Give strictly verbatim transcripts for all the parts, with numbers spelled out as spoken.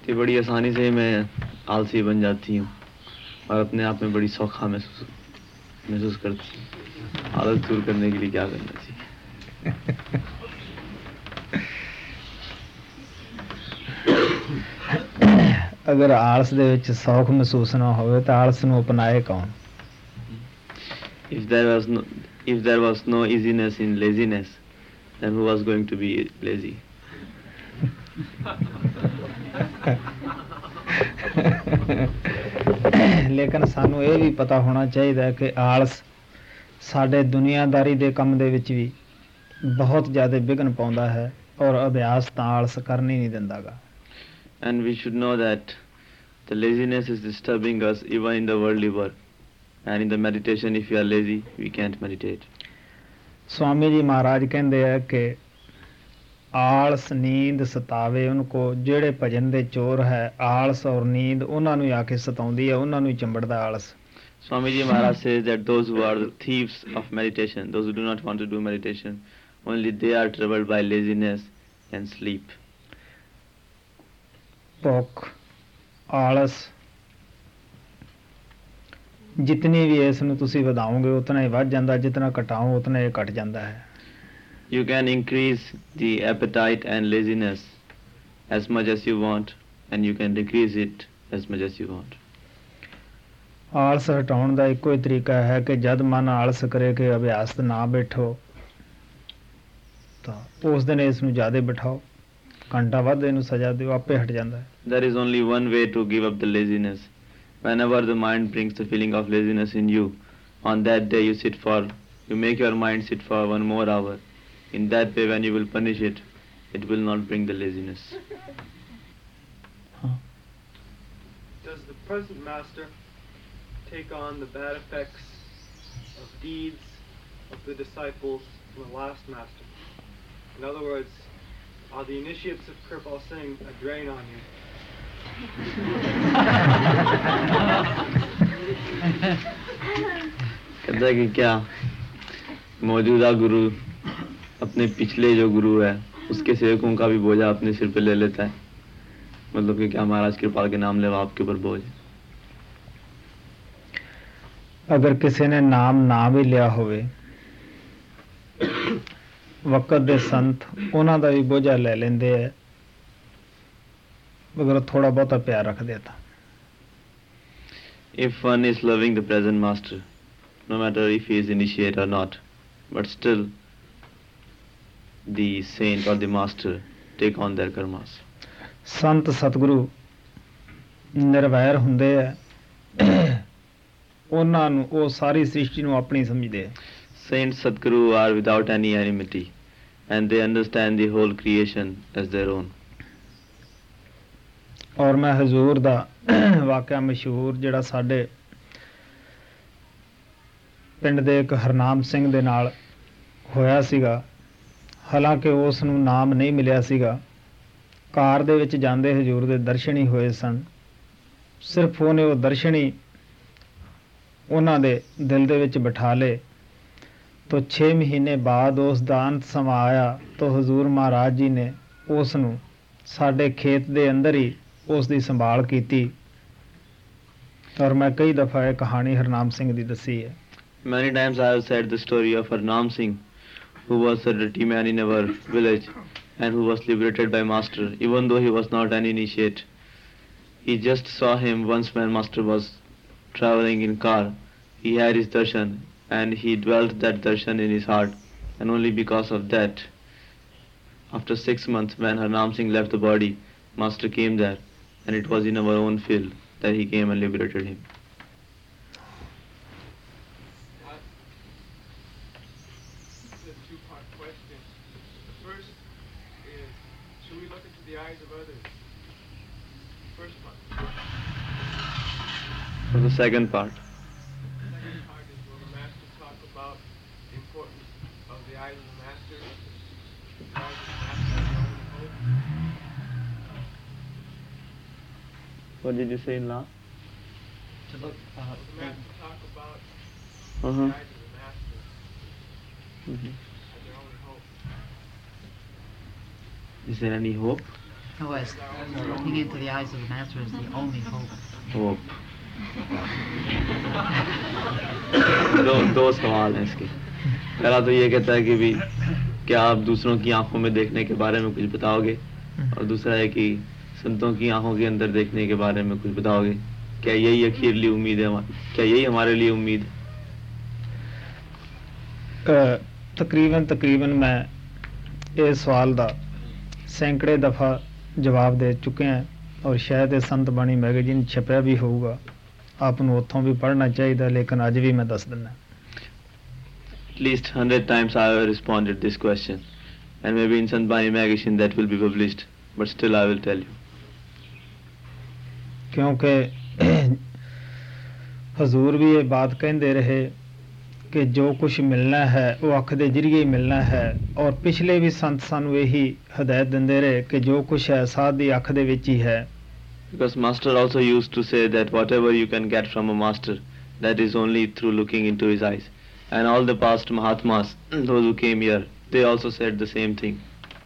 कि बड़ी आसानी से मैं आलसी बन जाती हूँ और अपने आप में बड़ी सौखा महसूस महसूस करती हूँ। आलस दूर करने के लिए क्या करना चाहिए? अगर आलस दे विच सौख महसूस ना होवे तो आलस नूं अपनाए कौन? If there was no if there was no easiness in laziness, then who was going to be lazy? लेकिन सानू ये भी पता होना चाहिए कि आलस साडे दुनियादारी दे काम दे विच भी बहुत ज़्यादा विघन पाउंदा है और अभ्यास तां आलस करनी नहीं दिंदा गा. And we should know that the laziness is disturbing us even in the worldly work. And in the meditation, if we are lazy, we can't meditate. Swami ji महाराज कहते हैं कि आलस नींद सतावे उनको जेड़े भजन दे चोर है आलस और नींद उन्हां नूं आके सताउंदी है उन्हां नूं चंबड़दा आलस. Swamiji Maharaj says that those who are the thieves of meditation, those who do not want to do meditation, only they are troubled by laziness and sleep. भुख आलस जितनी भी इस नूं तुसीं वधाओगे उतना ही वध जांदा, जितना घटाओ उतना ही घट जांदा है. You can increase the appetite and laziness as much as you want, and you can decrease it as much as you want. ਆਲਸ ਹਟਾਉਣ ਦਾ ਇੱਕੋ ਹੀ ਤਰੀਕਾ ਹੈ ਕਿ ਜਦ ਮਨ ਆਲਸ ਕਰੇ ਕਿ ਅਭਿਆਸ ਨਾ ਬੈਠੋ ਤਾਂ ਉਸ ਦਿਨ ਇਸ ਨੂੰ ਜ਼ਿਆਦਾ ਬਿਠਾਓ, ਘੰਟਾ ਵੱਧ ਇਹਨੂੰ ਸਜ਼ਾ ਦਿਓ, ਆਪੇ ਹਟ ਜਾਂਦਾ ਹੈ. There is only one way to give up the laziness. Whenever the mind brings the feeling of laziness in you, on that day you sit for, you make your mind sit for one more hour. In that way, when you will punish it, it will not bring the laziness. Huh. Does the present master take on the bad effects of deeds of the disciples from the last master? In other words, are the initiates of Kirpal Singh a drain on you? कहता है कि क्या मौजूदा गुरु अपने पिछले जो गुरु है उसके सेवकों का भी बोझा अपने सिर पे ले लेता है, मतलब कि क्या महाराज कृपाल के नाम लेवा आपके ऊपर बोझ? अगर किसी ने नाम ना भी लिया होवे वक़्त दे संत उन्हां दा भी बोझा ले लेंदे है अगर थोड़ा बहुता प्यार रख देता. If one is loving the present master, no matter if he is initiate or not, but still the saint or the master take on their karmas. संत सतगुरु निर्वैर ਹੁੰਦੇ ਹੈ ਉਹਨਾਂ ਨੂੰ ਉਹ ਸਾਰੀ ਸ੍ਰਿਸ਼ਟੀ ਨੂੰ ਆਪਣੀ ਸਮਝਦੇ ਹੈ. Saint Sadguru are without any enmity and they understand the whole creation as their own. ਔਰ ਮੈਂ ਹਜ਼ੂਰ ਦਾ ਵਾਕਿਆ ਮਸ਼ਹੂਰ ਜਿਹੜਾ ਸਾਡੇ ਪਿੰਡ ਦੇ ਇੱਕ ਹਰਨਾਮ ਸਿੰਘ ਦੇ ਨਾਲ ਹੋਇਆ ਸੀਗਾ, ਹਾਲਾਂਕਿ ਉਸ ਨੂੰ ਨਾਮ ਨਹੀਂ ਮਿਲਿਆ ਸੀਗਾ, ਕਾਰ ਦੇ ਵਿੱਚ ਜਾਂਦੇ ਹਜ਼ੂਰ ਦੇ ਦਰਸ਼ਨ ਹੀ ਹੋਏ ਸਨ, ਸਿਰਫ ਉਹਨੇ ਉਹ ਦਰਸ਼ਨ ਹੀ ਉਹਨਾਂ ਦੇ ਦਿਲ ਦੇ ਵਿੱਚ ਬਿਠਾ ਲਏ. तो छे महीने बाद उस ਦਾ ਅੰਤ ਸਮਾਂ ਆਇਆ तो ਹਜ਼ੂਰ ਮਹਾਰਾਜ ਜੀ ਨੇ ਉਸ ਨੂੰ ਸਾਡੇ ਖੇਤ ਦੇ ਅੰਦਰ ਹੀ ਉਸ ਦੀ ਸੰਭਾਲ ਕੀਤੀ. ਔਰ ਮੈਂ ਕਈ ਦਫਾ ਇਹ ਕਹਾਣੀ ਹਰਨਾਮ ਸਿੰਘ ਦੀ ਦੱਸੀ ਹੈ. Many times I have said the story of Harnam Singh, who was a dirty man in our village and who was liberated by master, even though he was not an initiate. He just saw him once when master was traveling in car. He had his darshan and he dwelt that darshan in his heart, and only because of that, after six months when Harnam Singh left the body, master came there, and it was in our own field that he came and liberated him. For the second part. The second part is, will the master talk about the importance of the eyes of the master? The eyes of the master are the only hope. What did you say in last? Will the master talk about Uh-huh. the eyes of the master Mm-hmm. as their only hope? Is there any hope? Oh, as looking into the eyes of the master is the only hope. Hope दो दो सवाल हैं इसके। पहला तो ये कहता है कि भी क्या आप दूसरों की आंखों में देखने के बारे में कुछ बताओगे, और दूसरा है कि संतों की आंखों के अंदर देखने के बारे में कुछ बताओगे। क्या यही अखीरली उम्मीद है हमारी, क्या यही हमारे लिए उम्मीद है? ਅ, ਤਕਰੀਬਨ ਤਕਰੀਬਨ ਮੈਂ ਇਹ ਸਵਾਲ ਦਾ ਸੈਂਕੜੇ ਦਫਾ ਜਵਾਬ ਦੇ ਚੁੱਕੇ ਹਾਂ, ਔਰ ਸ਼ਾਇਦ ਇਹ ਸੰਤ ਬਾਣੀ ਮੈਗਜ਼ੀਨ ਛਪਿਆ ਵੀ ਹੋਊਗਾ, ਆਪ ਨੂੰ ਉੱਥੋਂ ਵੀ ਪੜ੍ਹਨਾ ਚਾਹੀਦਾ, ਲੇਕਿਨ ਅੱਜ ਵੀ ਮੈਂ ਦੱਸ ਦਿੰਦਾ। At least one hundred times I have responded this question, and maybe in Sant Bani magazine that will be published, but still I will tell you. ਕਿਉਂਕਿ ਹਜ਼ੂਰ ਵੀ ਇਹ ਬਾਤ ਕਹਿੰਦੇ ਰਹੇ ਕਿ ਜੋ ਕੁਝ ਮਿਲਣਾ ਹੈ ਉਹ ਅੱਖ ਦੇ ਜ਼ਰੀਏ ਹੀ ਮਿਲਣਾ ਹੈ, ਔਰ ਪਿਛਲੇ ਵੀ ਸੰਤ ਸਾਨੂੰ ਇਹੀ ਹਦਾਇਤ ਦਿੰਦੇ ਰਹੇ ਕਿ ਜੋ ਕੁਝ ਹੈ ਸਾਧ ਦੀ ਅੱਖ ਦੇ ਵਿੱਚ ਹੀ ਹੈ। Because master also used to say that whatever you can get from a master, that is only through looking into his eyes. And all the past Mahatmas, those who came here, they also said the same thing.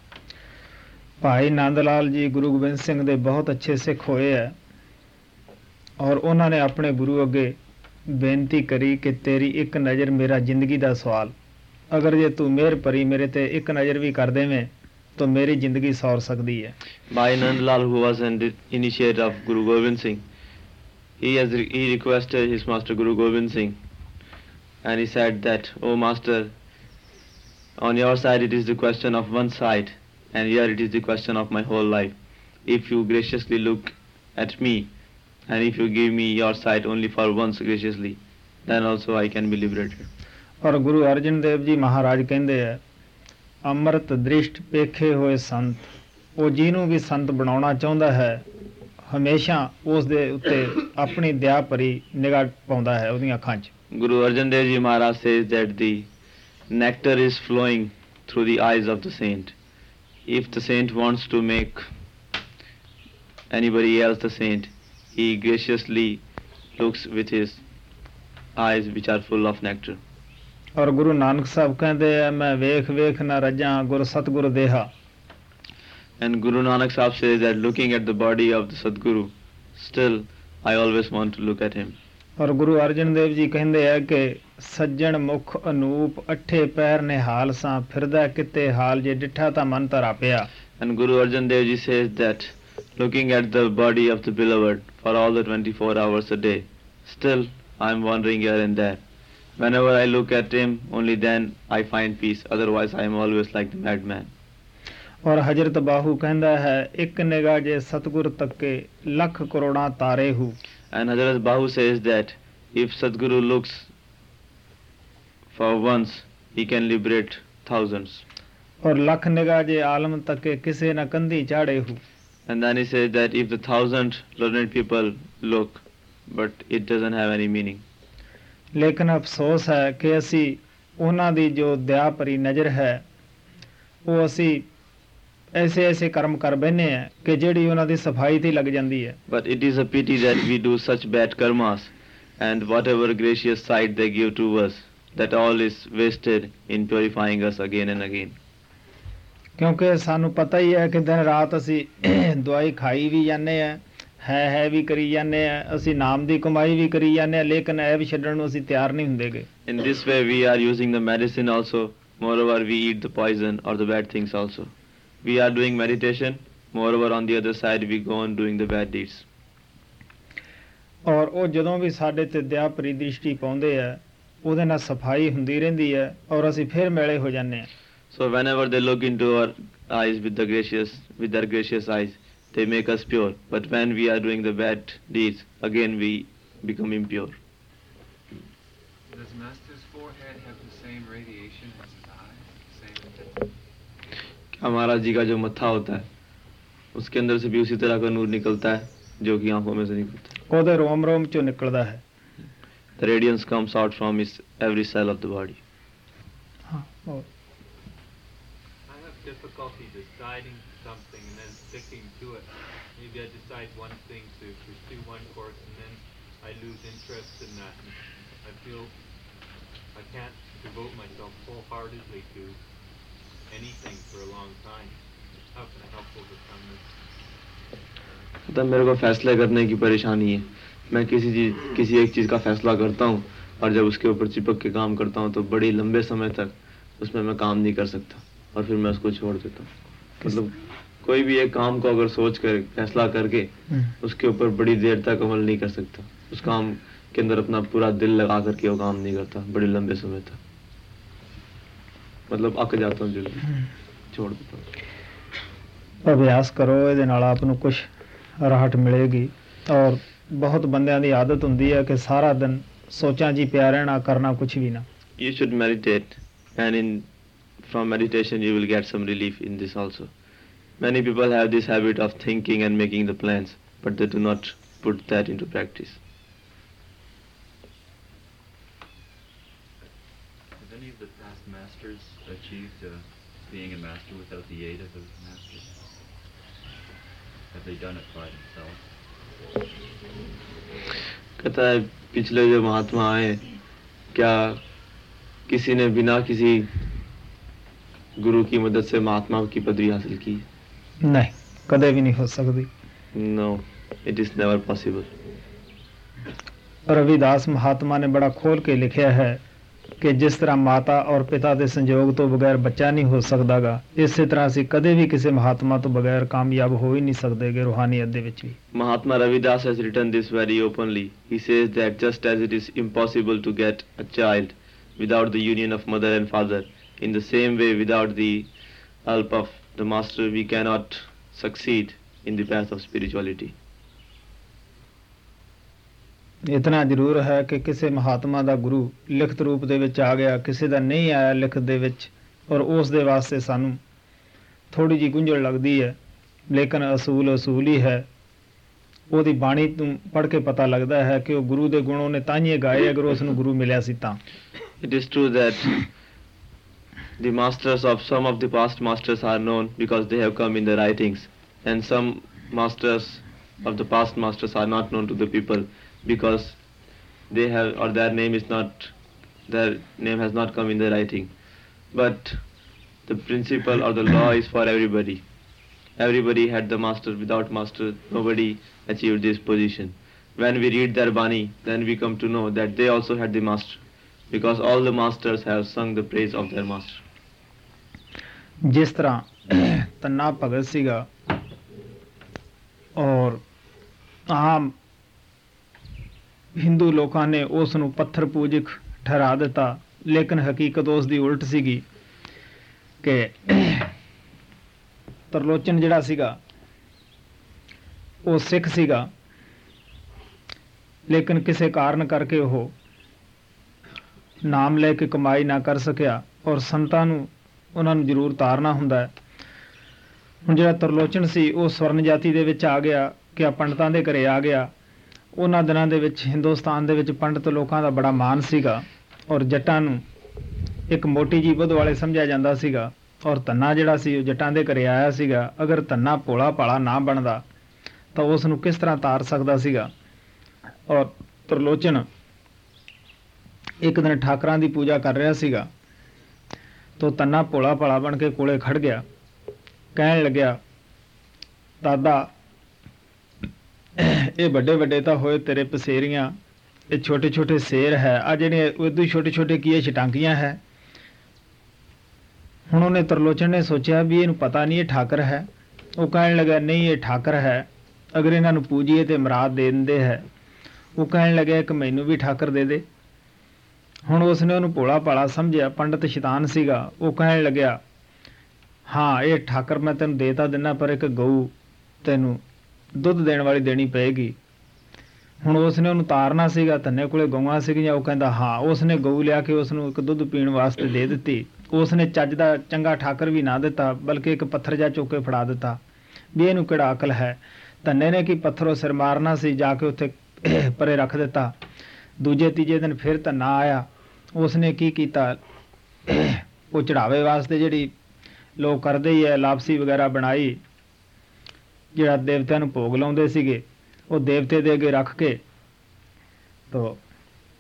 Bhai Nand Lal ji Guru Gobind Singh ਦੇ ਬਹੁਤ ਅੱਛੇ ਸਿੱਖ ਹੋਏ ਹੈ, ਔਰ ਉਹਨਾਂ ਨੇ ਆਪਣੇ ਗੁਰੂ ਅੱਗੇ ਬੇਨਤੀ ਕਰੀ ਕਿ ਤੇਰੀ ਇੱਕ ਨਜ਼ਰ ਮੇਰਾ ਜ਼ਿੰਦਗੀ ਦਾ ਸਵਾਲ, ਅਗਰ ਜੇ ਤੂੰ ਮਿਹਰ ਭਰੀ ਮੇਰੇ ਤੇ ਇੱਕ ਨਜ਼ਰ ਵੀ ਕਰ ਦੇਵੇਂ ਤਾਂ ਮੇਰੀ ਜ਼ਿੰਦਗੀ ਸੌਰ ਸਕਦੀ ਹੈ। Bhai Nand Lal, who was an initiate of Guru Gobind Singh, he has he requested his master Guru Gobind Singh, and he said that, "Oh master, on your side it is the question of one side, and here it is the question of my whole life. If you graciously look at me, and if you give me your sight only for once graciously, then also I can be liberated." ਔਰ ਗੁਰੂ ਅਰਜਨ ਦੇਵ ਜੀ ਮਹਾਰਾਜ ਕਹਿੰਦੇ ਹੈ, ਅੰਮ੍ਰਿਤ ਦ੍ਰਿਸ਼ਟ ਪੇਖੇ ਹੋਏ ਸੰਤ, ਉਹ ਜਿਹਨੂੰ ਵੀ ਸੰਤ ਬਣਾਉਣਾ ਚਾਹੁੰਦਾ ਹੈ ਹਮੇਸ਼ਾ ਉਸ ਦੇ ਉੱਤੇ ਆਪਣੀ ਦਇਆ ਭਰੀ ਨਿਗਾਹ ਪਾਉਂਦਾ ਹੈ ਉਹਦੀਆਂ ਅੱਖਾਂ 'ਚ। Guru Arjan Dev Ji Maharaj says that the nectar is flowing through the eyes of the saint. If the saint wants to make anybody else the saint, he graciously looks with his eyes which are full of nectar. ਔਰ ਗੁਰੂ ਨਾਨਕ ਸਾਹਿਬ ਕਹਿੰਦੇ ਆ, ਮੈਂ ਵੇਖ ਵੇਖ ਨਾ ਰੱਜਾਂ ਗੁਰ ਸਤਿਗੁਰ ਦੇਹਾ। And Guru Nanak Sahib says that looking at the body of the Sadguru, still I always want to look at him. ਔਰ ਗੁਰੂ ਅਰਜਨ ਦੇਵ ਜੀ ਕਹਿੰਦੇ ਆ ਕਿ ਸੱਜਣ ਮੁਖ ਅਨੂਪ ਅੱਠੇ ਪੈਰ ਨੇ ਹਾਲ ਸਾਂ, ਫਿਰਦਾ ਕਿਤੇ ਹਾਲ ਜੇ ਡਿੱਠਾ ਤਾਂ ਮਨ ਧਰਾ ਪਿਆ। And Guru Arjan Dev Ji says that looking at the body of the beloved for all the twenty-four hours a day, still I am wandering here and there. Whenever I look at him, only then I find peace, otherwise I am always like the madman. ਔਰ ਹਜ਼ਰਤ ਬਾਹੂ ਕਹਿੰਦਾ ਹੈ, ਇੱਕ ਨਿਗਾਹ ਜੇ ਸਤਿਗੁਰ ਤੱਕੇ ਲੱਖ ਕਰੋੜਾਂ ਤਾਰੇ ਹੂ। And Hazrat Bahu says that if Sadguru looks for once, he can liberate thousands. ਔਰ ਲੱਖ ਨਿਗਾਹ ਜੇ ਆਲਮ ਤੱਕੇ ਕਿਸੇ ਨਾ ਕੰਧੀ ਚਾੜੇ ਹੂ। And then he says that if the thousand learned people look, but it doesn't have any meaning. ਲੇਕਿਨ ਅਫਸੋਸ ਹੈ ਕਿ ਅਸੀਂ ਉਹਨਾਂ ਦੀ ਜੋ ਦਇਆ ਭਰੀ ਨਜ਼ਰ ਹੈ ਉਹ ਅਸੀਂ ਐਸੇ ਐਸੇ ਕਰਮ ਕਰ ਬੈਠੇ ਹਾਂ ਕਿ ਜਿਹੜੀ ਉਹਨਾਂ ਦੀ ਸਫਾਈ ਤੇ ਲੱਗ ਜਾਂਦੀ ਹੈ। But it is a pity that we do such bad karmas, and whatever gracious sight they give to us, that all is wasted in purifying us again and again. ਕਿਉਂਕਿ ਸਾਨੂੰ ਪਤਾ ਹੀ ਹੈ ਕਿ ਦਿਨ ਰਾਤ ਅਸੀਂ ਦਵਾਈ ਖਾਈ ਵੀ ਜਾਂਦੇ ਹਾਂ, ਹੈ ਹੈ ਵੀ ਕਰੀ ਜਾਂਦੇ ਹਾਂ, ਅਸੀਂ ਨਾਮ ਦੀ ਕਮਾਈ ਵੀ ਕਰੀ ਜਾਂਦੇ ਹਾਂ, ਲੇਕਿਨ ਐਬ ਛੱਡਣ ਨੂੰ ਅਸੀਂ ਤਿਆਰ ਨਹੀਂ ਹੁੰਦੇਗੇ। In this way we are using the medicine also, moreover we eat the poison or the bad things also. We are doing meditation, moreover on the other side we go on doing the bad deeds. ਔਰ ਉਹ ਜਦੋਂ ਵੀ ਸਾਡੇ ਤੇ ਦਇਆ ਭਰੀ ਦ੍ਰਿਸ਼ਟੀ ਪਾਉਂਦੇ ਆ ਉਹਦੇ ਨਾਲ ਸਫਾਈ ਹੁੰਦੀ ਰਹਿੰਦੀ ਹੈ ਔਰ ਅਸੀਂ ਫਿਰ ਮੈਲੇ ਹੋ ਜਾਂਦੇ ਹਾਂ। So whenever they look into our eyes with the gracious, with their gracious eyes, they make us pure. But when we are doing the bad deeds, again we become impure. Does Master's forehead have the same radiation as his eyes? Same. क्या महाराज जी का जो मत्था होता है उसके अंदर से भी उसी तरह का नूर निकलता है जो कि आंखों में से निकलता है? ਉਹਦੇ ਰੋਮ ਰੋਮ ਚੋਂ ਨਿਕਲਦਾ ਹੈ। The radiance comes out from his every cell of the body. ਹਾਂ ਔਰ I have difficulty deciding something and then sticking to it. Maybe I decide one thing to pursue one course and then I lose interest in that. And I feel I can't devote myself wholeheartedly to anything for a long time. How can I help overcome this? तब मेरे को फैसले करने की परेशानी है। मैं किसी चीज किसी एक चीज़ का फैसला करता हूँ और जब उसके ऊपर चिपक के काम करता हूँ तो बड़ी लंबे समय तक उसमें मैं काम नहीं कर सकता और फिर मैं उसको छोड़ देता हूँ। मतलब कोई भी एक काम को अगर सोच कर फैसला करके उसके ऊपर बड़ी देर तक अमल नहीं कर सकता, उस काम के अंदर अपना पूरा दिल लगा करके वो काम नहीं करता बड़े लंबे समय तक, मतलब अक जाता हूँ, जल्दी छोड़ देता हूँ। ਅਭਿਆਸ ਕਰੋ, ਇਹਦੇ ਨਾਲ ਆਪ ਨੂੰ ਕੁਝ ਰਾਹਤ ਮਿਲੇਗੀ। ਔਰ ਬਹੁਤ ਬੰਦਿਆਂ ਦੀ ਆਦਤ ਹੁੰਦੀ ਹੈ ਕਿ ਸਾਰਾ ਦਿਨ ਸੋਚਾਂ 'ਚ ਹੀ ਪਿਆ ਰਹਿਣਾ, ਕਰਨਾ ਕੁਝ ਵੀ ਨਾ। You should meditate, and in from meditation you will get some relief in this also. Many people have this habit of thinking and making the plans, but they do not put that into practice. Have any of the past masters achieved uh, being a master without the aid of a master? Have they done it by themselves? कहता है पिछले जो महात्मा आए, क्या किसी ने बिना किसी गुरु की मदद से महात्मा की पदवी हासिल की? नहीं, कदे भी नहीं हो सकती। No, it is never possible. Ravidas महात्मा ने बड़ा खोल के लिखा है कि जिस तर੍ਹਾਂ ਮਾਤਾ ਔਰ ਪਿਤਾ ਦੇ ਸੰਯੋਗ ਤੋਂ ਬਗੈਰ ਬੱਚਾ ਨਹੀਂ ਹੋ ਸਕਦਾਗਾ, ਇਸੇ ਤਰ੍ਹਾਂ ਅਸੀਂ ਕਦੇ ਵੀ ਕਿਸੇ ਮਹਾਤਮਾ ਤੋਂ ਬਗੈਰ ਕਾਮਯਾਬ ਹੋ ਹੀ ਨਹੀਂ ਸਕਦੇਗੇ ਰੂਹਾਨੀਅਤ ਦੇ ਵਿੱਚ ਵੀ। Mahatma Ravidas has written this very openly. He says that just as it is impossible to get a child without the union of mother and father, in the same way without the help of the master we cannot succeed in the path of spirituality. ਇਤਨਾ ਜ਼ਰੂਰ ਹੈ ਕਿ ਕਿਸੇ ਮਹਾਤਮਾ ਦਾ ਗੁਰੂ ਲਿਖਤ ਰੂਪ ਦੇ ਵਿੱਚ ਆ ਗਿਆ, ਕਿਸੇ ਦਾ ਨਹੀਂ ਆਇਆ ਲਿਖਤ ਦੇ ਵਿੱਚ, ਔਰ ਉਸ ਦੇ ਵਾਸਤੇ ਸਾਨੂੰ ਥੋੜੀ ਜਿਹੀ ਗੁੰਝਲ ਲੱਗਦੀ ਹੈ, ਲੇਕਿਨ ਅਸੂਲ ਅਸੂਲ ਹੀ ਹੈ। ਉਹਦੀ ਬਾਣੀ ਤੋਂ ਪੜ੍ਹ ਕੇ ਪਤਾ ਲੱਗਦਾ ਹੈ ਕਿ ਉਹ ਗੁਰੂ ਦੇ ਗੁਣ ਉਹਨੇ ਤਾਂ ਹੀ ਗਾਏ ਅਗਰ ਉਸ ਨੂੰ ਗੁਰੂ ਮਿਲਿਆ ਸੀ ਤਾਂ। It is true that the masters of some of the past masters are known because they have come in the writings, and some masters of the past masters are not known to the people because they have, or their name is not, their name has not come in the writing. But the principle or the law is for everybody. Everybody had the master. Without master, nobody achieved this position. When we read their Bani, then we come to know that they also had the master, because all the masters have sung the praise of their master. ਜਿਸ ਤਰ੍ਹਾਂ ਤੰਨਾ ਭਗਤ ਸੀਗਾ ਔਰ ਆਮ ਹਿੰਦੂ ਲੋਕਾਂ ਨੇ ਉਸ ਨੂੰ ਪੱਥਰ ਪੂਜਕ ਠਹਿਰਾ ਦਿੱਤਾ, ਲੇਕਿਨ ਹਕੀਕਤ ਉਸ ਦੀ ਉਲਟ ਸੀਗੀ ਕਿ ਤਰਲੋਚਨ ਜਿਹੜਾ ਸੀਗਾ ਉਹ ਸਿੱਖ ਸੀਗਾ, ਲੇਕਿਨ ਕਿਸੇ ਕਾਰਨ ਕਰਕੇ ਉਹ ਨਾਮ ਲੈ ਕੇ ਕਮਾਈ ਨਾ ਕਰ ਸਕਿਆ ਔਰ ਸੰਤਾਂ ਨੂੰ ਉਹਨਾਂ ਨੂੰ ਜ਼ਰੂਰ ਤਾਰਨਾ ਹੁੰਦਾ ਹੈ। ਹੁਣ ਜਿਹੜਾ ਤਰਲੋਚਨ ਸੀ ਉਹ ਸਵਰਨ ਜਾਤੀ ਦੇ ਵਿੱਚ ਆ ਗਿਆ ਕਿ ਪੰਡਤਾਂ ਦੇ ਘਰੇ ਆ ਗਿਆ। ਉਹਨਾਂ ਦਿਨਾਂ ਦੇ ਵਿੱਚ ਹਿੰਦੁਸਤਾਨ ਦੇ ਵਿੱਚ ਪੰਡਤ ਲੋਕਾਂ ਦਾ ਬੜਾ ਮਾਨ ਸੀਗਾ ਔਰ ਜੱਟਾਂ ਨੂੰ ਇੱਕ ਮੋਟੀ ਜੀ ਬੁੱਧ ਵਾਲੇ ਸਮਝਿਆ ਜਾਂਦਾ ਸੀਗਾ। ਔਰ ਧੰਨਾ ਜਿਹੜਾ ਸੀ ਉਹ ਜੱਟਾਂ ਦੇ ਘਰੇ ਆਇਆ ਸੀਗਾ। ਅਗਰ ਧੰਨਾ ਭੋਲਾ ਭਾਲਾ ਨਾ ਬਣਦਾ ਤਾਂ ਉਸ ਨੂੰ ਕਿਸ ਤਰ੍ਹਾਂ ਤਾਰ ਸਕਦਾ ਸੀਗਾ। ਔਰ ਤਰਲੋਚਨ ਇੱਕ ਦਿਨ ਠਾਕਰਾਂ ਦੀ ਪੂਜਾ ਕਰ ਰਿਹਾ ਸੀਗਾ ਤਾਂ ਧੰਨਾ ਭੋਲਾ ਭਾਲਾ ਬਣ ਕੇ ਕੋਲੇ ਖੜ ਗਿਆ, ਕਹਿਣ ਲੱਗਿਆ, ਦਾਦਾ ਇਹ ਵੱਡੇ ਵੱਡੇ ਤਾਂ ਹੋਏ ਤੇਰੇ ਪਸੇਰੀਆਂ, ਇਹ ਛੋਟੇ ਛੋਟੇ ਸ਼ੇਰ ਹੈ, ਆ ਜਿਹੜੇ ਉਦੋਂ ਛੋਟੇ ਛੋਟੇ ਕੀ ਇਹ ਛਟਾਂਕੀਆਂ ਹੈ। ਹੁਣ ਉਹਨੇ ਤਰਲੋਚਨ ਨੇ ਸੋਚਿਆ ਵੀ ਇਹਨੂੰ ਪਤਾ ਨਹੀਂ ਇਹ ਠਾਕਰ ਹੈ। ਉਹ ਕਹਿਣ ਲੱਗਾ ਨਹੀਂ ਇਹ ਠਾਕਰ ਹੈ, ਅਗਰ ਇਹਨਾਂ ਨੂੰ ਪੂਜੀਏ ਤੇ ਮਰਾਦ ਦੇ ਦਿੰਦੇ ਹੈ। ਉਹ ਕਹਿਣ ਲੱਗਿਆ ਕਿ ਮੈਨੂੰ ਵੀ ਠਾਕਰ ਦੇ ਦੇ। ਹੁਣ ਉਸਨੇ ਉਹਨੂੰ ਭੋਲਾ ਭਾਲਾ ਸਮਝਿਆ, ਪੰਡਤ ਸ਼ੈਤਾਨ ਸੀਗਾ। ਉਹ ਕਹਿਣ ਲੱਗਿਆ ਹਾਂ ਇਹ ਠਾਕਰ ਮੈਂ ਤੈਨੂੰ ਦੇ ਤਾਂ ਦਿੰਦਾ, ਪਰ ਇੱਕ ਗਊ ਤੈਨੂੰ ਦੁੱਧ ਦੇਣ ਵਾਲੀ ਦੇਣੀ ਪਏਗੀ। ਹੁਣ ਉਸਨੇ ਉਹਨੂੰ ਤਾਰਨਾ ਸੀਗਾ, ਧੰਨੇ ਕੋਲੇ ਗਊਆਂ ਸੀਗੀਆਂ। ਉਹ ਕਹਿੰਦਾ ਹਾਂ। ਉਸਨੇ ਗਊ ਲਿਆ ਕੇ ਉਸਨੂੰ ਇੱਕ ਦੁੱਧ ਪੀਣ ਵਾਸਤੇ ਦੇ ਦਿੱਤੀ। ਉਸਨੇ ਚੱਜ ਦਾ ਚੰਗਾ ਠਾਕਰ ਵੀ ਨਾ ਦਿੱਤਾ, ਬਲਕਿ ਇੱਕ ਪੱਥਰ ਜਿਹਾ ਚੁੱਕ ਕੇ ਫੜਾ ਦਿੱਤਾ ਵੀ ਇਹਨੂੰ ਕਿਹੜਾ ਅਕਲ ਹੈ। ਧੰਨੇ ਨੇ ਕੀ ਪੱਥਰੋਂ ਸਿਰ ਮਾਰਨਾ ਸੀ, ਜਾ ਕੇ ਉੱਥੇ ਪਰੇ ਰੱਖ ਦਿੱਤਾ। ਦੂਜੇ ਤੀਜੇ ਦਿਨ ਫਿਰ ਧੰਨਾ ਆਇਆ। ਉਸਨੇ ਕੀ ਕੀਤਾ, ਉਹ ਚੜਾਵੇ ਵਾਸਤੇ ਜਿਹੜੀ ਲੋਕ ਕਰਦੇ ਹੀ ਹੈ ਲਾਪਸੀ ਵਗੈਰਾ ਬਣਾਈ, ਜਿਹੜਾ ਦੇਵਤਿਆਂ ਨੂੰ ਭੋਗ ਲਾਉਂਦੇ ਸੀਗੇ, ਉਹ ਦੇਵਤੇ ਦੇ ਅੱਗੇ ਰੱਖ ਕੇ ਤੋ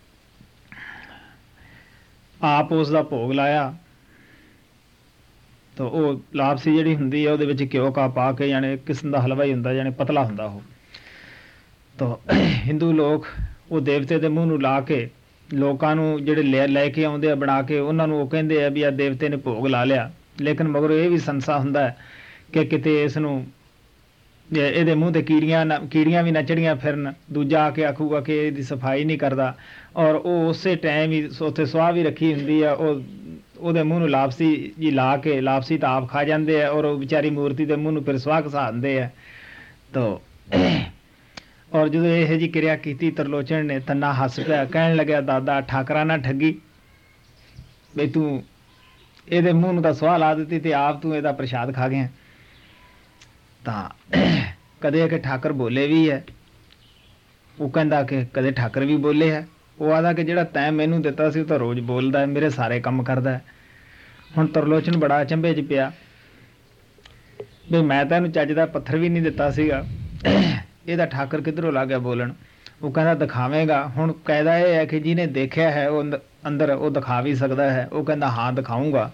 ਆਪ ਉਸ ਦਾ ਭੋਗ ਲਾਇਆ। ਤਾਂ ਉਹ ਲਾਪਸੀ ਜਿਹੜੀ ਹੁੰਦੀ ਹੈ ਉਹਦੇ ਵਿੱਚ ਘਿਓ ਕਾ ਪਾ ਕੇ ਜਾਣੀ ਕਿਸਮ ਦਾ ਹਲਵਾ ਹੀ ਹੁੰਦਾ, ਜਾਣੀ ਪਤਲਾ ਹੁੰਦਾ ਉਹ। ਤਾਂ ਹਿੰਦੂ ਲੋਕ ਉਹ ਦੇਵਤੇ ਦੇ ਮੂੰਹ ਨੂੰ ਲਾ ਕੇ ਲੋਕਾਂ ਨੂੰ ਜਿਹੜੇ ਲੈ ਲੈ ਕੇ ਆਉਂਦੇ ਆ ਬਣਾ ਕੇ, ਉਹਨਾਂ ਨੂੰ ਉਹ ਕਹਿੰਦੇ ਆ ਵੀ ਆ ਦੇਵਤੇ ਨੇ ਭੋਗ ਲਾ ਲਿਆ। ਲੇਕਿਨ ਮਗਰੋਂ ਇਹ ਵੀ ਸੰਸਾ ਹੁੰਦਾ ਹੈ ਕਿ ਕਿਤੇ ਇਸ ਨੂੰ ਇਹਦੇ ਮੂੰਹ ਤੇ ਕੀੜੀਆਂ ਨਾ ਕੀੜੀਆਂ ਵੀ ਨਾ ਚੜੀਆਂ ਫਿਰਨ, ਦੂਜਾ ਆ ਕੇ ਆਖੂਗਾ ਕਿ ਇਹਦੀ ਸਫਾਈ ਨਹੀਂ ਕਰਦਾ। ਔਰ ਉਹ ਉਸੇ ਟਾਈਮ ਹੀ ਉੱਥੇ ਸੁਆਹ ਵੀ ਰੱਖੀ ਹੁੰਦੀ ਆ, ਉਹ ਉਹਦੇ ਮੂੰਹ ਨੂੰ ਲਾਪਸੀ ਜੀ ਲਾ ਕੇ ਲਾਪਸੀ ਤਾਂ ਆਪ ਖਾ ਜਾਂਦੇ ਆ, ਔਰ ਉਹ ਵਿਚਾਰੀ ਮੂਰਤੀ ਦੇ ਮੂੰਹ ਨੂੰ ਫਿਰ ਸੁਆਹ ਘਸਾ ਦਿੰਦੇ ਆ। ਤਾਂ ਔਰ ਜਦੋਂ ਇਹੋ ਜਿਹੀ ਕਿਰਿਆ ਕੀਤੀ ਤਰਲੋਚਨ ਨੇ, ਤੰਨਾ ਹੱਸ ਪਿਆ, ਕਹਿਣ ਲੱਗਿਆ ਦਾਦਾ ਠਾਕਰਾ ਨਾ ਠੱਗੀ, ਬਈ ਤੂੰ ਇਹਦੇ ਮੂੰਹ ਨੂੰ ਤਾਂ ਸੁਆਹ ਲਾ ਦਿੱਤੀ ਤੇ ਆਪ ਤੂੰ ਇਹਦਾ ਪ੍ਰਸ਼ਾਦ ਖਾ ਗਿਆ। ਤਾਂ ਕਦੇ ਕਿ ਠਾਕਰ ਬੋਲੇ ਵੀ ਹੈ, ਉਹ ਕਹਿੰਦਾ ਕਿ ਕਦੇ ਠਾਕਰ ਵੀ ਬੋਲੇ ਹੈ। ਉਹ ਆਦਾ ਕਿ ਜਿਹੜਾ ਤੈਂ ਮੈਨੂੰ ਦਿੱਤਾ ਸੀ ਉਹ ਤਾਂ ਰੋਜ਼ ਬੋਲਦਾ ਹੈ, ਮੇਰੇ ਸਾਰੇ ਕੰਮ ਕਰਦਾ ਹੈ। ਹੁਣ ਤਰਲੋਚਨ ਬੜਾ ਅਚੰਭੇ 'ਚ ਪਿਆ ਵੀ ਮੈਂ ਤਾਂ ਇਹਨੂੰ ਚੱਜ ਦਾ ਪੱਥਰ ਵੀ ਨਹੀਂ ਦਿੱਤਾ ਸੀਗਾ, ਇਹਦਾ ਠਾਕਰ ਕਿੱਧਰੋਂ ਲੱਗ ਗਿਆ ਬੋਲਣ। ਉਹ ਕਹਿੰਦਾ ਦਿਖਾਵੇਂਗਾ। ਹੁਣ ਕਾਇਦਾ ਇਹ ਹੈ ਕਿ ਜਿਹਨੇ ਦੇਖਿਆ ਹੈ ਉਹ ਅੰਦਰ ਉਹ ਦਿਖਾ ਵੀ ਸਕਦਾ ਹੈ। ਉਹ ਕਹਿੰਦਾ ਹਾਂ ਦਿਖਾਊਂਗਾ,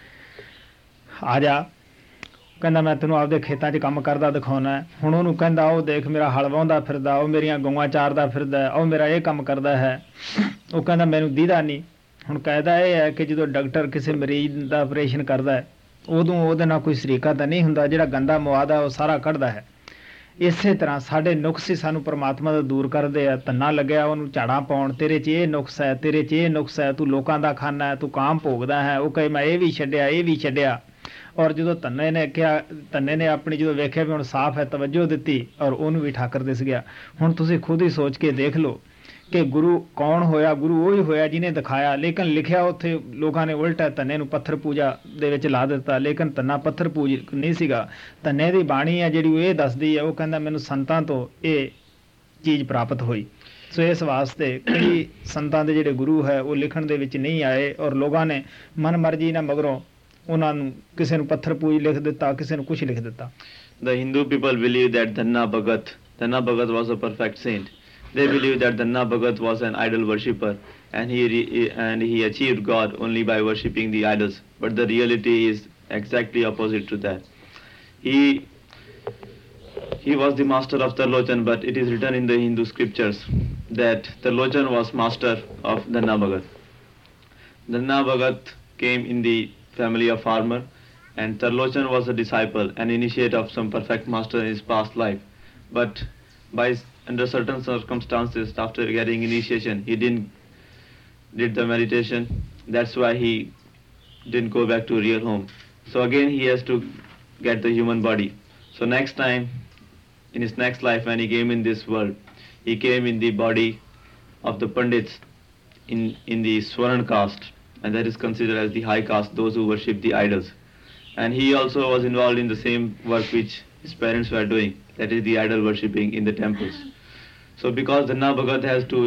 ਆ ਜਾ। ਕਹਿੰਦਾ ਮੈਂ ਤੈਨੂੰ ਆਪਦੇ ਖੇਤਾਂ 'ਚ ਕੰਮ ਕਰਦਾ ਦਿਖਾਉਣਾ। ਹੁਣ ਉਹਨੂੰ ਕਹਿੰਦਾ ਉਹ ਦੇਖ ਮੇਰਾ ਹਲ ਵਾਹੁੰਦਾ ਫਿਰਦਾ, ਉਹ ਮੇਰੀਆਂ ਗਊਆਂ ਚਾਰਦਾ ਫਿਰਦਾ, ਉਹ ਮੇਰਾ ਇਹ ਕੰਮ ਕਰਦਾ ਹੈ। ਉਹ ਕਹਿੰਦਾ ਮੈਨੂੰ ਦੀਦਾ ਨਹੀਂ। ਹੁਣ ਕਾਇਦਾ ਇਹ ਹੈ ਕਿ ਜਦੋਂ ਡਾਕਟਰ ਕਿਸੇ ਮਰੀਜ਼ ਦਾ ਆਪਰੇਸ਼ਨ ਕਰਦਾ ਹੈ ਉਦੋਂ ਉਹਦੇ ਨਾਲ ਕੋਈ ਸਰੀਕਾ ਤਾਂ ਨਹੀਂ ਹੁੰਦਾ, ਜਿਹੜਾ ਗੰਦਾ ਮਵਾਦ ਹੈ ਉਹ ਸਾਰਾ ਕੱਢਦਾ ਹੈ। ਇਸੇ ਤਰ੍ਹਾਂ ਸਾਡੇ ਨੁਕਸ ਹੀ ਸਾਨੂੰ ਪਰਮਾਤਮਾ ਦਾ ਦੂਰ ਕਰਦੇ ਆ। ਧੰਨਾ ਲੱਗਿਆ ਉਹਨੂੰ ਝਾੜਾਂ ਪਾਉਣ, ਤੇਰੇ 'ਚ ਇਹ ਨੁਕਸ ਹੈ, ਤੇਰੇ 'ਚ ਇਹ ਨੁਕਸ ਹੈ, ਤੂੰ ਲੋਕਾਂ ਦਾ ਖਾਨਾ ਹੈ, ਤੂੰ ਕਾਮ ਭੋਗਦਾ ਹੈ। ਉਹ ਕਹੇ ਮੈਂ ਇਹ ਵੀ ਛੱਡਿਆ ਇਹ ਵੀ ਛੱਡਿਆ। ਔਰ ਜਦੋਂ ਧੰਨੇ ਨੇ ਕਿਹਾ, ਧੰਨੇ ਨੇ ਆਪਣੀ ਜਦੋਂ ਵੇਖਿਆ ਵੀ ਹੁਣ ਸਾਫ਼ ਹੈ, ਤਵੱਜੋ ਦਿੱਤੀ, ਔਰ ਉਹਨੂੰ ਵੀ ਠਾਕਰ ਦਿਸ ਗਿਆ। ਹੁਣ ਤੁਸੀਂ ਖੁਦ ਹੀ ਸੋਚ ਕੇ ਦੇਖ ਲਓ ਕਿ ਗੁਰੂ ਕੌਣ ਹੋਇਆ। ਗੁਰੂ ਉਹ ਹੀ ਹੋਇਆ ਜਿਹਨੇ ਦਿਖਾਇਆ, ਲੇਕਿਨ ਲਿਖਿਆ ਉੱਥੇ ਲੋਕਾਂ ਨੇ ਉਲਟਾ ਧੰਨੇ ਨੂੰ ਪੱਥਰ ਪੂਜਾ ਦੇ ਵਿੱਚ ਲਾ ਦਿੱਤਾ। ਲੇਕਿਨ ਧੰਨਾ ਪੱਥਰ ਪੂਜ ਨਹੀਂ ਸੀਗਾ। ਧੰਨੇ ਦੀ ਬਾਣੀ ਹੈ ਜਿਹੜੀ ਉਹ ਇਹ ਦੱਸਦੀ ਹੈ, ਉਹ ਕਹਿੰਦਾ ਮੈਨੂੰ ਸੰਤਾਂ ਤੋਂ ਇਹ ਚੀਜ਼ ਪ੍ਰਾਪਤ ਹੋਈ। ਸੋ ਇਸ ਵਾਸਤੇ ਕਈ ਸੰਤਾਂ ਦੇ ਜਿਹੜੇ ਗੁਰੂ ਹੈ ਉਹ ਲਿਖਣ ਦੇ ਵਿੱਚ ਨਹੀਂ ਆਏ, ਔਰ ਲੋਕਾਂ ਨੇ ਮਨ ਮਰਜ਼ੀ ਨਾਲ ਮਗਰੋਂ ਉਹਨਾਂ ਨੂੰ ਕਿਸੇ ਨੂੰ ਪੱਥਰ ਪੂਜ ਲਿਖ ਦਿੱਤਾ, ਕਿਸੇ ਨੂੰ ਕੁਛ ਲਿਖ ਦਿੱਤਾ। The Hindu people believe that Dhanna Bhagat, Dhanna Bhagat was a perfect saint. They believe that Dhanna Bhagat was an idol worshipper, and he re- and he achieved God only by worshipping the idols. But the reality is exactly opposite to that. He he was the master of Tarlochan, but it is written in the Hindu scriptures that Tarlochan was master of Dhanna Bhagat. Dhanna Bhagat came in the family of farmer, and Tarlochan was a disciple, an initiate of some perfect master in his past life. But by under certain circumstances, after getting initiation, he didn't did the meditation. That's why he didn't go back to real home. So again he has to get the human body. So next time, in his next life, when he came in this world, he came in the body of the Pandits in in the Swaran caste, and that is considered as the high caste, those who worship the idols. And he also was involved in the same work which his parents were doing, that is the idol worshipping in the temples. So because Dhanna Bhagat has to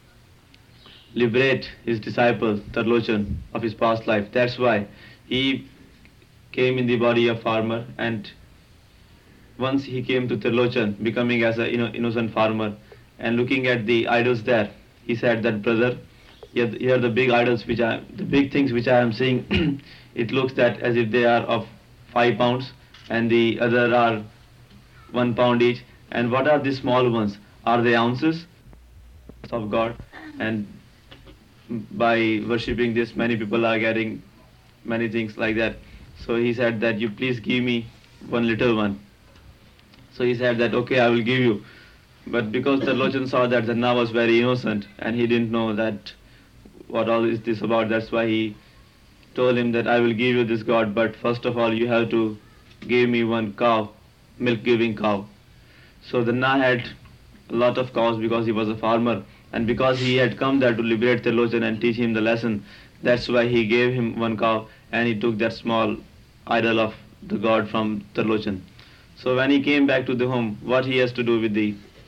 liberate his disciple Tarlochan of his past life, that's why he came in the body of farmer, and once he came to Tarlochan, becoming as an innocent farmer and looking at the idols there, he said that, brother, here, here are the big idols which I, the big things which I am seeing. It looks that as if they are of five pounds, and the other are one pound each. And what are the small ones? Are they ounces of God? And by worshipping this, many people are getting many things like that. So he said that you please give me one little one. So he said that okay, I will give you. But because Tarlochan saw that Dhanna was very innocent and he didn't know that what all is this about, that's why he told him that I will give you this God, but first of all you have to give me one cow, milk giving cow. So Dhanna had a lot of cows because he was a farmer, and because he had come there to liberate Tarlochan and teach him the lesson, that's why he gave him one cow, and he took that small idol of the God from Tarlochan. So when he came back to the home, what he has to do with the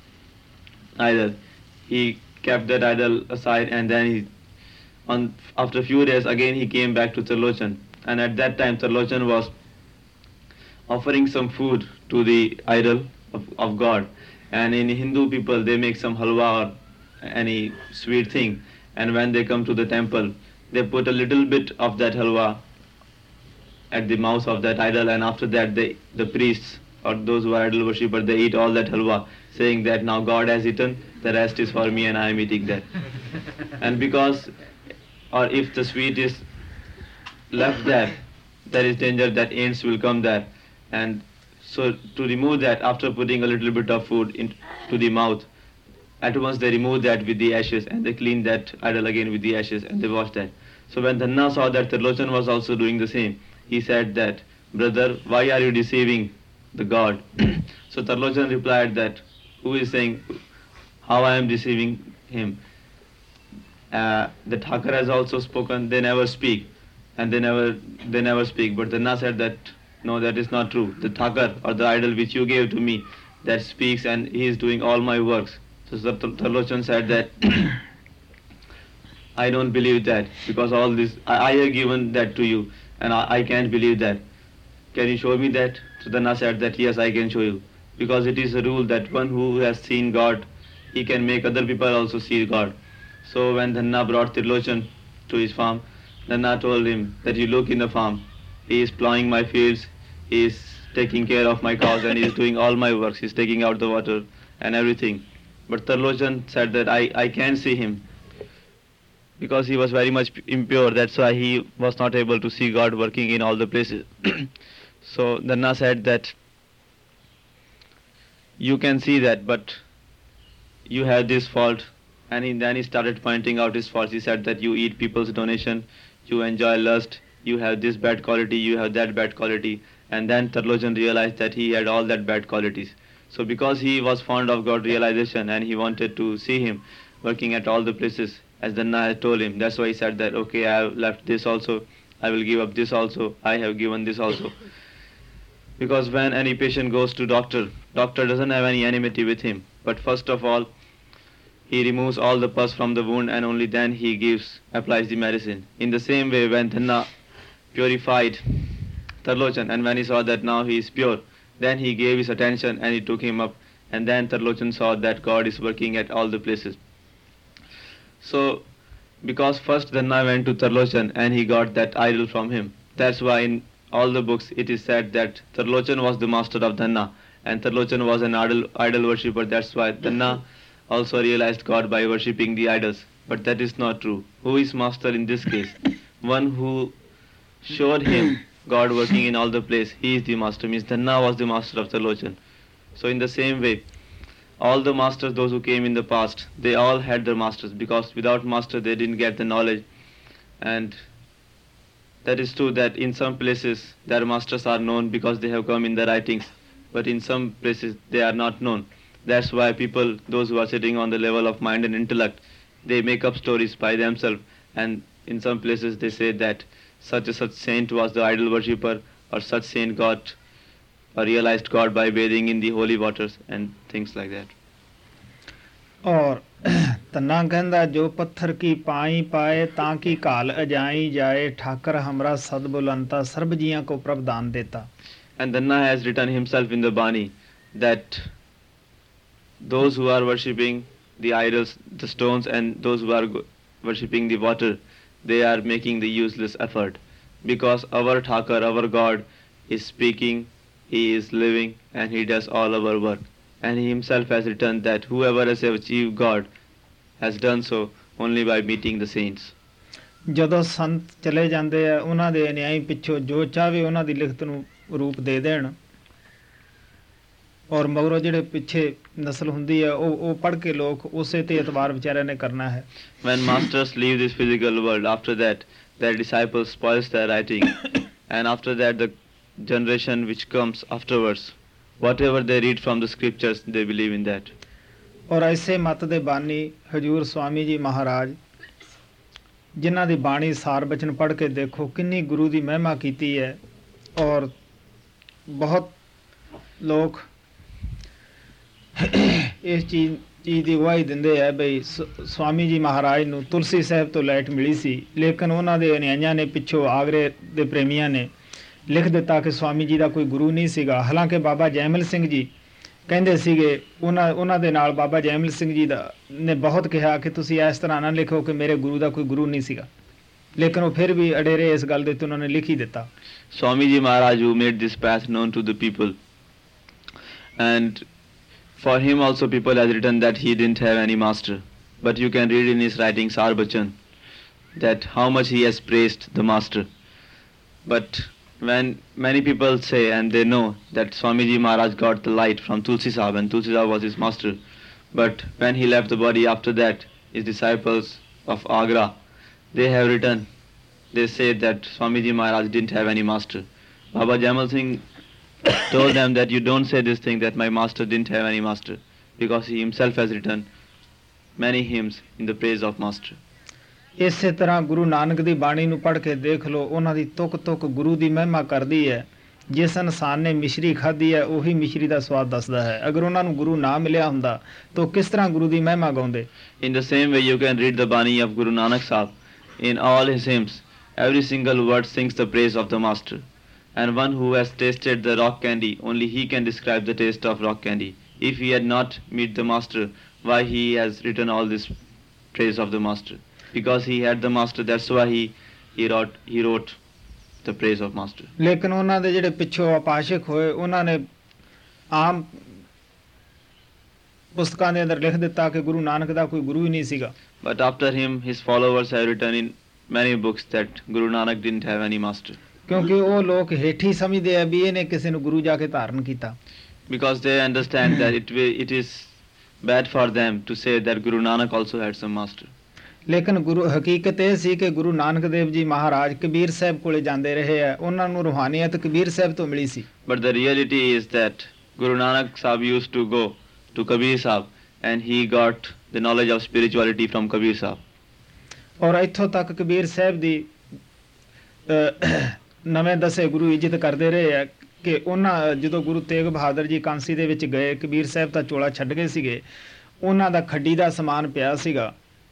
idol? He kept that idol aside, and then he On, after a few days again he came back to Tarlochan, and at that time Tarlochan was offering some food to the idol of, of God. And in Hindu people they make some halwa or any sweet thing, and when they come to the temple they put a little bit of that halwa at the mouth of that idol, and after that they, the priests or those who are idol worshippers, they eat all that halwa, saying that now God has eaten, the rest is for me and I am eating that. And because, or if the sweet is left there, there is danger that ants will come there. And so to remove that, after putting a little bit of food into the mouth, at once they remove that with the ashes and they clean that idol again with the ashes and they wash that. So when Dhanna saw that Tirlochan was also doing the same, he said that, brother, why are you deceiving the God? So Tirlochan replied that, who is saying how I am deceiving him? Uh, the Thakur has also spoken, they never speak, and they never they never speak. But Dhanna said that, no, that is not true. The Thakur or the idol which you gave to me, that speaks and he is doing all my works. So Tirlochan said that, I don't believe that, because all this, I, I have given that to you, and I, I can't believe that. Can you show me that? So Dhanna said that, yes, I can show you. Because it is a rule that one who has seen God, he can make other people also see God. So when Dhanna brought Tirlochan to his farm, Dhanna told him that you look in the farm, he is plowing my fields, he is taking care of my cows, and he is doing all my works, he is taking out the water and everything. But Tirlochan said that I, I can't see him, because he was very much impure, that's why he was not able to see God working in all the places. So Dhanna said that you can see that, but you have this fault. And he, then he started pointing out his faults. He said that you eat people's donation, you enjoy lust, you have this bad quality, you have that bad quality. And then Tirlochan realized that he had all that bad qualities. So because he was fond of God realization and he wanted to see him working at all the places, as Dhanna had told him, that's why he said that, okay, I have left this also, I will give up this also, I have given this also. Because when any patient goes to doctor, doctor doesn't have any enmity with him. But first of all, he removes all the pus from the wound and only then he gives, applies the medicine. In the same way, when Dhanna purified Tirlochan, and when he saw that now he is pure, then he gave his attention and he took him up, and then Tirlochan saw that God is working at all the places. So, because first Dhanna went to Tirlochan and he got that idol from him, that's why in all the books it is said that Tirlochan was the master of Dhanna, and Tirlochan was an idol, idol worshipper. That's why Dhanna also realized God by worshipping the idols. But that is not true. Who is master in this case? One who showed him God working in all the place, he is the master. Means Dhanna was the master of Tirlochan. So in the same way, all the masters, those who came in the past, they all had their masters, because without master they didn't get the knowledge. And that is true that in some places their masters are known because they have come in the writings, but in some places they are not known. That's why people, those who are sitting on the level of mind and intellect, they make up stories by themselves, and in some places they say that such a such saint was the idol worshipper, or such saint got or realized God by bathing in the holy waters and things like that. और धन्ना कहंदा जो पत्थर की पाई पाए ताकि काल अजाई जाए ठाकर हमरा सद बुलंता सर्ब जियां को प्रभ दान देता. And Dhanna has written himself in the Bani that those who are worshipping the idols, the stones, and those who are worshipping the water, they are making the useless effort, because our Thakur, our God, is speaking, he is living, and he does all our work. And he himself has written that whoever has achieved God has done so only by meeting the saints. ਜਦੋਂ ਸੰਤ ਚਲੇ ਜਾਂਦੇ ਆ ਉਹਨਾਂ ਦੇ ਅਨਿਆਈ ਪਿੱਛੋਂ ਜੋ ਚਾਹਵੇ ਉਹਨਾਂ ਦੀ ਲਿਖਤ ਨੂੰ ਰੂਪ ਦੇ ਦੇਣ, ਔਰ ਮਗਰੋਂ ਜਿਹੜੇ ਪਿੱਛੇ ਨਸਲ ਹੁੰਦੀ ਹੈ ਉਹ ਉਹ ਪੜ੍ਹ ਕੇ ਲੋਕ ਉਸੇ ਤੇ ਇਤਬਾਰ ਵਿਚਾਰਿਆਂ ਨੇ ਕਰਨਾ ਹੈ. When masters leave this physical world, after that their disciples spoils their writing, and after that the generation which comes afterwards, whatever they read from the scriptures, they believe in that. ਔਰ ਐਸੇ ਮਤ ਦੇ ਬਾਨੀ ਹਜੂਰ ਸਵਾਮੀ ਜੀ ਮਹਾਰਾਜ, ਜਿਨ੍ਹਾਂ ਦੀ ਬਾਣੀ ਸਾਰ ਬਚਨ ਪੜ੍ਹ ਕੇ ਦੇਖੋ ਕਿੰਨੀ ਗੁਰੂ ਦੀ ਮਹਿਮਾ ਕੀਤੀ ਹੈ, ਔਰ ਬਹੁਤ ਲੋਕ ਇਸ ਚੀਜ਼ ਚੀਜ਼ ਦੀ ਗਵਾਹੀ ਦਿੰਦੇ ਹੈ ਬਈ ਸਵਾਮੀ ਜੀ ਮਹਾਰਾਜ ਨੂੰ ਤੁਲਸੀ ਸਾਹਿਬ ਤੋਂ ਲਾਈਟ ਮਿਲੀ ਸੀ, ਲੇਕਿਨ ਉਹਨਾਂ ਦੇ ਅਨਿਆਈਆਂ ਨੇ ਪਿੱਛੋਂ ਆਗਰੇ ਦੇ ਪ੍ਰੇਮੀਆਂ ਨੇ ਲਿਖ ਦਿੱਤਾ ਕਿ ਸਵਾਮੀ ਜੀ ਦਾ ਕੋਈ ਗੁਰੂ ਨਹੀਂ ਸੀਗਾ. ਹਾਲਾਂਕਿ ਬਾਬਾ ਜੈਮਲ ਸਿੰਘ ਜੀ ਕਹਿੰਦੇ ਸੀਗੇ, ਉਹਨਾਂ ਉਹਨਾਂ ਦੇ ਨਾਲ ਬਾਬਾ ਜੈਮਲ ਸਿੰਘ ਜੀ ਦਾ ਨੇ ਬਹੁਤ ਕਿਹਾ ਕਿ ਤੁਸੀਂ ਇਸ ਤਰ੍ਹਾਂ ਨਾ ਲਿਖੋ ਕਿ ਮੇਰੇ ਗੁਰੂ ਦਾ ਕੋਈ ਗੁਰੂ ਨਹੀਂ ਸੀਗਾ. ਲੇਕਿਨ ਉਹ ਫਿਰ ਵੀ ਅਡੇਰੇ ਇਸ ਗੱਲ ਦੇ ਉੱਤੇ ਉਹਨਾਂ ਨੇ ਲਿਖ ਹੀ ਦਿੱਤਾ। Swami Ji Maharaj, who made this path known to the people, and for him also people has written that he didn't have any master. But you can read in his writing Sarbachan that how much he has praised the master. But when many people say and they know that Swami Ji Maharaj got the light from Tulsi Sahib and Tulsi Sahib was his master, but when he left the body after that, his disciples of Agra, they have written, they say that Swami Ji Maharaj didn't have any master. Baba Jaimal Singh told them that you don't say this thing that my master didn't have any master, because he himself has written many hymns in the praise of master. ਇਸੇ ਤਰ੍ਹਾਂ ਗੁਰੂ ਨਾਨਕ ਦੀ ਬਾਣੀ ਨੂੰ ਪੜ੍ਹ ਕੇ ਦੇਖ ਲਓ, ਉਹਨਾਂ ਦੀ ਤੁਕ ਤੁਕ ਗੁਰੂ ਦੀ ਮਹਿਮਾ ਕਰਦੀ ਹੈ। ਜਿਸ ਇਨਸਾਨ ਨੇ ਮਿਸ਼ਰੀ ਖਾਧੀ ਹੈ ਉਹੀ ਮਿਸ਼ਰੀ ਦਾ ਸਵਾਦ ਦੱਸਦਾ ਹੈ। ਅਗਰ ਉਹਨਾਂ ਨੂੰ ਗੁਰੂ ਨਾ ਮਿਲਿਆ ਹੁੰਦਾ ਤਾਂ ਕਿਸ ਤਰ੍ਹਾਂ ਗੁਰੂ ਦੀ ਮਹਿਮਾ ਗਾਉਂਦੇ। In the same way you can read the Bani of Guru Nanak Sahib. In all his hymns, every single word sings the praise of the master. And one who has tasted the rock candy, only he can describe the taste of rock candy. If he had not met the master, why he has written all this praise of the master? Because he had the master, that's why he he wrote he wrote the praise of master. ਲੇਕਿਨ ਉਹਨਾਂ ਦੇ ਜਿਹੜੇ ਪਿੱਛੋਂ ਅਪਾਸ਼ਕ ਹੋਏ ਉਹਨਾਂ ਨੇ ਆਮ ਪੁਸਤਕਾਂ ਦੇ ਅੰਦਰ ਲਿਖ ਦਿੱਤਾ ਕਿ ਗੁਰੂ ਨਾਨਕ ਦਾ ਕੋਈ ਗੁਰੂ ਹੀ ਨਹੀਂ ਸੀਗਾ। But after him, his followers have written in many books that Guru Nanak didn't have any master. ਕਿਉਂਕਿ ਉਹ ਲੋਕ ਹੇਠੀ ਸਮਝਦੇ ਆ ਵੀ ਇਹਨੇ ਕਿਸੇ ਨੂੰ ਗੁਰੂ ਜਾ ਕੇ ਧਾਰਨ ਕੀਤਾ। Because they understand that it will, it is bad for them to say that Guru Nanak also had some master. ਲੇਕਿਨ ਗੁਰੂ ਹਕੀਕਤ ਇਹ ਸੀ ਕਿ ਗੁਰੂ ਨਾਨਕ ਦੇਵ ਜੀ ਮਹਾਰਾਜ ਕਬੀਰ ਸਾਹਿਬ ਕੋਲੇ ਜਾਂਦੇ ਰਹੇ ਆ, ਉਹਨਾਂ ਨੂੰ ਰੂਹਾਨੀਅਤ ਕਬੀਰ ਸਾਹਿਬ ਤੋਂ ਮਿਲੀ ਸੀ। But the reality is that Guru Nanak Sahib used to go to Kabir Sahib and he got the knowledge of spirituality from Kabir Sahib. ਔਰ ਇੱਥੋਂ ਤੱਕ ਕਬੀਰ ਸਾਹਿਬ ਦੀ ਨਵੇਂ ਦਸੇ ਗੁਰੂ ਇੱਜ਼ਤ ਕਰਦੇ ਰਹੇ ਆ ਕਿ ਉਹਨਾਂ ਜਦੋਂ ਗੁਰੂ ਤੇਗ ਬਹਾਦਰ ਜੀ ਕਾਂਸੀ ਦੇ ਵਿੱਚ ਗਏ, ਕਬੀਰ ਸਾਹਿਬ ਤਾਂ ਚੋਲਾ ਛੱਡ ਗਏ ਸੀਗੇ, ਉਹਨਾਂ ਦਾ ਖੱਡੀ ਦਾ ਸਮਾਨ ਪਿਆ ਸੀਗਾ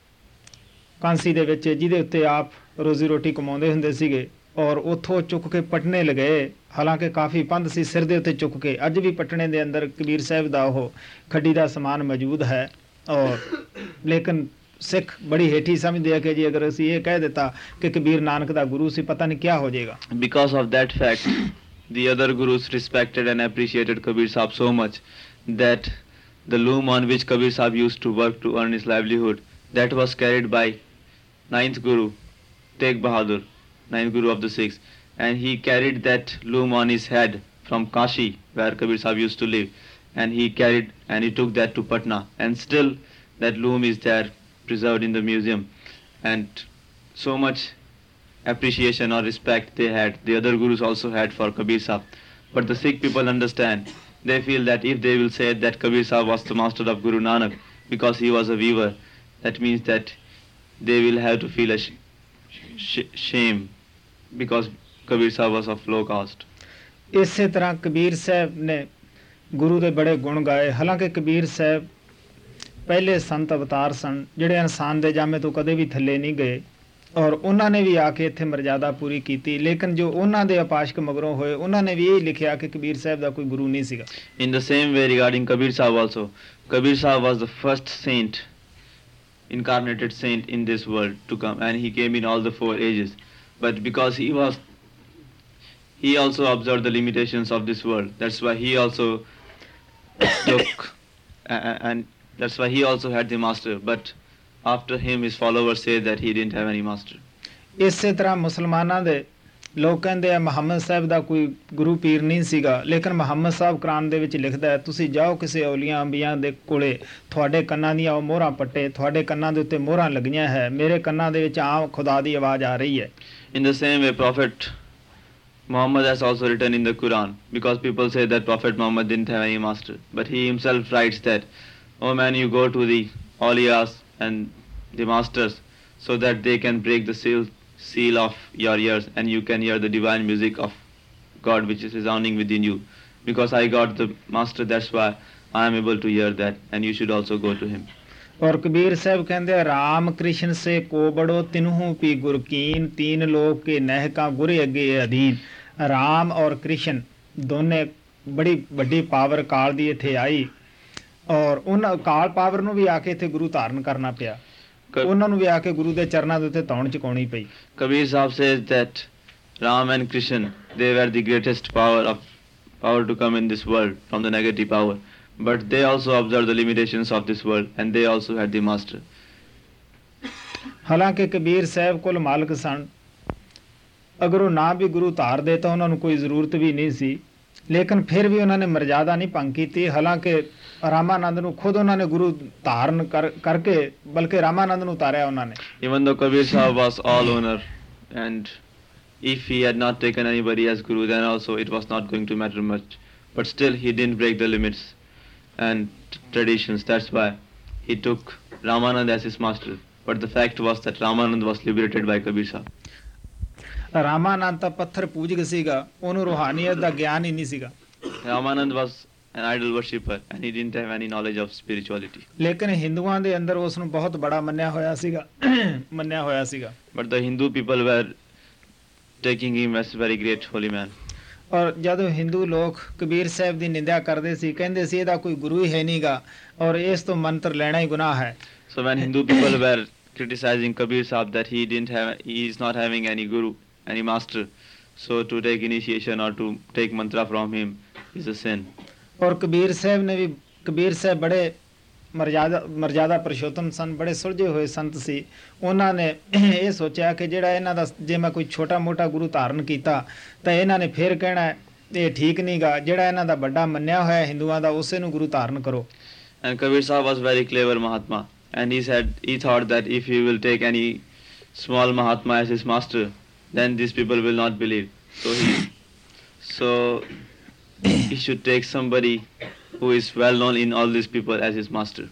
ਕਾਂਸੀ ਦੇ ਵਿੱਚ ਜਿਹਦੇ ਉੱਤੇ ਆਪ ਰੋਜ਼ੀ ਰੋਟੀ ਕਮਾਉਂਦੇ ਹੁੰਦੇ ਸੀਗੇ, ਔਰ ਉੱਥੋਂ ਚੁੱਕ ਕੇ ਪਟਨੇ ਲਗਾਏ। ਹਾਲਾਂਕਿ ਕਾਫੀ ਪੰਧ ਸੀ ਸਿਰ ਦੇ ਉੱਤੇ ਚੁੱਕ ਕੇ, ਅੱਜ ਵੀ ਪਟਨੇ ਦੇ ਅੰਦਰ ਕਬੀਰ ਸਾਹਿਬ ਦਾ ਉਹ ਖੱਡੀ ਦਾ ਸਮਾਨ ਮੌਜੂਦ ਹੈ। ਔਰ ਲੇਕਿਨ ਸਿੱਖ ਬੜੀ ਹੇਠੀ ਸਮਝਦੇ ਆ ਕਿ ਜੀ ਅਗਰ ਅਸੀਂ ਇਹ ਕਹਿ ਦਿੱਤਾ ਕਿ ਕਬੀਰ ਨਾਨਕ ਦਾ ਗੁਰੂ ਸੀ, ਪਤਾ ਨਹੀਂ ਕਿਆ ਹੋ ਜਾਏਗਾ। Because of that fact, the other gurus respected and appreciated Kabir Sahib so much that the loom on which Kabir Sahib used to work to earn his livelihood, that was carried by ninth Guru, Tegh Bahadur, ninth Guru of the Sikhs, and he carried that loom on his head from Kashi, where Kabir Sahib used to live, and he carried and he took that to Patna, and still that loom is there preserved in the museum. And so much appreciation or respect they had, the other Gurus also had for Kabir Sahib. But the Sikh people understand, they feel that if they will say that Kabir Sahib was the master of Guru Nanak because he was a weaver, that means that they will have to feel a sh sh shame because Kabir Sahib was of low caste. ਇਸੇ ਤਰ੍ਹਾਂ ਕਬੀਰ ਸਾਹਿਬ ਨੇ ਗੁਰੂ ਦੇ ਬੜੇ ਗੁਣ ਗਾਏ। ਹਾਲਾਂਕਿ ਕਬੀਰ ਸਾਹਿਬ ਪਹਿਲੇ ਸੰਤ ਅਵਤਾਰ ਸਨ ਜਿਹੜੇ ਇਨਸਾਨ ਦੇ ਜਾਮੇ ਤੋਂ ਕਦੇ ਵੀ ਥੱਲੇ ਨਹੀਂ ਗਏ, ਔਰ ਉਹਨਾਂ ਨੇ ਵੀ ਆ ਕੇ ਇੱਥੇ ਮਰਜ਼ਾਦਾ ਪੂਰੀ ਕੀਤੀ। ਲੇਕਿਨ ਜੋ ਉਹਨਾਂ ਦੇ ਅਪਾਸ਼ਕ ਮਗਰੋਂ ਹੋਏ ਉਹਨਾਂ ਨੇ ਵੀ ਇਹ ਲਿਖਿਆ ਕਿ ਕਬੀਰ ਸਾਹਿਬ ਦਾ ਕੋਈ ਗੁਰੂ ਨਹੀਂ ਸੀਗਾ। In the same way regarding Kabir Sahib also, Kabir Sahib was the first saint, incarnated saint in this world to come, and he came in all the four ages. But because he was, he also observed the limitations of this world. That's why he also took, uh, and that's why he also had the master. But after him, his followers say that he didn't have any master. ਇਸੇ ਤਰ੍ਹਾਂ ਮੁਸਲਮਾਨਾਂ ਦੇ ਲੋਕ ਕਹਿੰਦੇ ਆ ਮੁਹੰਮਦ ਸਾਹਿਬ ਦਾ ਕੋਈ ਗੁਰੂ ਪੀਰ ਨਹੀਂ ਸੀਗਾ, ਲੇਕਿਨ ਮੁਹੰਮਦ ਸਾਹਿਬ ਕੁਰਾਨ ਦੇ ਵਿੱਚ ਲਿਖਦਾ ਹੈ ਤੁਸੀਂ ਜਾਓ ਕਿਸੇ ਔਲੀਆਂ ਅੰਬੀਆਂ ਦੇ ਕੋਲੇ, ਤੁਹਾਡੇ ਕੰਨਾਂ ਦੀਆਂ ਉਹ ਮੋਹਰਾਂ ਪੱਟੇ, ਤੁਹਾਡੇ ਕੰਨਾਂ ਦੇ ਉੱਤੇ ਮੋਹਰਾਂ ਲੱਗੀਆਂ ਹੈ, ਮੇਰੇ ਕੰਨਾਂ ਦੇ ਵਿੱਚ ਆਮ ਖੁਦਾ ਦੀ ਆਵਾਜ਼ ਆ ਰਹੀ ਹੈ। In the same way, Prophet Muhammad has also written in the Quran, because people say that Prophet Muhammad didn't have any master, but he himself writes that, oh man, you go to the awliyas and the masters so that they can break the seal seal of your ears and you can hear the divine music of God which is resounding within you. Because I got the master, that's why I am able to hear that, and you should also go to him. और कबीर साहब कहते हैं राम कृष्ण से को बड़ो तिन्हू P गुरकीन, तीन लोग के नहका गुरे अगे अधीन। राम और कृष्ण दोने बड़ी बड़ी पावर काल दी इत्थे आई, और उन काल पावर नूं भी आके इत्थे गुरु धारण करना पिया। Ka- ਉਹਨਾਂ ਨੂੰ ਵੀ ਆ ਕੇ ਗੁਰੂ ਦੇ ਚਰਨਾਂ ਦੇ ਉੱਤੇ ਧੌਣ ਚੁਕਾਉਣੀ ਪਈ। Kabir Sahib says that Ram and Krishna, they were the greatest power of power to come in this world from the negative power, but they also observed the limitations of this world and they also had the master. ਹਾਲਾਂਕਿ ਕਬੀਰ ਸਾਹਿਬ ਕੋਲ ਮਾਲਕ ਸਨ, ਅਗਰ ਉਹ ਨਾ ਵੀ ਗੁਰੂ ਧਾਰਦੇ ਤਾਂ ਉਹਨਾਂ ਨੂੰ ਕੋਈ ਜ਼ਰੂਰਤ ਵੀ ਨਹੀਂ ਸੀ, ਲੇਕਿਨ ਫਿਰ ਵੀ ਉਹਨਾਂ ਨੇ ਮਰਜ਼ਾਦਾ ਨਹੀਂ ਭੰਗ ਕੀਤੀ। ਹਾਲਾਂਕਿ ਰਾਮਾਨੰਦ ਨੂੰ ਖੁਦ ਉਹਨਾਂ ਨੇ ਗੁਰੂ ਧਾਰਨ ਕਰ ਕਰਕੇ ਬਲਕਿ ਰਾਮਾਨੰਦ ਨੂੰ ਉਤਾਰਿਆ ਉਹਨਾਂ ਨੇ। Even though Kabir Sahib was all owner, and if he had not taken anybody as guru, then also it was not going to matter much. But still he didn't break the limits and t- traditions. That's why he took Ramanand as his master. But the fact was that Ramanand was liberated by Kabir Sahib. Ramanand ਤਾਂ ਪੱਥਰ ਪੂਜਕ ਸੀਗਾ, ਉਹਨੂੰ ਰੂਹਾਨੀਅਤ ਦਾ ਗਿਆਨ ਹੀ ਨਹੀਂ ਸੀਗਾ। Ramanand was an idol worshipper and he didn't have any knowledge of spirituality. ਲੇਕਿਨ ਹਿੰਦੂਆਂ ਦੇ ਅੰਦਰ ਉਸ ਨੂੰ ਬਹੁਤ ਬੜਾ ਮੰਨਿਆ ਹੋਇਆ ਸੀਗਾ ਮੰਨਿਆ ਹੋਇਆ ਸੀਗਾ। But the Hindu people were taking him as a very great holy man. ਔਰ ਜਦੋਂ ਹਿੰਦੂ ਲੋਕ ਕਬੀਰ ਸਾਹਿਬ ਦੀ ਨਿੰਦਿਆ ਕਰਦੇ ਸੀ, ਕਹਿੰਦੇ ਸੀ ਇਹਦਾ ਕੋਈ ਗੁਰੂ ਹੀ ਹੈ ਨਹੀਂਗਾ ਔਰ ਇਸ ਤੋਂ ਮੰਤਰ ਲੈਣਾ ਹੀ ਗੁਨਾਹ ਹੈ। So when Hindu people were criticizing Kabir Sahib that he didn't have, he is not having any guru, any master, so to take initiation or to take mantra from him is a sin. ਔਰ ਕਬੀਰ ਸਾਹਿਬ ਨੇ ਵੀ ਕਬੀਰ ਸਾਹਿਬ ਬੜੇ ਮਰਜ਼ਾਦਾ ਮਰਜ਼ਾਦਾ ਪੁਰਸ਼ੋਤਮ ਸਨ, ਬੜੇ ਸੁਲਝੇ ਹੋਏ ਸੰਤ ਸੀ। ਉਹਨਾਂ ਨੇ ਇਹ ਸੋਚਿਆ ਕਿ ਜਿਹੜਾ ਇਹਨਾਂ ਦਾ ਜੇ ਮੈਂ ਕੋਈ ਛੋਟਾ ਮੋਟਾ ਗੁਰੂ ਧਾਰਨ ਕੀਤਾ ਤਾਂ ਇਹਨਾਂ ਨੇ ਫਿਰ ਕਹਿਣਾ ਇਹ ਠੀਕ ਨਹੀਂਗਾ, ਜਿਹੜਾ ਇਹਨਾਂ ਦਾ ਵੱਡਾ ਮੰਨਿਆ ਹੋਇਆ ਹਿੰਦੂਆਂ ਦਾ ਉਸੇ ਨੂੰ ਗੁਰੂ ਧਾਰਨ ਕਰੋ। And Kabir Sahib was very clever Mahatma, and he said he thought that if he will take any small Mahatma as his master, then these people will not believe. So he, so he should take somebody who is well known in all these people as his master.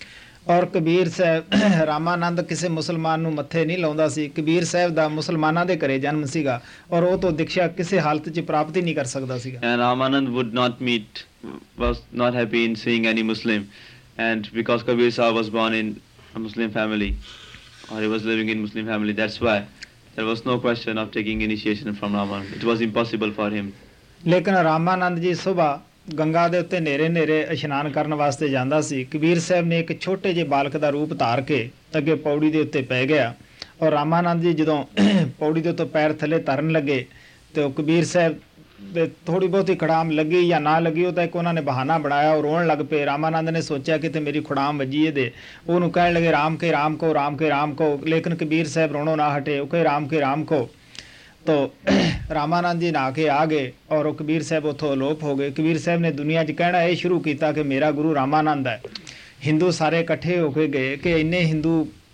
ਔਰ ਕਬੀਰ ਸਾਹਿਬ ਰਾਮਾਨੰਦ ਕਿਸੇ ਮੁਸਲਮਾਨ ਨੂੰ ਮੱਥੇ ਨਹੀਂ ਲਾਉਂਦਾ ਸੀ। ਕਬੀਰ ਸਾਹਿਬ ਦਾ ਮੁਸਲਮਾਨਾਂ ਦੇ ਘਰੇ ਜਨਮ ਸੀਗਾ ਔਰ ਉਹ ਤੋਂ ਦੀਕਸ਼ਾ ਕਿਸੇ ਹਾਲਤ 'ਚ ਪ੍ਰਾਪਤ ਹੀ ਨਹੀਂ ਕਰ ਸਕਦਾ ਸੀਗਾ। And Ramanand would not meet, was not happy in seeing any Muslim, and because Kabir Sahib was born in a Muslim family, or he was living in Muslim family, that's why there was no question of taking initiation from Ramanand. It was impossible for him. ਲੇਕਿਨ ਰਾਮਾਨੰਦ ਜੀ ਸੁਬਾਹ ਗੰਗਾ ਦੇ ਉੱਤੇ ਨੇਰੇ ਨੇਰੇ ਇਸ਼ਨਾਨ ਕਰਨ ਵਾਸਤੇ ਜਾਂਦਾ ਸੀ। ਕਬੀਰ ਸਾਹਿਬ ਨੇ ਇੱਕ ਛੋਟੇ ਜਿਹੇ ਬਾਲਕ ਦਾ ਰੂਪ ਧਾਰ ਕੇ ਅੱਗੇ ਪੌੜੀ ਦੇ ਉੱਤੇ ਪੈ ਗਿਆ ਔਰ ਰਾਮਾਨੰਦ ਜੀ ਜਦੋਂ ਪੌੜੀ ਦੇ ਉੱਤੇ ਪੈਰ ਥੱਲੇ ਧਰਨ ਲੱਗੇ ਤੇ ਉਹ ਕਬੀਰ ਸਾਹਿਬ ਦੇ ਥੋੜੀ ਬਹੁਤੀ ਖੜਾਮ ਲੱਗੀ ਜਾਂ ਨਾ ਲੱਗੀ, ਉਹ ਤਾਂ ਇੱਕ ਉਹਨਾਂ ਨੇ ਬਹਾਨਾ ਬਣਾਇਆ ਔਰ ਰੋਣ ਲੱਗ ਪਏ। ਰਾਮਾਨੰਦ ਨੇ ਸੋਚਿਆ ਕਿ ਤੇ ਮੇਰੀ ਖੜਾਮ ਵੱਜੀ ਇਹਦੇ, ਉਹਨੂੰ ਕਹਿਣ ਲੱਗੇ ਰਾਮ ਕੇ ਰਾਮ ਕੋ ਰਾਮ ਕੇ ਰਾਮ ਕੋ, ਲੇਕਿਨ ਕਬੀਰ ਸਾਹਿਬ ਰੋਣੋਂ ਨਾ ਹਟੇ, ਉਹ ਕਹੇ ਰਾਮ ਕੇ ਰਾਮ ਕੋ। तो रामानंद जी नहा के आ गए और वो कबीर साहब उतों अलोप हो गए। कबीर साहब ने दुनिया च कहना ये शुरू किया कि मेरा गुरु रामानंद है। हिंदू सारे इकट्ठे होके गए कि इन्ने हिंदू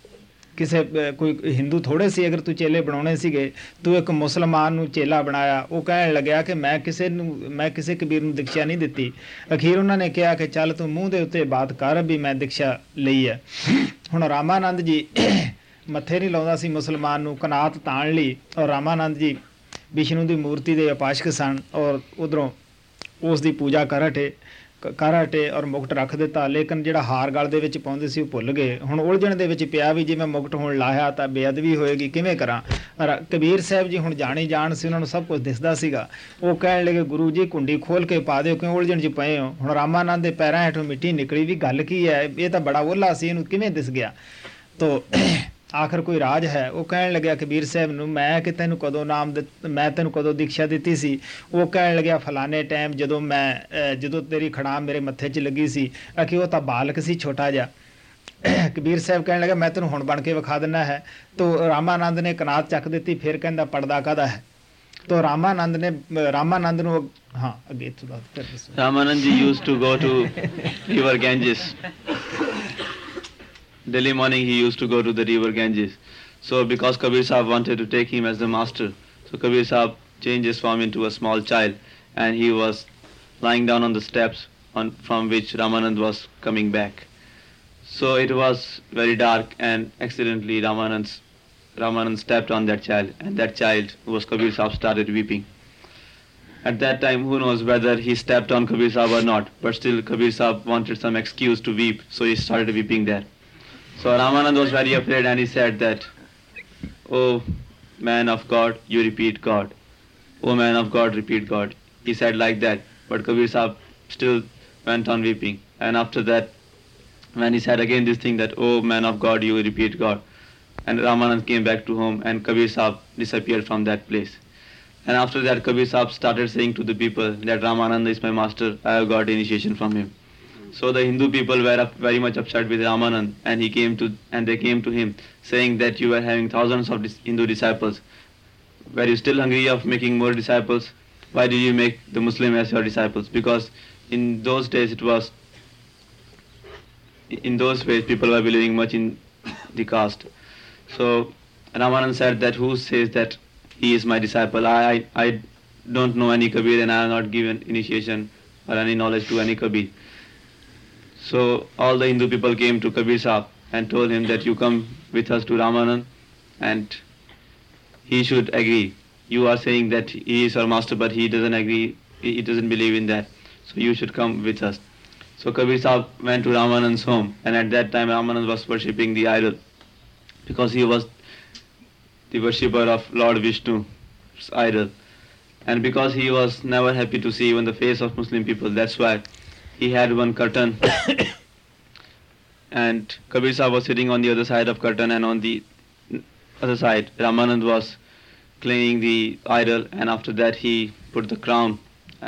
किसे कोई हिंदू थोड़े सी, अगर तू चेले बनाने सीगे तू एक मुसलमान नू चेला बनाया। वो कहन लग्या कि मैं किसे नू मैं किसे कबीर नू दीक्षा नहीं दिती। अखीर उन्होंने कहा कि चल तू मूँह के उत्ते बात कर भी मैं दीक्षा लई है। हुण रामानंद जी मत्थे नहीं लाउंदा सी मुसलमान नू, कनात ताण लई और रामानंद जी विष्णु की मूर्ति के उपासक सन और उधरों उस दी पूजा कर हटे कर हटे और मुकुट रख दिता। लेकिन जिहड़ा हार गल दे विच पाउंदे सी वो भुल गए। हुण उलझण दे विच पिया भी जे मैं मुकुट हुण लाया तां बेअदबी होएगी, किवें करां। कबीर साहब जी हुण जाणी जाण सी, उन्हां नूं सब कुछ दिसदा सीगा। वो कहण लगे गुरु जी कुंडी खोल के पा दिओ, क्यों उलझण च पए हो। हुण रामानंद दे पैरां हेठों मिट्टी निकली भी गल की है, ये तां बड़ा ओला सी, इहनूं किवें दिस गया। तो आखिर कोई राज है। वो कहन लग्या कबीर साहब नूं मैं कि तैनूं कदों नाम दित मैं तैनूं कदों दीक्षा दित्ती सी। वो कहन लग्या फलाने टाइम जदों मैं जदों तेरी खड़ाम मेरे मत्थे 'च लगी सी। आखिर वो तां बालक सी छोटा जिहा। कबीर साहब कहन लगा मैं तैनूं हुण बण के विखा दिंदा है। तो रामानंद ने कनात चक दित्ती, फिर कहंदा पड़दा काहदा है। तो रामानंद ने रामानंद नूं हाँ अगे इत्थों दा फिर दस्सो। Ramanand ji used to go to river Ganges. Daily morning he used to go to the river Ganges. So because Kabir Sahib wanted to take him as the master, so Kabir Sahib changed his form into a small child and he was lying down on the steps on, from which Ramanand was coming back. So it was very dark and accidentally Ramanand, Ramanand stepped on that child and that child, who was Kabir Sahib, started weeping. At that time, who knows whether he stepped on Kabir Sahib or not, but still Kabir Sahib wanted some excuse to weep, so he started weeping there. So Ramanand was very afraid and he said that, "Oh man of God, you repeat God. Oh man of God, repeat God." He said like that, but Kabir Sahib still went on weeping. And after that, when he said again this thing that, oh man of God, you repeat God. And Ramanand came back to home and Kabir Sahib disappeared from that place. And after that Kabir Sahib started saying to the people that Ramananda is my master, I have got initiation from him. So the Hindu people were up very much upset with Ramanand, and he came to and they came to him saying that you are having thousands of dis- Hindu disciples. Were you still hungry of making more disciples? Why did you make the Muslim as your disciples? Because in those days it was, in those ways people were believing much in the caste. So Ramanand said that who says that he is my disciple? I, I, I don't know any Kabir and I have not given initiation or any knowledge to any Kabir. So all the Hindu people came to Kabir Sahib and told him that you come with us to Ramanand and he should agree. You are saying that he is our master but he doesn't agree, he doesn't believe in that. So you should come with us. So Kabir Sahib went to Ramanand's home, and at that time Ramanand was worshipping the idol because he was the worshipper of Lord Vishnu's idol. And because he was never happy to see even the face of Muslim people, that's why he had one curtain and Kabir Sahib was sitting on the other side of curtain, and on the other side Ramanand was cleaning the idol, and after that he put the crown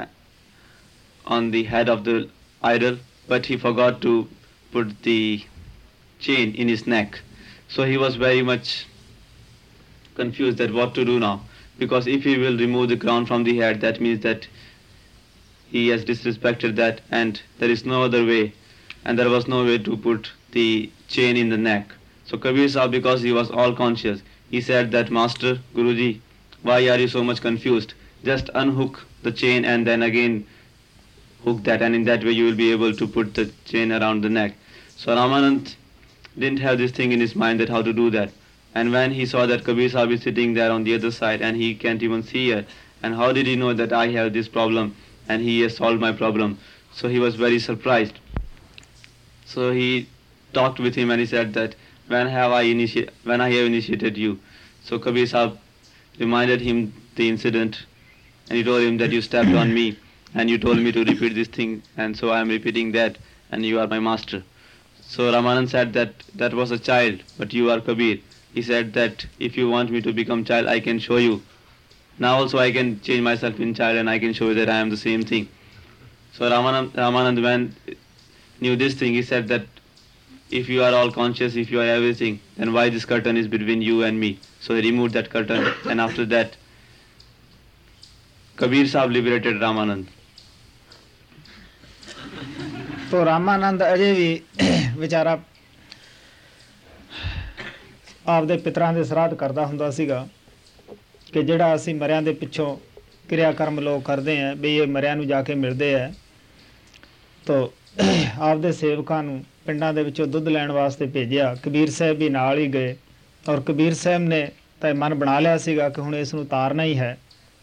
on the head of the idol, but he forgot to put the chain in his neck. So he was very much confused that what to do now, because if he will remove the crown from the head, that means that he has disrespected that, and there is no other way, and there was no way to put the chain in the neck. So Kabir Sahib, because he was all conscious, he said that, Master, Guruji, why are you so much confused? Just unhook the chain and then again hook that, and in that way you will be able to put the chain around the neck. So Ramanand didn't have this thing in his mind that how to do that. And when he saw that Kabir Sahib is sitting there on the other side and he can't even see it, and how did he know that I have this problem and he has solved my problem? So he was very surprised. So he talked with him and he said that, when have I initi- when I have initiated you? So Kabir Sahib reminded him the incident, and he told him that you stepped on me and you told me to repeat this thing, and so I am repeating that, and you are my master. So Ramanand said that that was a child, but you are Kabir. He said that if you want me to become child, I can show you. Now also I can change myself in child and I can show you that I am the same thing. So Ramanand, Ramanand when knew this thing, he said that if you are all conscious, if you are everything, then why this curtain is between you and me? So he removed that curtain, and after that Kabir Sahib liberated Ramanand. ਤੋ ਰਾਮਾਨੰਦ ਅਜੇ ਵੀ ਵਿਚਾਰਾ ਆਪਦੇ ਪਿਤਰਾਂ ਦੇ ਸਰਾਧ ਕਰਦਾ ਹੁੰਦਾ ਸੀਗਾ ਕਿ ਜਿਹੜਾ ਅਸੀਂ ਮਰਿਆਂ ਦੇ ਪਿੱਛੋਂ ਕਿਰਿਆ ਕਰਮ ਲੋਕ ਕਰਦੇ ਆਂ ਵੀ ਇਹ ਮਰਿਆਂ ਨੂੰ ਜਾ ਕੇ ਮਿਲਦੇ ਆ। ਤੋ ਆਪਦੇ ਸੇਵਕਾਂ ਨੂੰ ਪਿੰਡਾਂ ਦੇ ਵਿੱਚੋਂ ਦੁੱਧ ਲੈਣ ਵਾਸਤੇ ਭੇਜਿਆ। ਕਬੀਰ ਸਾਹਿਬ ਵੀ ਨਾਲ ਹੀ ਗਏ, ਔਰ ਕਬੀਰ ਸਾਹਿਬ ਨੇ ਤਾਂ ਮਨ ਬਣਾ ਲਿਆ ਸੀਗਾ ਕਿ ਹੁਣ ਇਸ ਨੂੰ ਉਤਾਰਨਾ ਹੀ ਹੈ।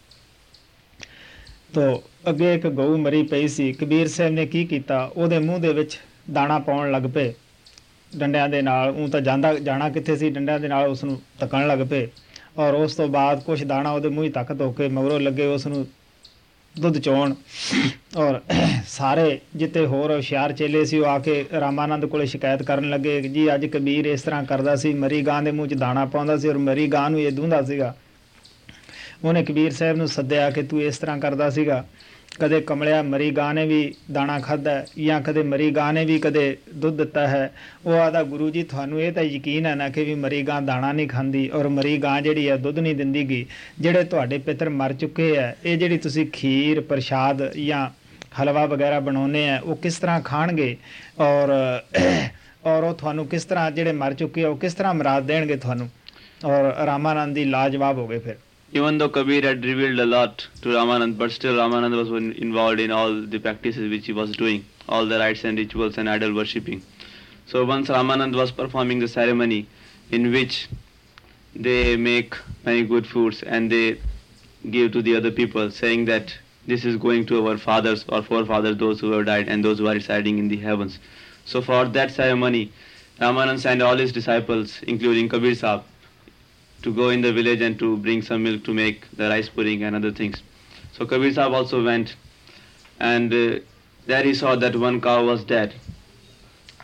ਤੋ ਅੱਗੇ ਇੱਕ ਗਊ ਮਰੀ ਪਈ ਸੀ। ਕਬੀਰ ਸਾਹਿਬ ਨੇ ਕੀ ਕੀਤਾ, ਉਹਦੇ ਮੂੰਹ ਦੇ ਵਿੱਚ ਦਾਣਾ ਪਾਉਣ ਲੱਗ ਪਏ ਡੰਡਿਆਂ ਦੇ ਨਾਲ। ਉਹ ਤਾਂ ਜਾਂਦਾ ਜਾਣਾ ਕਿੱਥੇ ਸੀ, ਡੰਡਿਆਂ ਦੇ ਨਾਲ ਉਸ ਨੂੰ ਧੱਕਣ ਲੱਗ ਪਏ, ਔਰ ਉਸ ਤੋਂ ਬਾਅਦ ਕੁਛ ਦਾਣਾ ਉਹਦੇ ਮੂੰਹ 'ਚ ਧੱਕ ਧੋ ਕੇ ਮਗਰੋਂ ਲੱਗੇ ਉਸ ਨੂੰ ਦੁੱਧ ਚੋਣ। ਔਰ ਸਾਰੇ ਜਿੱਤੇ ਹੋਰ ਹੁਸ਼ਿਆਰ ਚੇਲੇ ਸੀ ਉਹ ਆ ਕੇ ਰਾਮਾਨੰਦ ਕੋਲੇ ਸ਼ਿਕਾਇਤ ਕਰਨ ਲੱਗੇ ਕਿ ਜੀ ਅੱਜ ਕਬੀਰ ਇਸ ਤਰ੍ਹਾਂ ਕਰਦਾ ਸੀ, ਮਰੀ ਗਾਂ ਦੇ ਮੂੰਹ 'ਚ ਦਾਣਾ ਪਾਉਂਦਾ ਸੀ ਔਰ ਮਰੀ ਗਾਂ ਨੂੰ ਇਹ ਦੂੰਦਾ ਸੀਗਾ। ਉਹਨੇ ਕਬੀਰ ਸਾਹਿਬ ਨੂੰ ਸੱਦਿਆ ਕਿ ਤੂੰ ਇਸ ਤਰ੍ਹਾਂ ਕਰਦਾ ਸੀਗਾ, ਕਦੇ ਕਮਲਿਆ ਮਰੀ ਗਾਂ ਨੇ ਵੀ ਦਾਣਾ ਖਾਧਾ ਜਾਂ ਕਦੇ ਮਰੀ ਗਾਂ ਨੇ ਵੀ ਕਦੇ ਦੁੱਧ ਦਿੱਤਾ ਹੈ। ਉਹ ਆਦਾ ਗੁਰੂ ਜੀ ਤੁਹਾਨੂੰ ਇਹ ਤਾਂ ਯਕੀਨ ਹੈ ਨਾ ਕਿ ਵੀ ਮਰੀ ਗਾਂ ਦਾਣਾ ਨਹੀਂ ਖਾਂਦੀ ਔਰ ਮਰੀ ਗਾਂ ਜਿਹੜੀ ਹੈ ਦੁੱਧ ਨਹੀਂ ਦਿੰਦੀ ਗੀ। ਜਿਹੜੇ ਤੁਹਾਡੇ ਪਿੱਤਰ ਮਰ ਚੁੱਕੇ ਹੈ, ਇਹ ਜਿਹੜੀ ਤੁਸੀਂ ਖੀਰ ਪ੍ਰਸ਼ਾਦ ਜਾਂ ਹਲਵਾ ਵਗੈਰਾ ਬਣਾਉਂਦੇ ਆ ਉਹ ਕਿਸ ਤਰ੍ਹਾਂ ਖਾਣਗੇ, ਔਰ ਔਰ ਉਹ ਤੁਹਾਨੂੰ ਕਿਸ ਤਰ੍ਹਾਂ ਜਿਹੜੇ ਮਰ ਚੁੱਕੇ ਆ ਉਹ ਕਿਸ ਤਰ੍ਹਾਂ ਮੁਰਾਦ ਦੇਣਗੇ ਤੁਹਾਨੂੰ। ਔਰ ਰਾਮਾਨੰਦ ਦੀ ਲਾਜਵਾਬ ਹੋ ਗਏ ਫਿਰ। Even though Kabir had revealed a lot to Ramanand, but still Ramanand was involved in all the practices which he was doing, all the rites and rituals and idol worshipping. So once Ramanand was performing the ceremony in which they make many good foods and they give to the other people, saying that this is going to our fathers or forefathers, those who have died and those who are residing in the heavens. So for that ceremony, Ramanand sent all his disciples, including Kabir Sahib, to go in the village and to bring some milk to make the rice pudding and other things. So Kabir Sahib also went, and uh, there he saw that one cow was dead.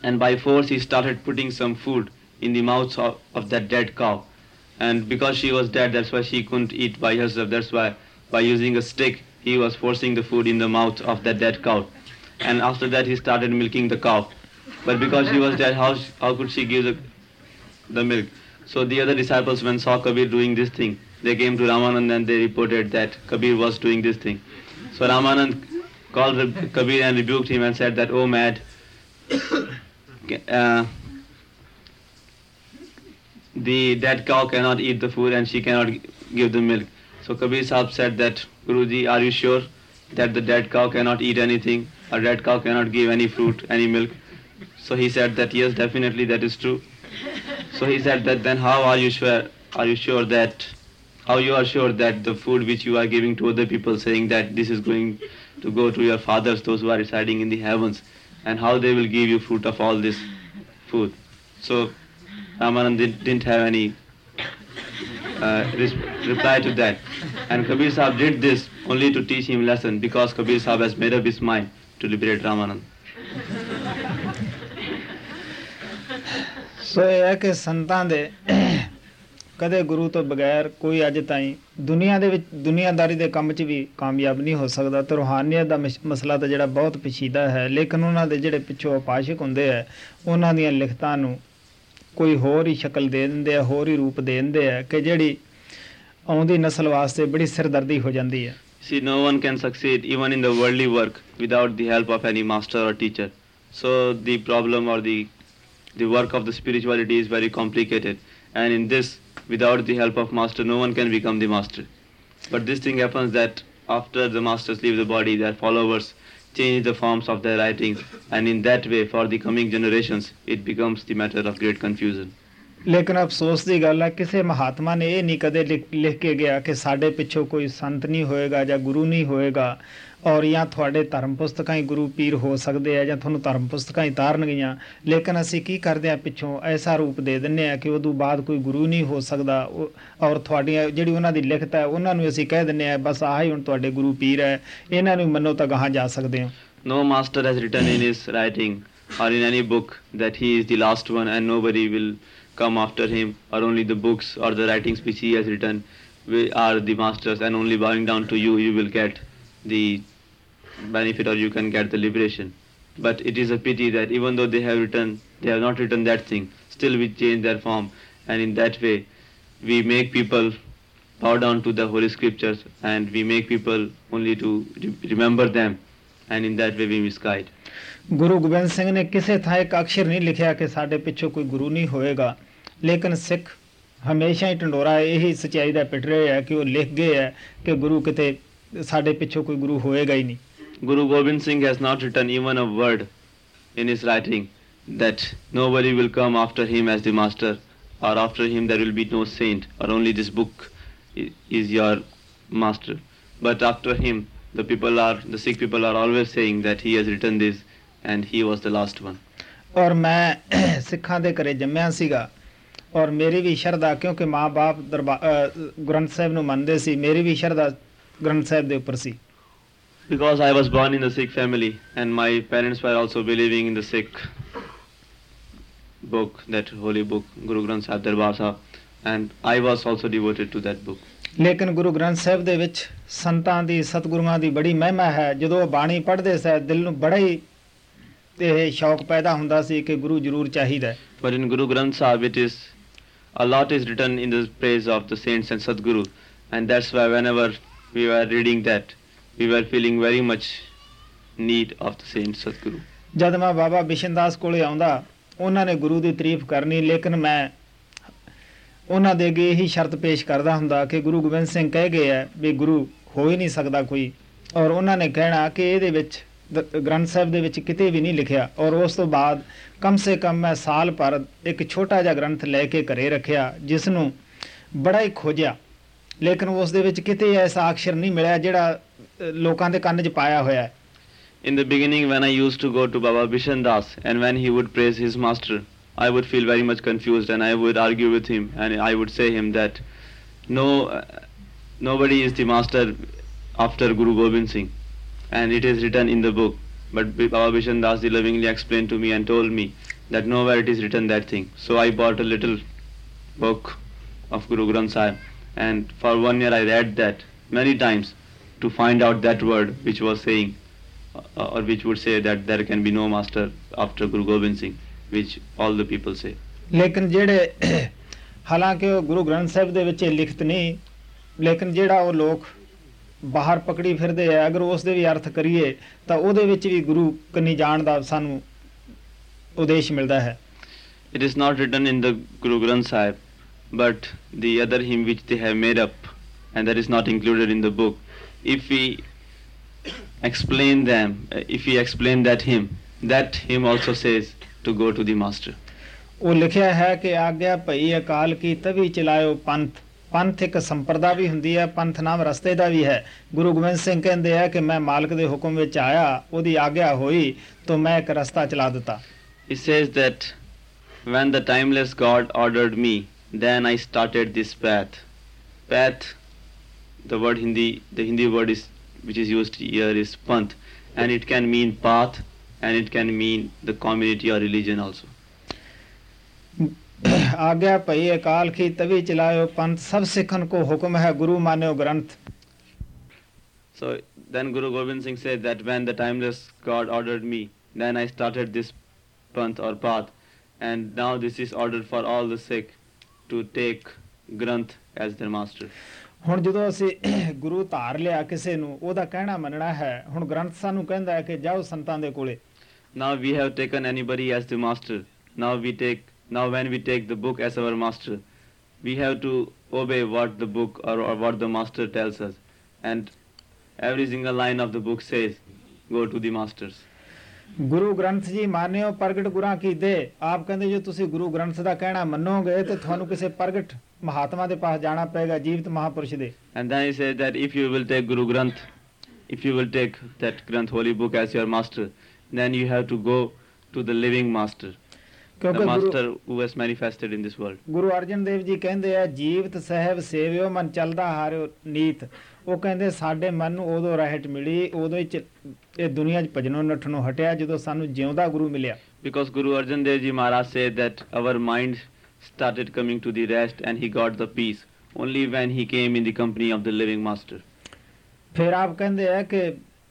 and by force he started putting some food in the mouth of, of that dead cow. And because she was dead, that's why she couldn't eat by herself. That's why by using a stick, he was forcing the food in the mouth of that dead cow. And after that, he started milking the cow. But because she was dead, how, how could she give the, the milk? So the other disciples, when saw Kabir doing this thing, they came to Ramanand and they reported that Kabir was doing this thing. So Ramanand called Kabir and rebuked him and said that, "Oh mad, uh, the dead cow cannot eat the food and she cannot give the milk." So Kabir Sahib said that, "Guruji, are you sure that the dead cow cannot eat anything? A dead cow cannot give any fruit, any milk?" So he said that, "Yes, definitely that is true." So he said that, "Then how are you sure, are you sure that, how you are sure that the food which you are giving to other people, saying that this is going to go to your fathers, those who are residing in the heavens, and how they will give you fruit of all this food?" So Ramanand did, didn't have any uh, res- reply to that. And Kabir Sahib did this only to teach him lesson, because Kabir Sahib has made up his mind to liberate Ramanand. ਸੋ ਇਹ ਹੈ ਕਿ ਸੰਤਾਂ ਦੇ ਕਦੇ ਗੁਰੂ ਤੋਂ ਬਗੈਰ ਕੋਈ ਅੱਜ ਤਾਈਂ ਦੁਨੀਆ ਦੇ ਵਿੱਚ ਦੁਨੀਆਦਾਰੀ ਦੇ ਕੰਮ 'ਚ ਵੀ ਕਾਮਯਾਬ ਨਹੀਂ ਹੋ ਸਕਦਾ। ਤੇ ਰੂਹਾਨੀਅਤ ਦਾ ਮਸ- ਮਸਲਾ ਤਾਂ ਜਿਹੜਾ ਬਹੁਤ ਪੇਚੀਦਾ ਹੈ, ਲੇਕਿਨ ਉਹਨਾਂ ਦੇ ਜਿਹੜੇ ਪਿੱਛੋਂ ਉਪਾਸ਼ਕ ਹੁੰਦੇ ਹੈ, ਉਹਨਾਂ ਦੀਆਂ ਲਿਖਤਾਂ ਨੂੰ ਕੋਈ ਹੋਰ ਹੀ ਸ਼ਕਲ ਦੇ ਦਿੰਦੇ ਆ, ਹੋਰ ਹੀ ਰੂਪ ਦੇ ਦਿੰਦੇ ਆ ਕਿ ਜਿਹੜੀ ਆਉਂਦੀ ਨਸਲ ਵਾਸਤੇ ਬੜੀ ਸਿਰਦਰਦੀ ਹੋ ਜਾਂਦੀ ਹੈ। See, no one can succeed even in the worldly work without the help of any master or teacher. So the problem or the the work of the spirituality is very complicated, and in this, without the help of master, no one can become the master. But this thing happens that after the masters leave the body, their followers change the forms of their writings, and in that way, for the coming generations, it becomes the matter of great confusion. ਲੇਕਿਨ ਅਫਸੋਸ ਦੀ ਗੱਲ ਹੈ, ਕਿਸੇ ਮਹਾਤਮਾ ਨੇ ਇਹ ਨਹੀਂ ਕਦੇ ਲਿਖ ਲਿਖ ਕੇ ਗਿਆ ਕਿ ਸਾਡੇ ਪਿੱਛੋਂ ਕੋਈ ਸੰਤ ਨਹੀਂ ਹੋਏਗਾ ਜਾਂ ਗੁਰੂ ਨਹੀਂ ਹੋਏਗਾ, ਔਰ ਜਾਂ ਤੁਹਾਡੇ ਧਰਮ ਪੁਸਤਕਾਂ ਹੀ ਗੁਰੂ ਪੀਰ ਹੋ ਸਕਦੇ ਆ ਜਾਂ ਤੁਹਾਨੂੰ ਧਰਮ ਪੁਸਤਕਾਂ ਹੀ ਤਾਰਨਗੀਆਂ। ਲੇਕਿਨ ਅਸੀਂ ਕੀ ਕਰਦੇ ਹਾਂ, ਪਿੱਛੋਂ ਐਸਾ ਰੂਪ ਦੇ ਦਿੰਦੇ ਹਾਂ ਕਿ ਉਦੋਂ ਬਾਅਦ ਕੋਈ ਗੁਰੂ ਨਹੀਂ ਹੋ ਸਕਦਾ, ਔਰ ਤੁਹਾਡੀਆਂ ਜਿਹੜੀ ਉਹਨਾਂ ਦੀ ਲਿਖਤ ਹੈ ਉਹਨਾਂ ਨੂੰ ਅਸੀਂ ਕਹਿ ਦਿੰਦੇ ਹਾਂ ਬਸ ਆਹ ਹੀ ਹੁਣ ਤੁਹਾਡੇ ਗੁਰੂ ਪੀਰ ਹੈ, ਇਹਨਾਂ ਨੂੰ ਮੰਨੋ ਤਾਂ ਗਾਹਾਂ ਜਾ ਸਕਦੇ ਹੋ। No master has written in his writing or in any book that he is the last one and nobody will come after him, or only the books or the writings which he has written are the masters, and only bowing down to you you will get the benefit or you can get the liberation. But it is a pity that even though they have written, they have not written that thing, still we change their form, and in that way we make people bow down to the holy scriptures, and we make people only to re- remember them, and in that way we misguide. Guru Gobind Singh ਨੇ ਕਿਸੇ ਥਾਂ ਇੱਕ ਅਕਸ਼ਰ ਨਹੀਂ ਲਿਖਿਆ ਕਿ ਸਾਡੇ ਪਿੱਛੋਂ ਕੋਈ ਗੁਰੂ ਨਹੀਂ ਹੋਏਗਾ, ਲੇਕਿਨ ਸਿੱਖ ਹਮੇਸ਼ਾ ਹੀ ਢੰਡੋਰਾ ਇਹੀ ਸੱਚਾਈ ਦਾ ਪਿੱਟ ਰਹੇ ਹੈ ਕਿ ਉਹ ਲਿਖ ਗਏ ਹੈ ਕਿ ਗੁਰੂ ਕਿਤੇ ਸਾਡੇ ਪਿੱਛੋਂ ਕੋਈ ਗੁਰੂ ਹੋਏਗਾ ਹੀ ਨਹੀਂ। Guru Gobind Singh has not written even a word in his writing that nobody will come after him as the master, or after him there will be no saint, or only this book i- is your master. But after him, the people are, the Sikh people are always saying that he has written this and he was the last one. ਔਰ ਮੈਂ ਸਿੱਖਾਂ ਦੇ ਘਰੇ ਜੰਮਿਆ ਸੀਗਾ, ਔਰ ਮੇਰੀ ਵੀ ਸ਼ਰਧਾ, ਕਿਉਂਕਿ ਮਾਂ ਬਾਪ ਦਰਬਾਰ ਗ੍ਰੰਥ ਸਾਹਿਬ ਨੂੰ ਮੰਨਦੇ ਸੀ, ਮੇਰੀ ਵੀ ਸ਼ਰਧਾ ਗ੍ਰੰਥ ਸਾਹਿਬ ਦੇ ਉੱਪਰ ਸੀ। Because I was born in the Sikh family and my parents were also believing in the Sikh book, that holy book, Guru Granth Sahib Darbar Sahib, and I was also devoted to that book. ਲੇਕਿਨ ਗੁਰੂ ਗ੍ਰੰਥ ਸਾਹਿਬ ਦੇ ਵਿੱਚ ਸੰਤਾਂ ਦੀ ਸਤਿਗੁਰੂਆਂ ਦੀ ਬੜੀ ਮਹਿਮਾ ਹੈ। ਜਦੋਂ ਉਹ ਬਾਣੀ ਪੜ੍ਹਦੇ ਸੀ ਦਿਲ ਨੂੰ ਬੜਾ ਹੀ ਇਹ ਸ਼ੌਕ ਪੈਦਾ ਹੁੰਦਾ ਸੀ ਕਿ ਗੁਰੂ ਜ਼ਰੂਰ ਚਾਹੀਦਾ ਹੈ। But in Guru Granth Sahib it is, a lot is written in the praise of the saints and Sadguru, and that's why whenever we were reading that, we were feeling very much need of the saint Sadguru. ਜਦ ਮੈਂ ਬਾਬਾ ਬਿਸ਼ਨ ਦਾਸ ਕੋਲੇ ਆਉਂਦਾ, ਉਹਨਾਂ ਨੇ ਗੁਰੂ ਦੀ ਤਾਰੀਫ ਕਰਨੀ, ਲੇਕਿਨ ਮੈਂ ਉਹਨਾਂ ਦੇ ਅੱਗੇ ਇਹੀ ਸ਼ਰਤ ਪੇਸ਼ ਕਰਦਾ ਹੁੰਦਾ ਕਿ ਗੁਰੂ ਗੋਬਿੰਦ ਸਿੰਘ ਕਹਿ ਗਏ ਹੈ ਵੀ ਗੁਰੂ ਹੋ ਹੀ ਨਹੀਂ ਸਕਦਾ ਕੋਈ, ਔਰ ਉਹਨਾਂ ਨੇ ਕਹਿਣਾ ਕਿ ਇਹਦੇ ਵਿੱਚ ਦ- ਗ੍ਰੰਥ ਸਾਹਿਬ ਦੇ ਵਿੱਚ ਕਿਤੇ ਵੀ ਨਹੀਂ ਲਿਖਿਆ। ਔਰ ਉਸ ਤੋਂ ਬਾਅਦ ਕਮ ਸੇ ਕਮ ਮੈਂ ਸਾਲ ਭਰ ਇੱਕ ਛੋਟਾ ਜਿਹਾ ਗ੍ਰੰਥ ਲੈ ਕੇ ਘਰੇ ਰੱਖਿਆ, ਜਿਸ ਨੂੰ ਬੜਾ ਹੀ ਖੋਜਿਆ, ਲੇਕਿਨ ਉਸ ਦੇ ਵਿੱਚ ਕਿਤੇ ਐਸਾ ਅਕਸ਼ਰ ਨਹੀਂ ਮਿਲਿਆ ਜਿਹੜਾ ਅ, ਲੋਕਾਂ ਦੇ ਕੰਨ 'ਚ ਪਾਇਆ ਹੋਇਆ ਹੈ। In the beginning, when I used to go to Baba Bishan Das, and when he would praise his master, I would feel very much confused, and I would argue with him, and I would say him that no, uh, nobody is the master after Guru Gobind Singh, and it is written in the book But B- Baba Bishan Das Ji lovingly explained to me and told me that nowhere it is written that thing. So I bought a little book of Guru Granth Sahib, and for one year I read that many times to find out that word which was saying uh, or which would say that there can be no master after Guru Gobind Singh, which all the people say. ਲੇਕਿਨ ਜਿਹੜੇ ਹਾਲਾਂਕਿ ਉਹ ਗੁਰੂ ਗ੍ਰੰਥ ਸਾਹਿਬ ਦੇ ਵਿੱਚ ਇਹ ਲਿਖਤ ਨਹੀਂ, ਲੇਕਿਨ ਜਿਹੜਾ ਉਹ ਲੋਕ ਬਾਹਰ ਪਕੜੀ ਫਿਰਦੇ ਆ, ਅਗਰ ਉਸ ਦੇ ਵੀ ਅਰਥ ਕਰੀਏ ਤਾਂ ਉਹਦੇ ਵਿੱਚ ਵੀ ਗੁਰੂ ਕੰਨੀ ਜਾਣ ਦਾ ਸਾਨੂੰ ਉਦੇਸ਼ ਮਿਲਦਾ ਹੈ. It is not written in the Guru Granth Sahib, but the other hymn which they have made up, and that is not included in the book. If we explain them, uh, if we explain that hymn, that hymn also says to go to the master. ਉਹ ਲਿਖਿਆ ਹੈ ਕਿ ਆਗਿਆ ਭਈ ਅਕਾਲ ਕੀ ਤਵੀ ਚਲਾਇਓ ਪੰਥ. ਪੰਥ ਇੱਕ ਸੰਪਰਦਾ ਵੀ ਹੁੰਦੀ ਹੈ, ਪੰਥ ਨਾਮ ਰਸਤੇ ਦਾ ਵੀ ਹੈ. ਗੁਰੂ ਗੋਬਿੰਦ ਸਿੰਘ ਕਹਿੰਦੇ ਆ ਕਿ ਮੈਂ ਮਾਲਕ ਦੇ ਹੁਕਮ ਵਿੱਚ ਆਇਆ, ਉਹਦੀ ਆਗਿਆ ਹੋਈ ਤਾਂ ਮੈਂ ਇੱਕ ਰਸਤਾ ਚਲਾ ਦਿੱਤਾ. He says that when the timeless God ordered me, then I started this path. Path, the word Hindi, the Hindi word is which is used here is panth, and it can mean path, and it can mean the community or religion also. आज्ञा भई अकाल की तभी चलायो पंथ सब सिखन को हुक्म है गुरु मान्यो ग्रंथ. So then Guru Gobind Singh said that when the timeless God ordered me, then I started this panth or path, and now this is ordered for all the Sikh to take Granth as their master. ਹੁਣ ਜਦੋਂ ਅਸੀਂ ਗੁਰੂ ਧਾਰ ਲਿਆ ਕਿਸੇ ਨੂੰ ਉਹਦਾ ਕਹਿਣਾ ਮੰਨਣਾ ਹੈ. ਹੁਣ ਗ੍ਰੰਥ ਸਾਨੂੰ ਕਹਿੰਦਾ ਹੈ ਕਿ ਜਾਓ ਸੰਤਾਂ ਦੇ ਕੋਲੇ. Now we have taken anybody as the master. Now we take now when we take the book as our master, we have to obey what the book or, or what the master tells us, and every single line of the book says go to the masters. Guru Granth ji ਮਾਨਿਓ ਪ੍ਰਗਟ ਗੁਰਾਂ ਕੀ ਦੇ. ਆਪ ਕਹਿੰਦੇ ਜੇ ਤੁਸੀਂ ਗੁਰੂ ਗ੍ਰੰਥ ਦਾ ਕਹਿਣਾ ਮੰਨੋਗੇ ਤੇ ਤੁਹਾਨੂੰ ਕਿਸੇ ਪ੍ਰਗਟ ਮਹਾਤਮਾ ਦੇ ਪਾਸ ਜਾਣਾ ਪਏਗਾ, ਜੀਵਤ ਮਹਾਪੁਰਸ਼ ਦੇ. And then he said that if you will take Guru Granth, if you will take that Granth holy book as your master, then you have to go to the living master, the master who has manifested in this world. Guru Arjan Dev ji ਕਹਿੰਦੇ ਆ ਜੀਵਤ ਸਹਿਬ ਸੇਵਿਓ ਮਨ ਚੱਲਦਾ ਹਾਰਿਓ ਨੀਤ. ਉਹ ਕਹਿੰਦੇ ਸਾਡੇ ਮਨ ਨੂੰ ਉਦੋਂ ਰਹਿਟ ਮਿਲੀ, ਉਦੋਂ ਹੀ ਇਹ ਦੁਨੀਆ 'ਚ ਭਜਨੋਂ ਨੱਠਣੋਂ ਹਟਿਆ ਜਦੋਂ ਸਾਨੂੰ ਜਿਉਂਦਾ ਗੁਰੂ ਮਿਲਿਆ. Because Guru Arjan Dev Ji Maharaj said that our mind started coming to the rest and he got the peace only when he came in the company of the living master. ਫਿਰ ਆਪ ਕਹਿੰਦੇ ਆ ਕਿ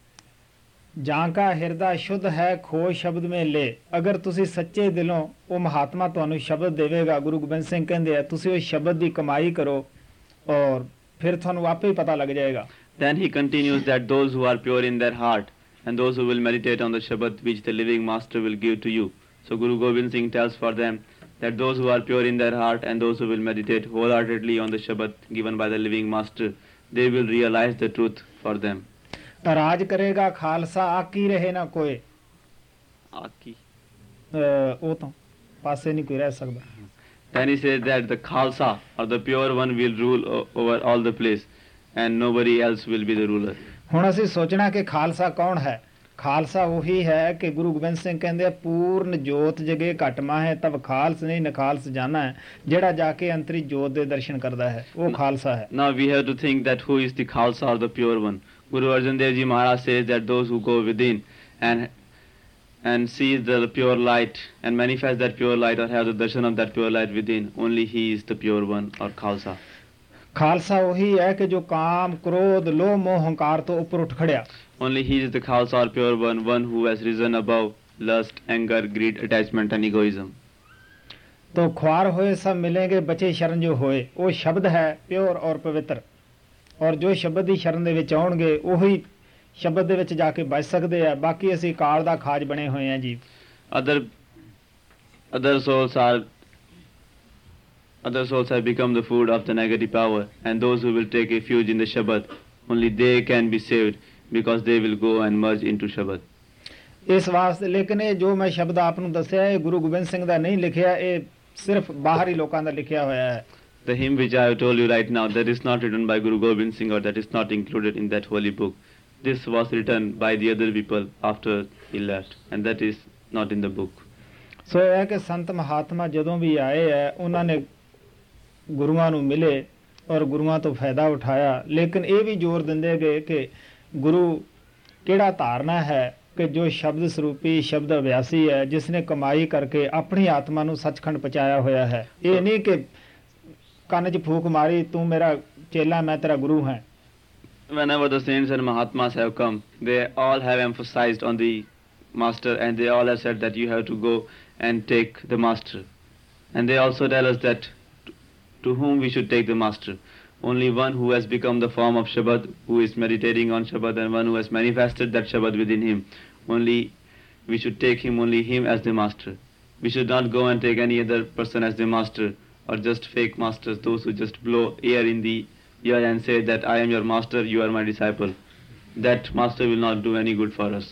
ਜਾਂ ਕਾ ਹਿਰਦਾ ਸ਼ੁੱਧ ਹੈ ਖੋਜ ਸ਼ਬਦ ਮੇਂ ਲੈ. ਅਗਰ ਤੁਸੀਂ ਸੱਚੇ ਦਿਲੋਂ ਉਹ ਮਹਾਤਮਾ ਤੁਹਾਨੂੰ ਸ਼ਬਦ ਦੇਵੇਗਾ. ਗੁਰੂ ਗੋਬਿੰਦ ਸਿੰਘ ਕਹਿੰਦੇ ਆ ਤੁਸੀਂ ਉਹ ਸ਼ਬਦ ਦੀ ਕਮਾਈ ਕਰੋ ਔਰ ਫਿਰ ਤੁਹਾਨੂੰ ਆਪੇ ਹੀ ਪਤਾ ਲੱਗ ਜਾਏਗਾ. Then he continues that those who are pure in their heart and those who will meditate on the Shabad which the living master will give to you. So Guru Gobind Singh tells for them that those who are pure in their heart and those who will meditate wholeheartedly on the Shabad given by the living master, they will realize the truth for them. ਰਾਜ ਕਰੇਗਾ ਖਾਲਸਾ ਆਕੀ ਰਹੇ ਨਾ ਕੋਏ. Aki. ਉਹ ਤਾਂ ਪਾਸੇ ਨਹੀਂ ਕੋਈ ਰਹਿ ਸਕਦਾ. Then he says that the Khalsa or the pure one will rule o- over all the place and nobody else will be the ruler. ਹੁਣ ਅਸੀਂ ਸੋਚਣਾ ਕਿ ਖਾਲਸਾ ਕੌਣ ਹੈ. ਖਾਲਸਾ ਉਹੀ ਹੈ ਕਿ ਗੁਰੂ ਗੋਬਿੰਦ ਸਿੰਘ ਕਹਿੰਦੇ ਆ ਪੂਰਨ ਜੋਤ ਜਗੇ ਘਟ ਮਾਹੇ ਤਬ ਖਾਲਸ ਨਹੀਂ ਨਖਾਲਸ ਜਾਣਾ ਹੈ. ਜਿਹੜਾ ਜਾ ਕੇ ਅੰਤਰੀ ਜੋਤ ਦੇ ਦਰਸ਼ਨ ਕਰਦਾ ਹੈ ਉਹ ਖਾਲਸਾ ਹੈ. Now we have to think that who is the Khalsa or the pure one. Guru Arjan Dev Ji Maharaj says that those who go within and and sees the pure light and manifest that pure light or have the darshan of that pure light within, only he is the pure one or Khalsa. Khalsa ਉਹੀ ਹੈ ਕਿ ਜੋ ਕਾਮ ਕ੍ਰੋਧ ਲੋਭ ਮੋਹ ਹੰਕਾਰ ਤੋਂ ਉੱਪਰ ਉੱਠ ਖੜਿਆ. Only he is the Khalsa or pure one, one who has risen above lust, anger, greed, attachment and egoism. तो ख्वार होए सब मिलेंगे बचे शरण जो होए. ਉਹ ਸ਼ਬਦ ਹੈ ਪਿਓਰ ਔਰ ਪਵਿੱਤਰ ਔਰ ਜੋ ਸ਼ਬਦ ਦੀ ਸ਼ਰਨ ਦੇ ਵਿੱਚ ਆਉਣਗੇ ਉਹੀ ਸ਼ਬਦ ਦੇ ਵਿੱਚ ਜਾ ਕੇ ਬਚ ਸਕਦੇ ਆ. ਬਾਕੀ ਅਸੀਂ ਕਾਲ ਦਾ ਖਾਜ ਬਣੇ ਹੋਏ ਆ ਜੀ. Other other souls are other souls have become the food of the negative power, and those who will take refuge in the Shabad, only they can be saved because they will go and merge into Shabad. ਇਸ ਵਾਸਤੇ ਲੇਕਿਨ ਇਹ ਜੋ ਮੈਂ ਸ਼ਬਦ ਆਪ ਨੂੰ ਦੱਸਿਆ ਇਹ ਗੁਰੂ ਗੋਬਿੰਦ ਸਿੰਘ ਦਾ ਨਹੀਂ ਲਿਖਿਆ, ਇਹ ਸਿਰਫ ਬਾਹਰੀ ਲੋਕਾਂ ਦਾ ਲਿਖਿਆ ਹੋਇਆ ਹੈ. The hymn which I have told you right now, that is not written by Guru Gobind Singh or that is not included in that holy book. This was written by the other people after he left, and that is not in the book. ਸੋ ਇਹ ਹੈ ਕਿ ਸੰਤ ਮਹਾਤਮਾ ਜਦੋਂ ਵੀ ਆਏ ਹੈ ਉਹਨਾਂ ਨੇ ਗੁਰੂਆਂ ਨੂੰ ਮਿਲੇ ਔਰ ਗੁਰੂਆਂ ਤੋਂ ਫਾਇਦਾ ਉਠਾਇਆ. ਲੇਕਿਨ ਇਹ ਵੀ ਜ਼ੋਰ ਦਿੰਦੇ ਗਏ ਕਿ ਗੁਰੂ ਕਿਹੜਾ ਧਾਰਨਾ ਹੈ ਕਿ ਜੋ ਸ਼ਬਦ ਸਰੂਪੀ ਸ਼ਬਦ ਅਭਿਆਸੀ ਹੈ, ਜਿਸ ਨੇ ਕਮਾਈ ਕਰਕੇ ਆਪਣੀ ਆਤਮਾ ਨੂੰ ਸੱਚਖੰਡ ਪਹੁੰਚਾਇਆ ਹੋਇਆ ਹੈ। ਇਹ ਨਹੀਂ ਕਿ ਕੰਨ 'ਚ ਫੂਕ ਮਾਰੀ ਤੂੰ ਮੇਰਾ ਚੇਲਾ ਮੈਂ ਤੇਰਾ ਗੁਰੂ ਹਾਂ। Whenever the saints and Mahatmas have come, they all have emphasized on the master, and they all have said that you have to go and take the master. And they also tell us that to whom we should take the master. Only one who has become the form of Shabad, who is meditating on Shabad, and one who has manifested that Shabad within him. Only we should take him, only him as the master. We should not go and take any other person as the master, or just fake masters, those who just blow air in the ear and say that I am your master, you are my disciple. That master will not do any good for us.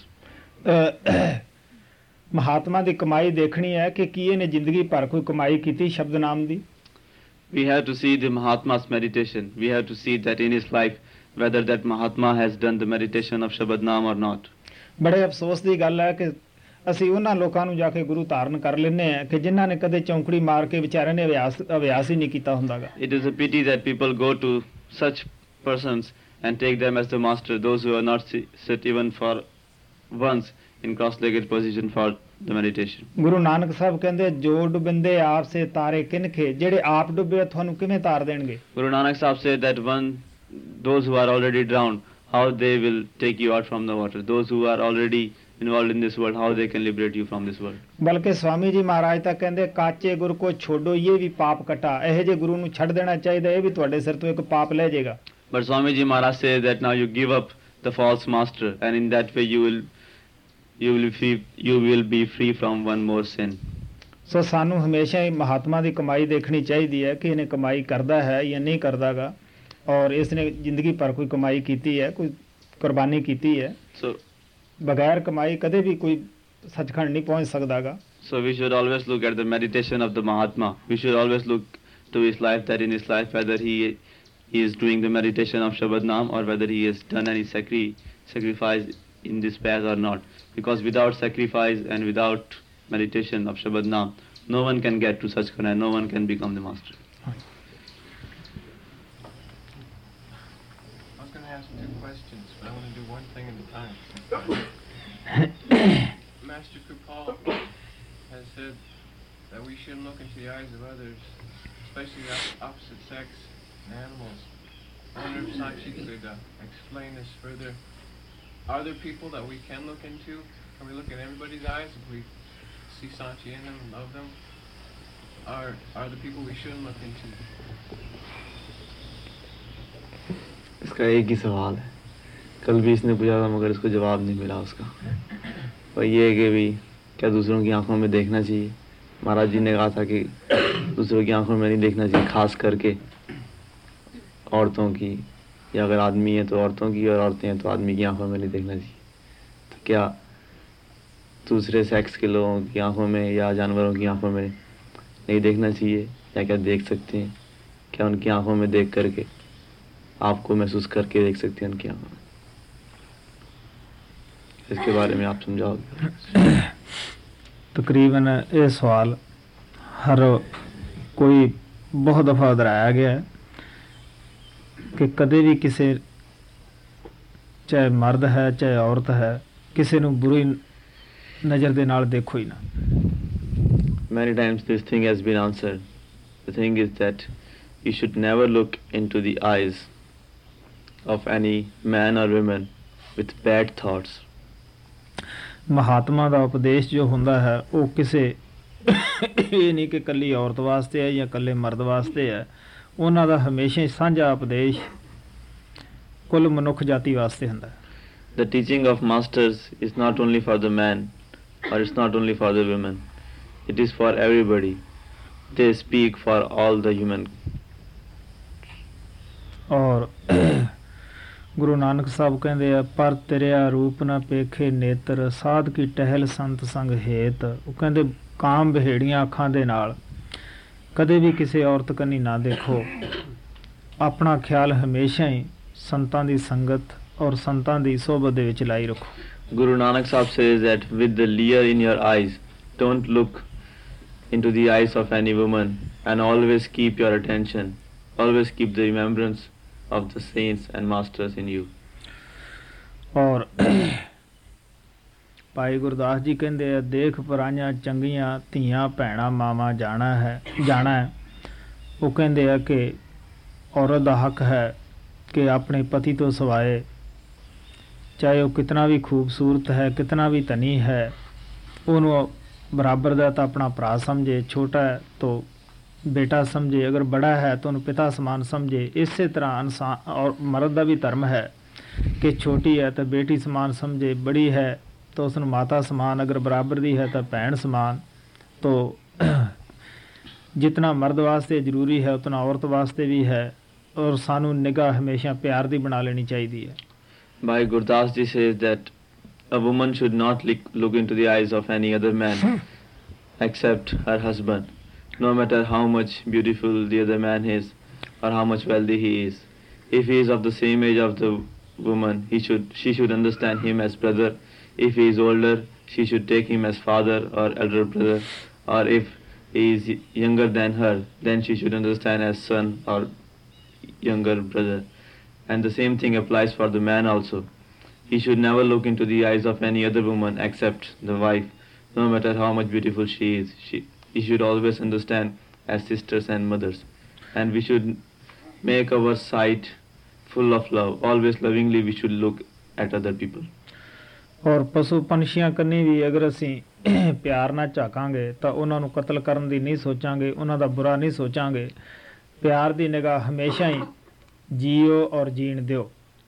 Mahatma ਦੀ ਕਮਾਈ ਦੇਖਣੀ ਹੈ ਕਿ ਕੀ ਇਹਨੇ ਜ਼ਿੰਦਗੀ ਭਰ ਕੋਈ ਕਮਾਈ ਕੀਤੀ ਸ਼ਬਦ ਨਾਮ ਦੀ। We have to see the Mahatma's meditation. We have to see that in his life whether that Mahatma has done the meditation of Shabad Naam or not. ਬੜੇ ਅਫਸੋਸ ਦੀ ਗੱਲ ਹੈ ਕਿ ਅਸੀਂ ਉਹਨਾਂ ਲੋਕਾਂ ਨੂੰ ਜਾ ਕੇ ਗੁਰੂ ਧਾਰਨ ਕਰ ਲੈਂਦੇ ਹਾਂ ਕਿ ਜਿਨ੍ਹਾਂ ਨੇ ਕਦੇ ਚੌਂਕੜੀ ਮਾਰ ਕੇ ਵਿਚਾਰਿਆਂ ਨੇ ਅਭਿਆਸ ਅਭਿਆਸ ਹੀ ਨਹੀਂ ਕੀਤਾ ਹੁੰਦਾਗਾ। It is a pity that people go to such persons and take them as the master, those who are not sit even for once in cross-legged position for the meditation. Guru Nanak Sahib ਕਹਿੰਦੇ ਜੋ ਡੁੱਬਿੰਦੇ ਆਪ ਸੇ ਤਾਰੇ ਕਿਨਖੇ, ਜਿਹੜੇ ਆਪ ਡੁੱਬੇ ਤੁਹਾਨੂੰ ਕਿਵੇਂ ਤਾਰ ਦੇਣਗੇ। Guru Nanak Sahib said that one, those who are already drowned, how they will take you out from the water. Those who are already involved in this world, how they can liberate you from this world. ਬਲਕਿ ਸਵਾਮੀ ਜੀ ਮਹਾਰਾਜ ਤਾਂ ਕਹਿੰਦੇ ਕਾਚੇ ਗੁਰ ਕੋ ਛੋਡੋ ਇਹ ਵੀ ਪਾਪ ਕਟਾ, ਇਹੋ ਜਿਹੇ ਗੁਰੂ ਨੂੰ ਛੱਡ ਦੇਣਾ ਚਾਹੀਦਾ, ਇਹ ਵੀ ਤੁਹਾਡੇ ਸਿਰ ਤੋਂ ਇੱਕ ਪਾਪ ਲੈ ਜਾਏਗਾ। But Swami Ji Maharaj says that now you give up the false master, and in that way you will you will be you will be free from one more sin. ਸੋ ਸਾਨੂੰ ਹਮੇਸ਼ਾ ਹੀ ਮਹਾਤਮਾ ਦੀ ਕਮਾਈ ਦੇਖਣੀ ਚਾਹੀਦੀ ਹੈ ਕਿ ਇਹਨੇ ਕਮਾਈ ਕਰਦਾ ਹੈ ਜਾਂ ਨਹੀਂ ਕਰਦਾਗਾ, ਔਰ ਇਸ ਨੇ ਜ਼ਿੰਦਗੀ ਭਰ ਕੋਈ ਕਮਾਈ ਕੀਤੀ ਹੈ, ਕੋਈ ਕੁਰਬਾਨੀ ਕੀਤੀ ਹੈ। So ਬਗੈਰ ਕਮਾਈ ਕਦੇ ਵੀ ਕੋਈ ਸੱਚਖੰਡ ਨਹੀਂ ਪਹੁੰਚ ਸਕਦਾਗਾ। So we should always look at the meditation of the Mahatma. We should always look to his life, that in his life whether he he is doing the meditation of Shabad Naam or whether he has done any sacri sacrifice in this path or not. Because without sacrifice and without meditation of Shabad Naam, no one can get to Sachkhand and no one can become the master. I was going to ask two questions, but I want to do one thing at a time. Master Kripal has said that we shouldn't look into the eyes of others, especially the opposite sex and animals. I wonder if Sachi could uh, explain this further. Are there people that we can look into? Can we look in everybody's eyes if we see Sachi in them and love them? Are, are there people we shouldn't look into? इसका एक ही सवाल है, कल भी इसने पूछा था मगर इसको जवाब नहीं मिला उसका। और ये है कि भी क्या दूसरों की आंखों में देखना चाहिए। महाराज जी ने कहा था कि दूसरों की आंखों में नहीं देखना चाहिए, खास करके औरतों की, या अगर आदमी है तो औरतों की और औरतें हैं तो आदमी की आंखों में नहीं देखना चाहिए। तो क्या दूसरे सेक्स के लोगों की आंखों में या जानवरों की आंखों में नहीं देखना चाहिए, या क्या देख सकते हैं? क्या उनकी आंखों में देख करके आपको महसूस करके देख सकते हैं उनकी आंखों में? इसके बारे में आप समझाओगे। तकरीबन ये सवाल हर कोई बहुत दफ़ा दोहराया गया है कि कदे भी किसी, चाहे मर्द है चाहे औरत है, किसी नूं बुरी नज़र दे नाल देखो ही ना। Many times this thing has been answered. The thing is that you should never look into the eyes of any man or woman with bad thoughts. महात्मा ਦਾ ਉਪਦੇਸ਼ ਜੋ ਹੁੰਦਾ ਹੈ ਉਹ ਕਿਸੇ ਇਹ ਨਹੀਂ ਕਿ ਕੱਲੀ ਔਰਤ ਵਾਸਤੇ ਹੈ ਜਾਂ ਕੱਲੇ ਮਰਦ ਵਾਸਤੇ ਹੈ, ਉਹਨਾਂ ਦਾ ਹਮੇਸ਼ਾ ਹੀ ਸਾਂਝਾ ਉਪਦੇਸ਼ ਕੁੱਲ ਮਨੁੱਖ ਜਾਤੀ ਵਾਸਤੇ ਹੁੰਦਾ ਹੈ। The teaching of masters is not only for the man or it's not only for the women. It is for everybody. They speak for all the human. ਔਰ ਗੁਰੂ ਨਾਨਕ ਸਾਹਿਬ ਕਹਿੰਦੇ ਆ ਪਰ ਤੇਰਿਆ ਰੂਪ ਨਾ ਪੇਖੇ ਨੇਤਰ ਸਾਧ ਕੀ ਟਹਿਲ ਸੰਤ ਸੰਗ ਹੇਤ। ਉਹ ਕਹਿੰਦੇ ਕਾਮ ਬਹੇੜੀਆਂ ਅੱਖਾਂ ਦੇ ਨਾਲ ਕਦੇ ਵੀ ਕਿਸੇ ਔਰਤ ਕੰਨੀ ਨਾ ਦੇਖੋ, ਆਪਣਾ ਖਿਆਲ ਹਮੇਸ਼ਾ ਹੀ ਸੰਤਾਂ ਦੀ ਸੰਗਤ ਔਰ ਸੰਤਾਂ ਦੀ ਸੋਭਤ ਦੇ ਵਿੱਚ ਲਾਈ ਰੱਖੋ। Guru Nanak Sahib says that with the leer in your eyes, don't look into the eyes of any woman, and always keep your attention, always keep the remembrance of the saints and masters in you. और ਭਾਈ ਗੁਰਦਾਸ ਜੀ ਕਹਿੰਦੇ ਆ, ਦੇਖ ਪਰਾਈਆਂ ਚੰਗੀਆਂ ਧੀਆਂ ਭੈਣਾਂ ਮਾਵਾਂ ਜਾਣਾ ਹੈ ਜਾਣਾ ਹੈ। ਉਹ ਕਹਿੰਦੇ ਆ ਕਿ ਔਰਤ ਦਾ ਹੱਕ ਹੈ ਕਿ ਆਪਣੇ ਪਤੀ ਤੋਂ ਸਿਵਾਏ, ਚਾਹੇ ਉਹ ਕਿਤਨਾ ਵੀ ਖੂਬਸੂਰਤ ਹੈ, ਕਿਤਨਾ ਵੀ ਧਨੀ ਹੈ, ਉਹਨੂੰ ਬਰਾਬਰ ਦਾ ਤਾਂ ਆਪਣਾ ਭਰਾ ਸਮਝੇ, ਛੋਟਾ ਹੈ तो बेटा समझे, अगर बड़ा है तो उन्हें पिता समान समझे। इसी तरह इंसान और मर्द का भी धर्म है कि छोटी है तो बेटी समान समझे, बड़ी है तो उसनों माता समान, अगर बराबर दी है तो भैन समान। तो जितना मर्द वास्ते जरूरी है उतना औरत वास्ते भी है, और सानू निगाह हमेशा प्यार दी बना लेनी चाहिए है। Bhai Gurdas ji says that a woman should not look, look into the eyes of any other man except her husband, no matter how much beautiful the other man is or how much wealthy he is. If he is of the same age of the woman, he should she should understand him as brother. If he is older, she should take him as father or elder brother. Or if he is younger than her, then she should understand as son or younger brother. And the same thing applies for the man also. He should never look into the eyes of any other woman except the wife, no matter how much beautiful she is. She, he should always understand as sisters and mothers. And we should make our sight full of love. Always lovingly we should look at other people. और पशु पंछियां कन्नी भी अगर असी प्यार ना झाकांगे तो उन्होंने कतल करन दी नहीं सोचांगे, उन्हों दा बुरा नहीं सोचांगे। प्यार दी निगाह हमेशा ही जियो और जीण दियो।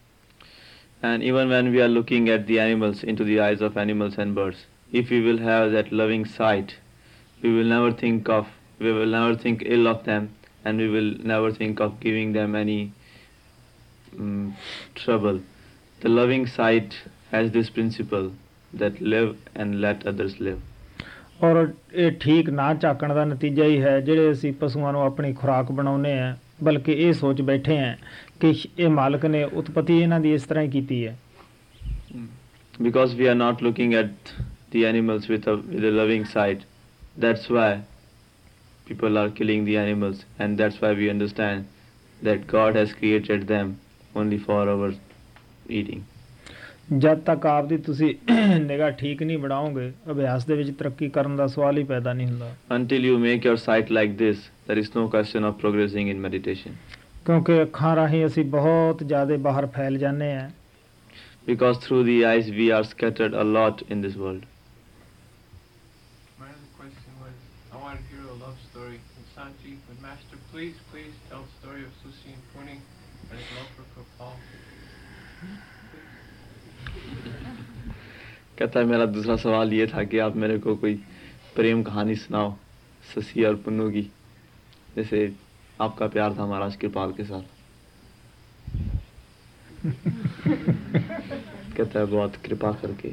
And even when we are looking at the animals, into the eyes of animals and birds, if we will have that loving sight, we will never think of, we will never think ill of them, and we will never think of giving them any um, trouble. The loving sight has this principle that live and let others live. और ਇਹ ਠੀਕ ਨਾ ਝਾਕਣ ਦਾ ਨਤੀਜਾ ਹੀ ਹੈ ਜਿਹੜੇ ਅਸੀਂ ਪਸ਼ੂਆਂ ਨੂੰ ਆਪਣੀ ਖੁਰਾਕ ਬਣਾਉਂਦੇ ਆ, ਬਲਕਿ ਇਹ ਸੋਚ ਬੈਠੇ ਆ ਕਿ ਇਹ ਮਾਲਕ ਨੇ ਉਤਪਤੀ ਇਹਨਾਂ ਦੀ ਇਸ ਤਰ੍ਹਾਂ ਹੀ ਕੀਤੀ ਹੈ। Because we are not looking at the animals with a, with a loving sight, that's why people are killing the animals, and that's why we understand that God has created them only for our eating. ਜਦ ਤੱਕ ਆਪਦੀ ਤੁਸੀਂ ਨਿਗਾਹ ਠੀਕ ਨਹੀਂ ਬਣਾਓਗੇ, ਅਭਿਆਸ ਦੇ ਵਿੱਚ ਤਰੱਕੀ ਕਰਨ ਦਾ ਸਵਾਲ ਹੀ ਪੈਦਾ ਨਹੀਂ ਹੁੰਦਾ। Until you make your sight like this, there is no question of progressing in meditation. ਕਿਉਂਕਿ ਅੱਖਾਂ ਰਾਹੀਂ ਅਸੀਂ ਬਹੁਤ ਜ਼ਿਆਦਾ ਬਾਹਰ ਫੈਲ ਜਾਂਦੇ ਆ। Because through the eyes we are scattered a lot in this world. My other question was, I want to hear a love story. And Sanji, would Master please, please tell the story of Susi and Puni and his love for Kripal? कहता है मेरा दूसरा सवाल ये था कि आप मेरे को कोई प्रेम कहानी सुनाओ शशि और पुन्नू की, जैसे आपका प्यार था महाराज कृपाल के साथ। कहता है बहुत कृपा करके।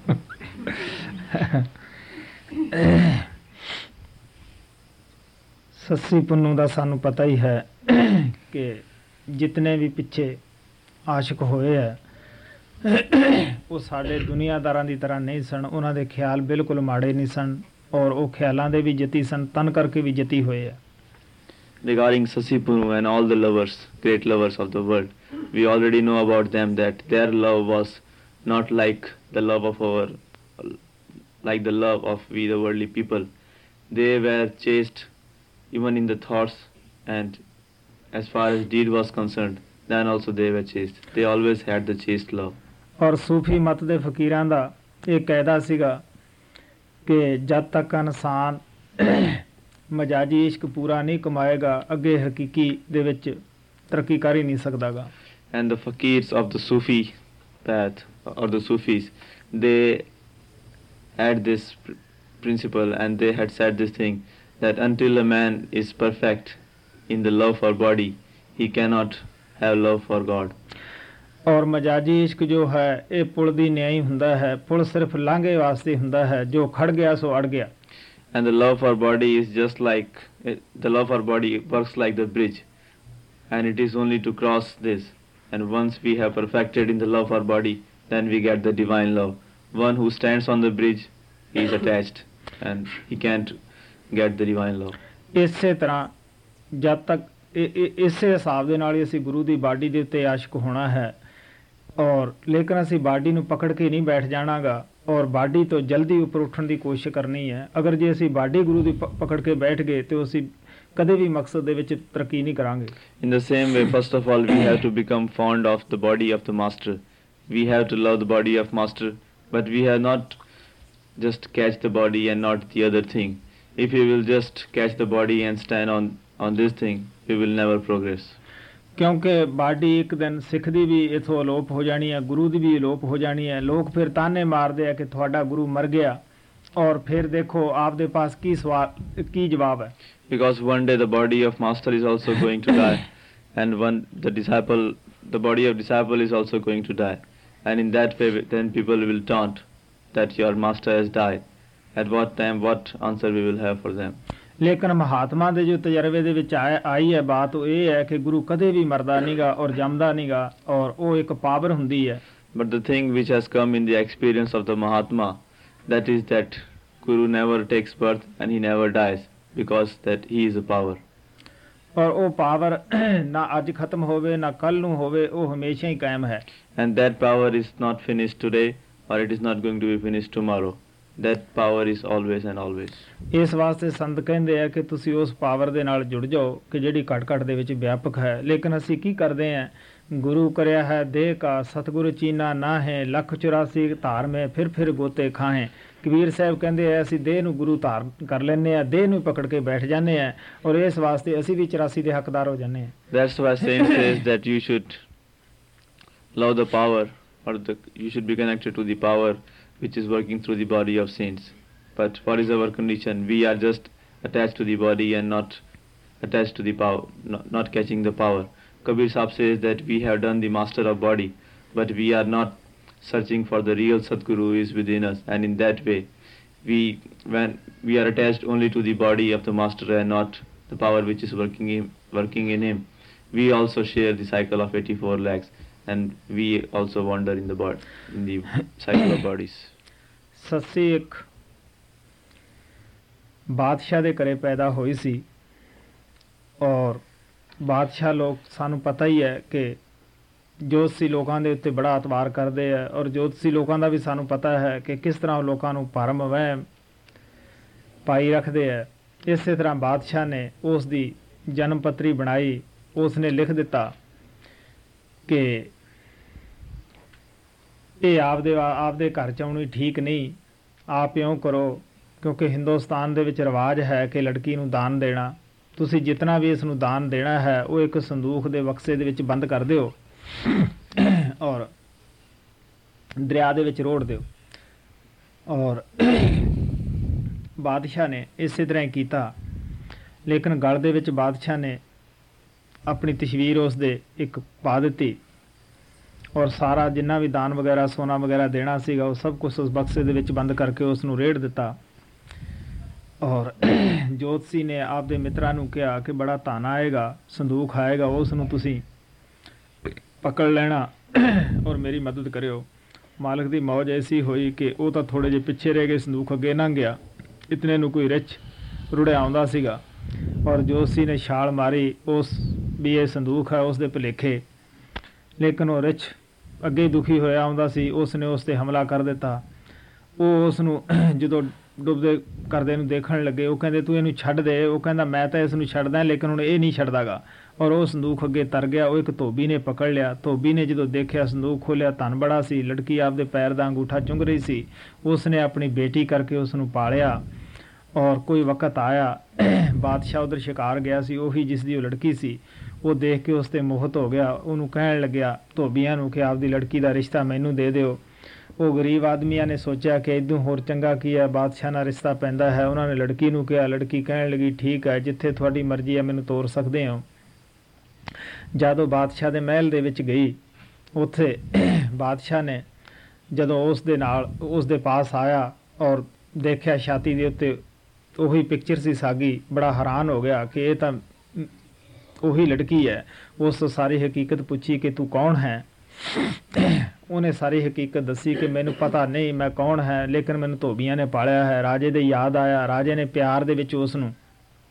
ਸੱਸੀ ਪੁੰਨੂ ਦਾ ਸਾਨੂੰ ਪਤਾ ਹੀ ਹੈ ਕਿ ਜਿਤਨੇ ਵੀ ਪਿੱਛੇ ਆਸ਼ਿਕ ਹੋਏ ਹੈ ਉਹ ਸਾਡੇ ਦੁਨੀਆਦਾਰਾਂ ਦੀ ਤਰ੍ਹਾਂ ਨਹੀਂ ਸਨ। ਉਹਨਾਂ ਦੇ ਖਿਆਲ ਬਿਲਕੁਲ ਮਾੜੇ ਨਹੀਂ ਸਨ, ਔਰ ਉਹ ਖਿਆਲਾਂ ਦੇ ਵੀ ਜਤੀ ਸਨ, ਤਨ ਕਰਕੇ ਵੀ ਜਤੀ ਹੋਏ ਆ। Regarding Sasi Punnu and all the lovers, great lovers of the world, we already know about them that their love was not like the love of our, like the love of we the worldly people. They were chaste even in the thoughts, and as far as deed was concerned, then also they were chaste. They always had the chaste love. ਔਰ ਸੂਫੀ ਮਤ ਦੇ ਫਕੀਰਾਂ ਦਾ ਇਹ ਕਾਇਦਾ ਸੀਗਾ ਕਿ ਜਦ ਤੱਕ ਇਨਸਾਨ ਮਜਾਜੀ ਇਸ਼ਕ ਪੂਰਾ ਨਹੀਂ ਕਮਾਏਗਾ ਅੱਗੇ ਹਕੀਕੀ ਦੇ ਵਿੱਚ ਤਰੱਕੀ ਕਰ ਹੀ ਨਹੀਂ ਸਕਦਾਗਾ। And the fakirs of the Sufi path, or the Sufis, they had this pr- principle, and they had said this thing that until a man is perfect in the love for body, he cannot have love for God. ਔਰ ਮਜਾਜੀ ਇਸ਼ਕ ਜੋ ਹੈ ਇਹ ਪੁਲ ਦੀ ਨਿਆਈ ਹੁੰਦਾ ਹੈ, ਪੁਲ ਸਿਰਫ ਲਾਂਘੇ ਵਾਸਤੇ ਹੁੰਦਾ ਹੈ, ਜੋ ਖੜ ਗਿਆ ਸੋ ਅੜ ਗਿਆ। And the love for body is just like, the love for body works like the bridge, and it is only to cross this. And once we have perfected in the love for body, then we get the divine love. One who stands on the bridge, he is attached, and he can't get the divine love. ਇਸੇ ਤਰ੍ਹਾਂ ਜਦ ਤੱਕ ਇਸੇ ਹਿਸਾਬ ਦੇ ਨਾਲ ਹੀ ਅਸੀਂ ਗੁਰੂ ਦੀ body ਦੇ ਉੱਤੇ ਆਸ਼ਿਕ ਹੋਣਾ ਹੈ, ਔਰ ਲੇਕਿਨ ਅਸੀਂ ਬਾਡੀ ਨੂੰ ਪਕੜ ਕੇ ਨਹੀਂ ਬੈਠ ਜਾਣਾਗਾ। ਔਰ ਬਾਡੀ ਤੋਂ ਜਲਦੀ ਉੱਪਰ ਉੱਠਣ ਦੀ ਕੋਸ਼ਿਸ਼ ਕਰਨੀ ਹੈ। ਅਗਰ ਜੇ ਅਸੀਂ ਬਾਡੀ ਗੁਰੂ ਦੀ ਪ- ਪਕੜ ਕੇ ਬੈਠ ਗਏ ਤੇ ਅਸੀਂ ਕਦੇ ਵੀ ਮਕਸਦ ਦੇ ਵਿੱਚ ਤਰੱਕੀ ਨਹੀਂ ਕਰਾਂਗੇ। In the same way, first of all, we have to become fond of the body of the master. We have to love the body of master, but we have not just catch the body and not the other thing. If we will just catch the body and stand on on this thing, we will never progress. ਕਿਉਂਕਿ body ਇੱਕ ਦਿਨ ਸਿੱਖ ਦੀ ਵੀ ਇਥੋਂ ਅਲੋਪ ਹੋ ਜਾਣੀ ਹੈ, ਗੁਰੂ ਦੀ ਵੀ ਅਲੋਪ ਹੋ ਜਾਣੀ ਹੈ। ਲੋਕ ਫਿਰ ਤਾਨੇ ਮਾਰਦੇ ਆ ਕਿ ਤੁਹਾਡਾ ਗੁਰੂ ਮਰ ਗਿਆ, ਔਰ ਫਿਰ ਦੇਖੋ ਆਪਦੇ ਪਾਸ ਕੀ ਸਵਾਲ ਕੀ ਜਵਾਬ ਹੈ। Because one day the body of master is also going to die, and one the disciple, the body of disciple is also going to die, and in that way then people will taunt that your master has died. At what time, what answer we will have for them? ਲੇਕਿਨ ਮਹਾਤਮਾ ਦੇ ਜੋ ਤਜਰਬੇ ਦੇ ਵਿੱਚ ਆਇਆ ਆਈ ਹੈ ਬਾਤ, ਉਹ ਇਹ ਹੈ ਕਿ ਗੁਰੂ ਕਦੇ ਵੀ ਮਰਦਾ ਨਹੀਂਗਾ ਔਰ ਜੰਮਦਾ ਨਹੀਂਗਾ, ਔਰ ਉਹ ਇੱਕ ਪਾਵਰ ਹੁੰਦੀ ਹੈ। But the thing which has come in the experience of the Mahatma, that is that Guru never takes birth and he never dies, because that he is a power. ਔਰ ਉਹ ਪਾਵਰ ਨਾ ਅੱਜ ਖਤਮ ਹੋਵੇ ਨਾ ਕੱਲ ਨੂੰ ਹੋਵੇ, ਉਹ ਹਮੇਸ਼ਾ ਹੀ ਕਾਇਮ ਹੈ। And that power is not finished today, or it is not going to be finished tomorrow. That power is always and always. ਇਸ ਵਾਸਤੇ ਸੰਤ ਕਹਿੰਦੇ ਆ ਕਿ ਤੁਸੀਂ ਉਸ ਪਾਵਰ ਦੇ ਨਾਲ ਜੁੜ ਜਾਓ ਕਿ ਜਿਹੜੀ ਘਟ ਘਟ ਦੇ ਵਿੱਚ ਵਿਆਪਕ ਹੈ। ਲੇਕਿਨ ਅਸੀਂ ਕੀ ਕਰਦੇ ਹਾਂ? ਗੁਰੂ ਕਰਿਆ ਹੈ ਦੇਹ ਕਾ ਸਤਿਗੁਰੂ ਚੀਨਾ ਨਾ ਹੈ, ਲੱਖ ਚੁਰਾਸੀ ਧਾਰ ਮੈਂ ਫਿਰ ਫਿਰ ਗੋਤੇ ਖਾਹੇ। ਕਬੀਰ ਸਾਹਿਬ ਕਹਿੰਦੇ ਆ ਅਸੀਂ ਦੇਹ ਨੂੰ ਗੁਰੂ ਧਾਰ ਕਰ ਲੈਂਦੇ ਹਾਂ, ਦੇਹ ਨੂੰ ਪਕੜ ਕੇ ਬੈਠ ਜਾਂਦੇ ਹਾਂ, ਔਰ ਇਸ ਵਾਸਤੇ ਅਸੀਂ ਵੀ ਚੁਰਾਸੀ ਦੇ ਹੱਕਦਾਰ ਹੋ ਜਾਂਦੇ ਹਾਂ। That's why Saint says that you should love the power, or the, you should be connected to the power which is working through the body of saints. But what is our condition? We are just attached to the body and not attached to the power, not, not catching the power. Kabir Sahib says that we have done the master of body, but we are not searching for the real Sadguru who is within us, and in that way we when we are attached only to the body of the master and not the power which is working in, working in him, we also share the cycle of eighty-four lakhs, and we also wander in the body, in the cycle of bodies. Sassi ਇੱਕ ਬਾਦਸ਼ਾਹ ਦੇ ਘਰੇ ਪੈਦਾ ਹੋਈ ਸੀ, ਔਰ ਬਾਦਸ਼ਾਹ ਲੋਕ ਸਾਨੂੰ ਪਤਾ ਹੀ ਹੈ ਕਿ ਜੋਤਸੀ ਲੋਕਾਂ ਦੇ ਉੱਤੇ ਬੜਾ ਅਤਵਾਰ ਕਰਦੇ ਆ, ਔਰ ਜੋਤਸੀ ਲੋਕਾਂ ਦਾ ਵੀ ਸਾਨੂੰ ਪਤਾ ਹੈ ਕਿ ਕਿਸ ਤਰ੍ਹਾਂ ਉਹ ਲੋਕਾਂ ਨੂੰ ਭਰਮ ਵਹਿਮ ਪਾਈ ਰੱਖਦੇ ਆ। ਇਸੇ ਤਰ੍ਹਾਂ ਬਾਦਸ਼ਾਹ ਨੇ ਉਸ ਦੀ ਜਨਮ ਪੱਤਰੀ ਬਣਾਈ। ਉਸ ਨੇ ਲਿਖ ਦਿੱਤਾ ਕਿ ਇਹ ਆਪਦੇ ਆਪਦੇ ਘਰ 'ਚ ਆਉਣੀ ਠੀਕ ਨਹੀਂ, ਆਪ ਇਉਂ ਕਰੋ, ਕਿਉਂਕਿ ਹਿੰਦੁਸਤਾਨ ਦੇ ਵਿੱਚ ਰਿਵਾਜ ਹੈ ਕਿ ਲੜਕੀ ਨੂੰ ਦਾਨ ਦੇਣਾ। ਤੁਸੀਂ ਜਿਤਨਾ ਵੀ ਇਸ ਨੂੰ ਦਾਨ ਦੇਣਾ ਹੈ ਉਹ ਇੱਕ ਸੰਦੂਖ ਦੇ ਬਕਸੇ ਦੇ ਵਿੱਚ ਬੰਦ ਕਰ ਦਿਓ ਔਰ ਦਰਿਆ ਦੇ ਵਿੱਚ ਰੋੜ ਦਿਓ। ਔਰ ਬਾਦਸ਼ਾਹ ਨੇ ਇਸੇ ਤਰ੍ਹਾਂ ਹੀ ਕੀਤਾ, ਲੇਕਿਨ ਗਲ ਦੇ ਵਿੱਚ ਬਾਦਸ਼ਾਹ ਨੇ ਆਪਣੀ ਤਸਵੀਰ ਉਸ ਦੇ ਇੱਕ ਪਾ ਦਿੱਤੀ, ਔਰ ਸਾਰਾ ਜਿੰਨਾ ਵੀ ਦਾਨ ਵਗੈਰਾ ਸੋਨਾ ਵਗੈਰਾ ਦੇਣਾ ਸੀਗਾ ਉਹ ਸਭ ਕੁਛ ਉਸ ਬਕਸੇ ਦੇ ਵਿੱਚ ਬੰਦ ਕਰਕੇ ਉਸ ਨੂੰ ਰੇੜ ਦਿੱਤਾ। ਔਰ ਜੋਤਸੀ ਨੇ ਆਪਦੇ ਮਿੱਤਰਾਂ ਨੂੰ ਕਿਹਾ ਕਿ ਬੜਾ ਧਨ ਆਏਗਾ, ਸੰਦੂਖ ਆਏਗਾ, ਉਸ ਨੂੰ ਤੁਸੀਂ ਪਕੜ ਲੈਣਾ ਔਰ ਮੇਰੀ ਮਦਦ ਕਰਿਓ। ਮਾਲਕ ਦੀ ਮੌਜ ਐਸੀ ਹੋਈ ਕਿ ਉਹ ਤਾਂ ਥੋੜ੍ਹੇ ਜਿਹੇ ਪਿੱਛੇ ਰਹਿ ਗਏ, ਸੰਦੂਖ ਅੱਗੇ ਲੰਘ ਗਿਆ। ਇਤਨੇ ਨੂੰ ਕੋਈ ਰਿੱਛ ਰੁੜਿਆ ਆਉਂਦਾ ਸੀਗਾ, ਔਰ ਜੋਤਸੀ ਨੇ ਛਾਲ ਮਾਰੀ ਉਸ ਵੀ ਇਹ ਸੰਦੂਖ ਹੈ ਉਸ ਦੇ ਭੁਲੇਖੇ, ਲੇਕਿਨ ਉਹ ਰਿੱਛ ਅੱਗੇ ਦੁਖੀ ਹੋਇਆ ਆਉਂਦਾ ਸੀ। ਉਸ ਨੇ ਉਸ 'ਤੇ ਹਮਲਾ ਕਰ ਦਿੱਤਾ। ਉਹ ਉਸ ਨੂੰ ਜਦੋਂ ਡੁੱਬਦੇ ਕਰਦੇ ਨੂੰ ਦੇਖਣ ਲੱਗੇ, ਉਹ ਕਹਿੰਦੇ ਤੂੰ ਇਹਨੂੰ ਛੱਡ ਦੇ। ਉਹ ਕਹਿੰਦਾ ਮੈਂ ਤਾਂ ਇਸ ਨੂੰ ਛੱਡਦਾ, ਲੇਕਿਨ ਹੁਣ ਇਹ ਨਹੀਂ ਛੱਡਦਾਗਾ। ਔਰ ਉਹ ਸੰਦੂਖ ਅੱਗੇ ਤਰ ਗਿਆ। ਉਹ ਇੱਕ ਧੋਬੀ ਨੇ ਪਕੜ ਲਿਆ। ਧੋਬੀ ਨੇ ਜਦੋਂ ਦੇਖਿਆ ਸੰਦੂਖ ਖੋਲ੍ਹਿਆ, ਧਨ ਬੜਾ ਸੀ। ਲੜਕੀ ਆਪਦੇ ਪੈਰ ਦਾ ਅੰਗੂਠਾ ਚੁੰਘ ਰਹੀ ਸੀ। ਉਸ ਨੇ ਆਪਣੀ ਬੇਟੀ ਕਰਕੇ ਉਸ ਨੂੰ ਪਾਲਿਆ। ਔਰ ਕੋਈ ਵਕਤ ਆਇਆ, ਬਾਦਸ਼ਾਹ ਉੱਧਰ ਸ਼ਿਕਾਰ ਗਿਆ ਸੀ, ਉਹੀ ਜਿਸ ਦੀ ਉਹ ਲੜਕੀ ਸੀ। ਉਹ ਦੇਖ ਕੇ ਉਸ 'ਤੇ ਮੋਹਿਤ ਹੋ ਗਿਆ। ਉਹਨੂੰ ਕਹਿਣ ਲੱਗਿਆ ਧੋਬੀਆਂ ਨੂੰ ਕਿ ਆਪਦੀ ਲੜਕੀ ਦਾ ਰਿਸ਼ਤਾ ਮੈਨੂੰ ਦੇ ਦਿਓ। ਉਹ ਗਰੀਬ ਆਦਮੀਆਂ ਨੇ ਸੋਚਿਆ ਕਿ ਇੱਦੋਂ ਹੋਰ ਚੰਗਾ ਕੀ ਹੈ, ਬਾਦਸ਼ਾਹ ਨਾਲ ਰਿਸ਼ਤਾ ਪੈਂਦਾ ਹੈ। ਉਹਨਾਂ ਨੇ ਲੜਕੀ ਨੂੰ ਕਿਹਾ। ਲੜਕੀ ਕਹਿਣ ਲੱਗੀ ਠੀਕ ਹੈ, ਜਿੱਥੇ ਤੁਹਾਡੀ ਮਰਜ਼ੀ ਹੈ ਮੈਨੂੰ ਤੋਰ ਸਕਦੇ ਹੋ। ਜਦੋਂ ਬਾਦਸ਼ਾਹ ਦੇ ਮਹਿਲ ਦੇ ਵਿੱਚ ਗਈ, ਉੱਥੇ ਬਾਦਸ਼ਾਹ ਨੇ ਜਦੋਂ ਉਸ ਦੇ ਨਾਲ ਉਸ ਦੇ ਪਾਸ ਆਇਆ ਔਰ ਦੇਖਿਆ ਛਾਤੀ ਦੇ ਉੱਤੇ ਉਹੀ ਪਿਕਚਰ ਸੀ ਸਾਗੀ, ਬੜਾ ਹੈਰਾਨ ਹੋ ਗਿਆ ਕਿ ਇਹ ਤਾਂ ਉਹੀ ਲੜਕੀ ਹੈ। ਉਸ ਤੋਂ ਸਾਰੀ ਹਕੀਕਤ ਪੁੱਛੀ ਕਿ ਤੂੰ ਕੌਣ ਹੈ। ਉਹਨੇ ਸਾਰੀ ਹਕੀਕਤ ਦੱਸੀ ਕਿ ਮੈਨੂੰ ਪਤਾ ਨਹੀਂ ਮੈਂ ਕੌਣ ਹੈ, ਲੇਕਿਨ ਮੈਨੂੰ ਧੋਬੀਆਂ ਨੇ ਪਾਲਿਆ ਹੈ। ਰਾਜੇ ਦੇ ਯਾਦ ਆਇਆ। ਰਾਜੇ ਨੇ ਪਿਆਰ ਦੇ ਵਿੱਚ ਉਸ ਨੂੰ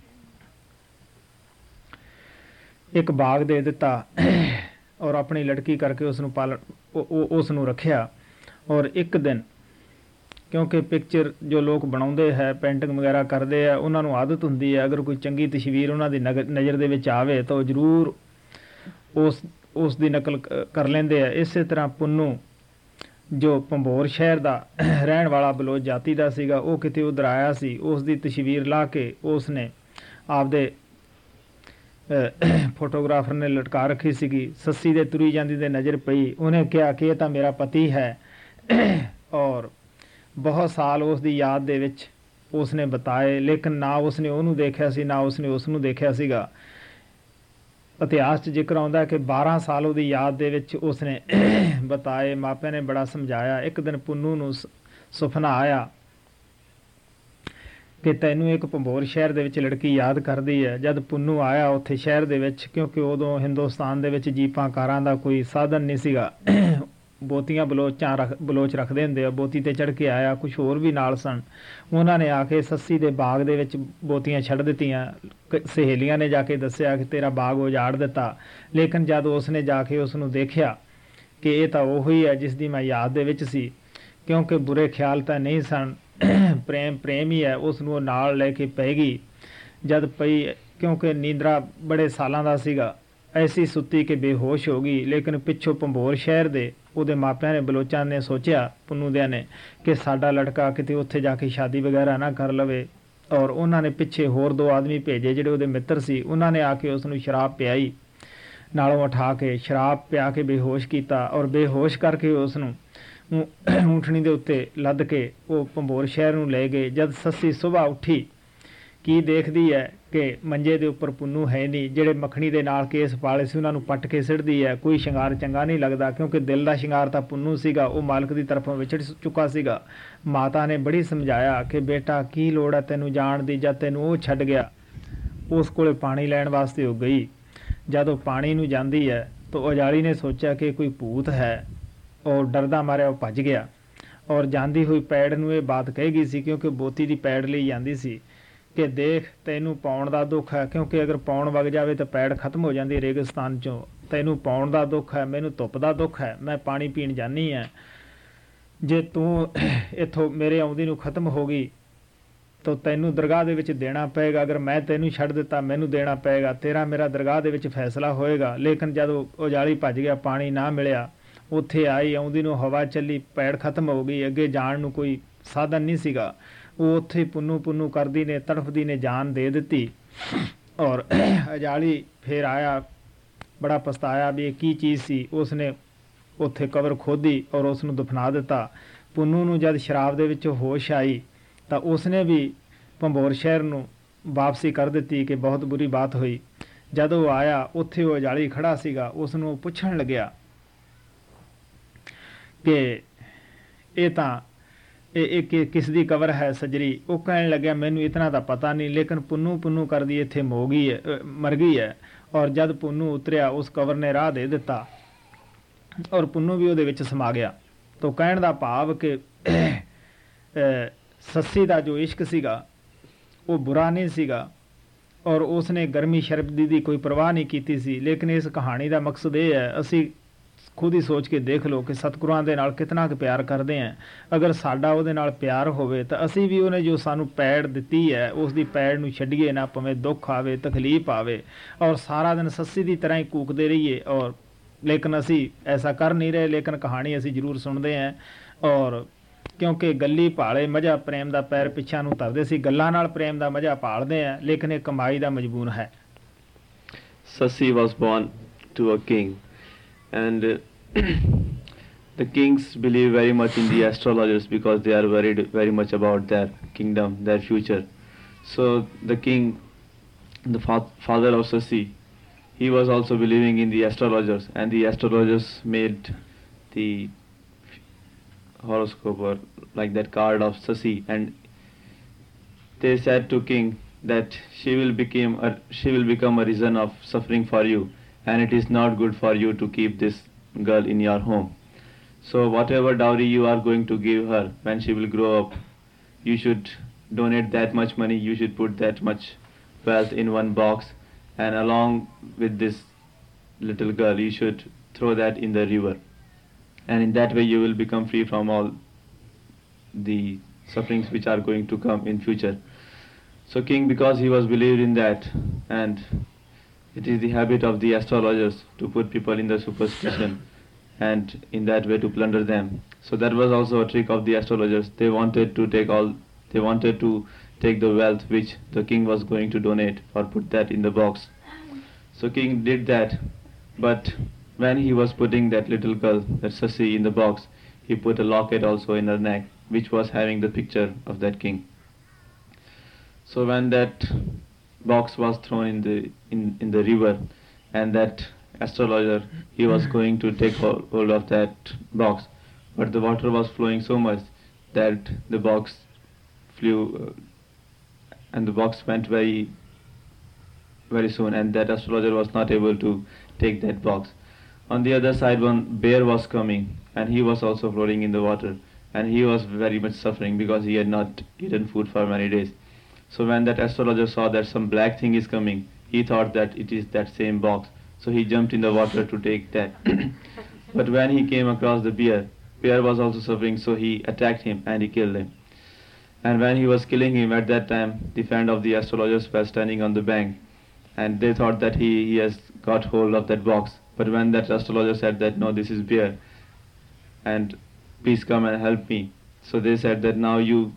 ਇੱਕ ਬਾਗ ਦੇ ਦਿੱਤਾ ਔਰ ਆਪਣੀ ਲੜਕੀ ਕਰਕੇ ਉਸ ਨੂੰ ਪਾਲ ਉਸ ਨੂੰ ਰੱਖਿਆ। ਔਰ ਇੱਕ ਦਿਨ ਕਿਉਂਕਿ ਪਿਕਚਰ ਜੋ ਲੋਕ ਬਣਾਉਂਦੇ ਹੈ, ਪੈਂਟਿੰਗ ਵਗੈਰਾ ਕਰਦੇ ਆ, ਉਹਨਾਂ ਨੂੰ ਆਦਤ ਹੁੰਦੀ ਹੈ ਅਗਰ ਕੋਈ ਚੰਗੀ ਤਸਵੀਰ ਉਹਨਾਂ ਦੀ ਨਗ ਨਜ਼ਰ ਦੇ ਵਿੱਚ ਆਵੇ ਤਾਂ ਉਹ ਜ਼ਰੂਰ ਉਸ ਉਸ ਦੀ ਨਕਲ ਕ- ਕਰ ਲੈਂਦੇ ਆ। ਇਸੇ ਤਰ੍ਹਾਂ ਪੁੰਨੂ ਜੋ ਭੰਬੋਰ ਸ਼ਹਿਰ ਦਾ ਰਹਿਣ ਵਾਲਾ ਬਲੋਚ ਜਾਤੀ ਦਾ ਸੀਗਾ, ਉਹ ਕਿਤੇ ਉੱਧਰ ਆਇਆ ਸੀ, ਉਸ ਦੀ ਤਸਵੀਰ ਲਾ ਕੇ ਉਸ ਨੇ ਆਪਦੇ ਫੋਟੋਗ੍ਰਾਫਰ ਨੇ ਲਟਕਾ ਰੱਖੀ ਸੀਗੀ। ਸੱਸੀ ਦੇ ਤੁਰੀ ਜਾਂਦੀ ਦੇ ਨਜ਼ਰ ਪਈ, ਉਹਨੇ ਕਿਹਾ ਕਿ ਇਹ ਤਾਂ ਮੇਰਾ ਪਤੀ ਹੈ ਔਰ ਬਹੁਤ ਸਾਲ ਉਸ ਦੀ ਯਾਦ ਦੇ ਵਿੱਚ ਉਸ ਨੇ ਬਿਤਾਏ, ਲੇਕਿਨ ਨਾ ਉਸ ਨੇ ਉਹਨੂੰ ਦੇਖਿਆ ਸੀ, ਨਾ ਉਸ ਨੇ ਉਸ ਨੂੰ ਦੇਖਿਆ ਸੀਗਾ। ਇਤਿਹਾਸ 'ਚ ਜ਼ਿਕਰ ਆਉਂਦਾ ਕਿ ਬਾਰਾਂ ਸਾਲ ਉਹਦੀ ਯਾਦ ਦੇ ਵਿੱਚ ਉਸ ਨੇ ਬਿਤਾਏ। ਮਾਪਿਆਂ ਨੇ ਬੜਾ ਸਮਝਾਇਆ। ਇੱਕ ਦਿਨ ਪੁੰਨੂ ਨੂੰ ਸ- ਸੁਪਨਾ ਆਇਆ ਕਿ ਤੈਨੂੰ ਇੱਕ ਭੰਬੋਰ ਸ਼ਹਿਰ ਦੇ ਵਿੱਚ ਲੜਕੀ ਯਾਦ ਕਰਦੀ ਹੈ। ਜਦ ਪੁੰਨੂ ਆਇਆ ਉੱਥੇ ਸ਼ਹਿਰ ਦੇ ਵਿੱਚ, ਕਿਉਂਕਿ ਉਦੋਂ ਹਿੰਦੁਸਤਾਨ ਦੇ ਵਿੱਚ ਜੀਪਾਂ ਕਾਰਾਂ ਦਾ ਕੋਈ ਸਾਧਨ ਨਹੀਂ ਸੀਗਾ, ਬੋਤੀਆਂ ਬਲੋਚਾਂ ਰੱਖ ਬਲੋਚ ਰੱਖਦੇ ਹੁੰਦੇ ਆ, ਬੋਤੀ ਤੇ ਚੜ੍ਹ ਕੇ ਆਇਆ, ਕੁਝ ਹੋਰ ਵੀ ਨਾਲ ਸਨ। ਉਹਨਾਂ ਨੇ ਆ ਕੇ ਸੱਸੀ ਦੇ ਬਾਗ ਦੇ ਵਿੱਚ ਬੋਤੀਆਂ ਛੱਡ ਦਿੱਤੀਆਂ। ਕ- ਸਹੇਲੀਆਂ ਨੇ ਜਾ ਕੇ ਦੱਸਿਆ ਕਿ ਤੇਰਾ ਬਾਗ ਉਜਾੜ ਦਿੱਤਾ, ਲੇਕਿਨ ਜਦ ਉਸ ਨੇ ਜਾ ਕੇ ਉਸ ਨੂੰ ਦੇਖਿਆ ਕਿ ਇਹ ਤਾਂ ਉਹੀ ਹੈ ਜਿਸ ਦੀ ਮੈਂ ਯਾਦ ਦੇ ਵਿੱਚ ਸੀ, ਕਿਉਂਕਿ ਬੁਰੇ ਖਿਆਲ ਤਾਂ ਨਹੀਂ ਸਨ, ਪ੍ਰੇਮ ਪ੍ਰੇਮ ਹੀ ਹੈ, ਉਸ ਨੂੰ ਉਹ ਨਾਲ ਲੈ ਕੇ ਪੈ ਗਈ। ਜਦ ਪਈ, ਕਿਉਂਕਿ ਨੀਂਦਰਾ ਬੜੇ ਸਾਲਾਂ ਦਾ ਸੀਗਾ, ਐਸੀ ਸੁੱਤੀ ਕਿ ਬੇਹੋਸ਼ ਹੋ ਗਈ। ਲੇਕਿਨ ਪਿੱਛੋਂ ਭੰਬੋਰ ਸ਼ਹਿਰ ਦੇ ਉਹਦੇ ਮਾਪਿਆਂ ਨੇ, ਬਲੋਚਾਂ ਨੇ ਸੋਚਿਆ, ਪੁੰਨੂ ਦਿਆਂ ਨੇ, ਕਿ ਸਾਡਾ ਲੜਕਾ ਕਿਤੇ ਉੱਥੇ ਜਾ ਕੇ ਸ਼ਾਦੀ ਵਗੈਰਾ ਨਾ ਕਰ ਲਵੇ, ਔਰ ਉਹਨਾਂ ਨੇ ਪਿੱਛੇ ਹੋਰ ਦੋ ਆਦਮੀ ਭੇਜੇ ਜਿਹੜੇ ਉਹਦੇ ਮਿੱਤਰ ਸੀ। ਉਹਨਾਂ ਨੇ ਆ ਕੇ ਉਸ ਨੂੰ ਸ਼ਰਾਬ ਪਿਆਈ, ਨਾਲੋਂ ਉਠਾ ਕੇ ਸ਼ਰਾਬ ਪਿਆ ਕੇ ਬੇਹੋਸ਼ ਕੀਤਾ, ਔਰ ਬੇਹੋਸ਼ ਕਰਕੇ ਉਸ ਨੂੰ ਊਂ- ਊਂਠਣੀ ਦੇ ਉੱਤੇ ਲੱਦ ਕੇ ਉਹ ਭੰਬੋਰ ਸ਼ਹਿਰ ਨੂੰ ਲੈ ਗਏ। ਜਦ ਸੱਸੀ ਸੁਬਾਹ ਉੱਠੀ, ਕੀ ਦੇਖਦੀ ਹੈ ਕਿ ਮੰਜੇ ਦੇ ਉੱਪਰ ਪੁੰਨੂ ਹੈ ਨਹੀਂ। ਜਿਹੜੇ ਮੱਖਣੀ ਦੇ ਨਾਲ ਕੇਸ ਪਾਲੇ ਸੀ ਉਹਨਾਂ ਨੂੰ ਪੱਟ ਕੇ ਸਿੱਟਦੀ ਹੈ। ਕੋਈ ਸ਼ਿੰਗਾਰ ਚੰਗਾ ਨਹੀਂ ਲੱਗਦਾ, ਕਿਉਂਕਿ ਦਿਲ ਦਾ ਸ਼ਿੰਗਾਰ ਤਾਂ ਪੁੰਨੂ ਸੀਗਾ, ਉਹ ਮਾਲਕ ਦੀ ਤਰਫੋਂ ਵਿਛੜ ਚੁੱਕਾ ਸੀਗਾ। ਮਾਤਾ ਨੇ ਬੜੀ ਸਮਝਾਇਆ ਕਿ ਬੇਟਾ ਕੀ ਲੋੜ ਹੈ ਤੈਨੂੰ ਜਾਣ ਦੀ, ਜਦ ਤੈਨੂੰ ਉਹ ਛੱਡ ਗਿਆ। ਉਸ ਕੋਲੇ ਪਾਣੀ ਲੈਣ ਵਾਸਤੇ ਉਹ ਗਈ। ਜਦ ਉਹ ਪਾਣੀ ਨੂੰ ਜਾਂਦੀ ਹੈ ਤਾਂ ਉਜਾਲੀ ਨੇ ਸੋਚਿਆ ਕਿ ਕੋਈ ਭੂਤ ਹੈ, ਔਰ ਡਰਦਾ ਮਾਰਿਆ ਉਹ ਭੱਜ ਗਿਆ। ਔਰ ਜਾਂਦੀ ਹੋਈ ਪੈੜ ਨੂੰ ਇਹ ਬਾਤ ਕਹੀ ਗਈ ਸੀ, ਕਿਉਂਕਿ ਬੋਤੀ ਦੀ ਪੈੜ ਲਈ ਜਾਂਦੀ ਸੀ, ਕਿ ਦੇਖ ਤੈਨੂੰ ਪਾਉਣ ਦਾ ਦੁੱਖ ਹੈ, ਕਿਉਂਕਿ ਅਗਰ ਪਾਉਣ ਵਗ ਜਾਵੇ ਤਾਂ ਪੈੜ ਖਤਮ ਹੋ ਜਾਂਦੀ ਰੇਗਿਸਤਾਨ 'ਚੋਂ। ਤੈਨੂੰ ਪਾਉਣ ਦਾ ਦੁੱਖ ਹੈ, ਮੈਨੂੰ ਧੁੱਪ ਦਾ ਦੁੱਖ ਹੈ, ਮੈਂ ਪਾਣੀ ਪੀਣ ਜਾਨੀ ਹੈ। ਜੇ ਤੂੰ ਇੱਥੋਂ ਮੇਰੇ ਆਉਂਦੀ ਨੂੰ ਖਤਮ ਹੋ ਗਈ ਤਾਂ ਤੈਨੂੰ ਦਰਗਾਹ ਦੇ ਵਿੱਚ ਦੇਣਾ ਪਏਗਾ। ਅਗਰ ਮੈਂ ਤੈਨੂੰ ਛੱਡ ਦਿੱਤਾ, ਮੈਨੂੰ ਦੇਣਾ ਪਏਗਾ। ਤੇਰਾ ਮੇਰਾ ਦਰਗਾਹ ਦੇ ਵਿੱਚ ਫੈਸਲਾ ਹੋਏਗਾ। ਲੇਕਿਨ ਜਦ ਉਹ ਉਜਾਲੀ ਭੱਜ ਗਿਆ, ਪਾਣੀ ਨਾ ਮਿਲਿਆ, ਉੱਥੇ ਆਈ, ਆਉਂਦੀ ਨੂੰ ਹਵਾ ਚੱਲੀ, ਪੈੜ ਖਤਮ ਹੋ ਗਈ, ਅੱਗੇ ਜਾਣ ਨੂੰ ਕੋਈ ਸਾਧਨ ਨਹੀਂ ਸੀਗਾ। ਉਹ ਉੱਥੇ ਪੁੰਨੂ ਪੁੰਨੂ ਕਰਦੀ ਨੇ, ਤੜਫਦੀ ਨੇ ਜਾਨ ਦੇ ਦਿੱਤੀ। ਔਰ ਉਜਾਲੀ ਫੇਰ ਆਇਆ, ਬੜਾ ਪਛਤਾਇਆ ਵੀ ਇਹ ਕੀ ਚੀਜ਼ ਸੀ। ਉਸ ਨੇ ਉੱਥੇ ਕਬਰ ਖੋਦੀ ਔਰ ਉਸ ਨੂੰ ਦਫਨਾ ਦਿੱਤਾ। ਪੁੰਨੂ ਨੂੰ ਜਦ ਸ਼ਰਾਬ ਦੇ ਵਿੱਚ ਹੋਸ਼ ਆਈ ਤਾਂ ਉਸਨੇ ਵੀ ਭੰਬੋਰ ਸ਼ਹਿਰ ਨੂੰ ਵਾਪਸੀ ਕਰ ਦਿੱਤੀ ਕਿ ਬਹੁਤ ਬੁਰੀ ਬਾਤ ਹੋਈ। ਜਦ ਉਹ ਆਇਆ, ਉੱਥੇ ਉਹ ਉਜਾਲੀ ਖੜਾ ਸੀਗਾ। ਉਸ ਨੂੰ ਪੁੱਛਣ ਲੱਗਿਆ ਕਿ ਇਹ ਤਾਂ ਇਹ ਇਹ ਕਿ- ਕਿਸ ਦੀ ਕਬਰ ਹੈ ਸੱਜਰੀ। ਉਹ ਕਹਿਣ ਲੱਗਿਆ ਮੈਨੂੰ ਇਤਨਾ ਤਾਂ ਪਤਾ ਨਹੀਂ, ਲੇਕਿਨ ਪੁੰਨੂ ਪੁੰਨੂ ਕਰਦੀ ਇੱਥੇ ਮੋ ਗਈ ਹੈ, ਅ, ਮਰ ਗਈ ਹੈ। ਔਰ ਜਦ ਪੁੰਨੂ ਉਤਰਿਆ, ਉਸ ਕਬਰ ਨੇ ਰਾਹ ਦੇ ਦਿੱਤਾ ਔਰ ਪੁੰਨੂ ਵੀ ਉਹਦੇ ਵਿੱਚ ਸਮਾ ਗਿਆ। ਤਾਂ ਕਹਿਣ ਦਾ ਭਾਵ ਕਿ ਅ, ਸੱਸੀ ਦਾ ਜੋ ਇਸ਼ਕ ਸੀਗਾ ਉਹ ਬੁਰਾ ਨਹੀਂ ਸੀਗਾ, ਔਰ ਉਸ ਨੇ ਗਰਮੀ ਸ਼ਰਦੀ ਦੀ ਕੋਈ ਪਰਵਾਹ ਨਹੀਂ ਕੀਤੀ ਸੀ। ਲੇਕਿਨ ਇਸ ਕਹਾਣੀ ਦਾ ਮਕਸਦ ਇਹ ਹੈ, ਅਸੀਂ ਖੁਦ ਹੀ ਸੋਚ ਕੇ ਦੇਖ ਲਓ ਕਿ ਸਤਿਗੁਰਾਂ ਦੇ ਨਾਲ ਕਿਤਨਾ ਕੁ ਪਿਆਰ ਕਰਦੇ ਹਾਂ। ਅਗਰ ਸਾਡਾ ਉਹਦੇ ਨਾਲ ਪਿਆਰ ਹੋਵੇ ਤਾਂ ਅਸੀਂ ਵੀ ਉਹਨੇ ਜੋ ਸਾਨੂੰ ਪੈੜ ਦਿੱਤੀ ਹੈ ਉਸ ਦੀ ਪੈੜ ਨੂੰ ਛੱਡੀਏ ਨਾ, ਭਾਵੇਂ ਦੁੱਖ ਆਵੇ, ਤਕਲੀਫ ਆਵੇ, ਔਰ ਸਾਰਾ ਦਿਨ ਸੱਸੀ ਦੀ ਤਰ੍ਹਾਂ ਹੀ ਕੂਕਦੇ ਰਹੀਏ। ਔਰ ਲੇਕਿਨ ਅਸੀਂ ਐਸਾ ਕਰ ਨਹੀਂ ਰਹੇ। ਲੇਕਿਨ ਕਹਾਣੀ ਅਸੀਂ ਜ਼ਰੂਰ ਸੁਣਦੇ ਹਾਂ। ਔਰ ਕਿਉਂਕਿ ਗੱਲੀ ਭਾਲੇ ਮਜ਼ਾ ਪ੍ਰੇਮ ਦਾ ਪੈਰ ਪਿੱਛਾ ਨੂੰ ਧਰਦੇ ਸੀ, ਗੱਲਾਂ ਨਾਲ ਪ੍ਰੇਮ ਦਾ ਮਜ਼ਾ ਭਾਲਦੇ ਹਾਂ, ਲੇਕਿਨ ਇਹ ਕਮਾਈ ਦਾ ਮਜਬੂਰ ਹੈ। Sassi was born to a king, and uh, the kings believe very much in the astrologers because they are worried very much about their kingdom, their future. So the king, the fa- father of Sassi, he was also believing in the astrologers, and the astrologers made the horoscope or like that card of Sassi, and they said to king that she will become a, she will become a reason of suffering for you, and it is not good for you to keep this girl in your home. So whatever dowry you are going to give her when she will grow up, you should donate that much money, you should put that much wealth in one box, and along with this little girl you should throw that in the river, and in that way you will become free from all the sufferings which are going to come in future. So king, because he was believed in that, and it is the habit of the astrologers to put people in the superstition and in that way to plunder them. So that was also a trick of the astrologers. They wanted to take all, they wanted to take the wealth which the king was going to donate or put that in the box. So king did that, but when he was putting that little girl, that Sasi, in the box, he put a locket also in her neck, which was having the picture of that king. So when that box was thrown in the in, in the river, and that astrologer, he was going to take hol- hold of that box, but the water was flowing so much that the box flew, uh, and the box went very very soon, and that astrologer was not able to take that box. On the other side, one bear was coming, and he was also floating in the water, and he was very much suffering because he had not eaten food for many days. So when that astrologer saw that some black thing is coming, he thought that it is that same box. So he jumped in the water to take that. But when he came across the bear, bear was also suffering, so he attacked him and he killed him. And when he was killing him, at that time, the friend of the astrologers was standing on the bank, and they thought that he, he has got hold of that box. But when that astrologer said that, no, this is bear, and please come and help me. So they said that now you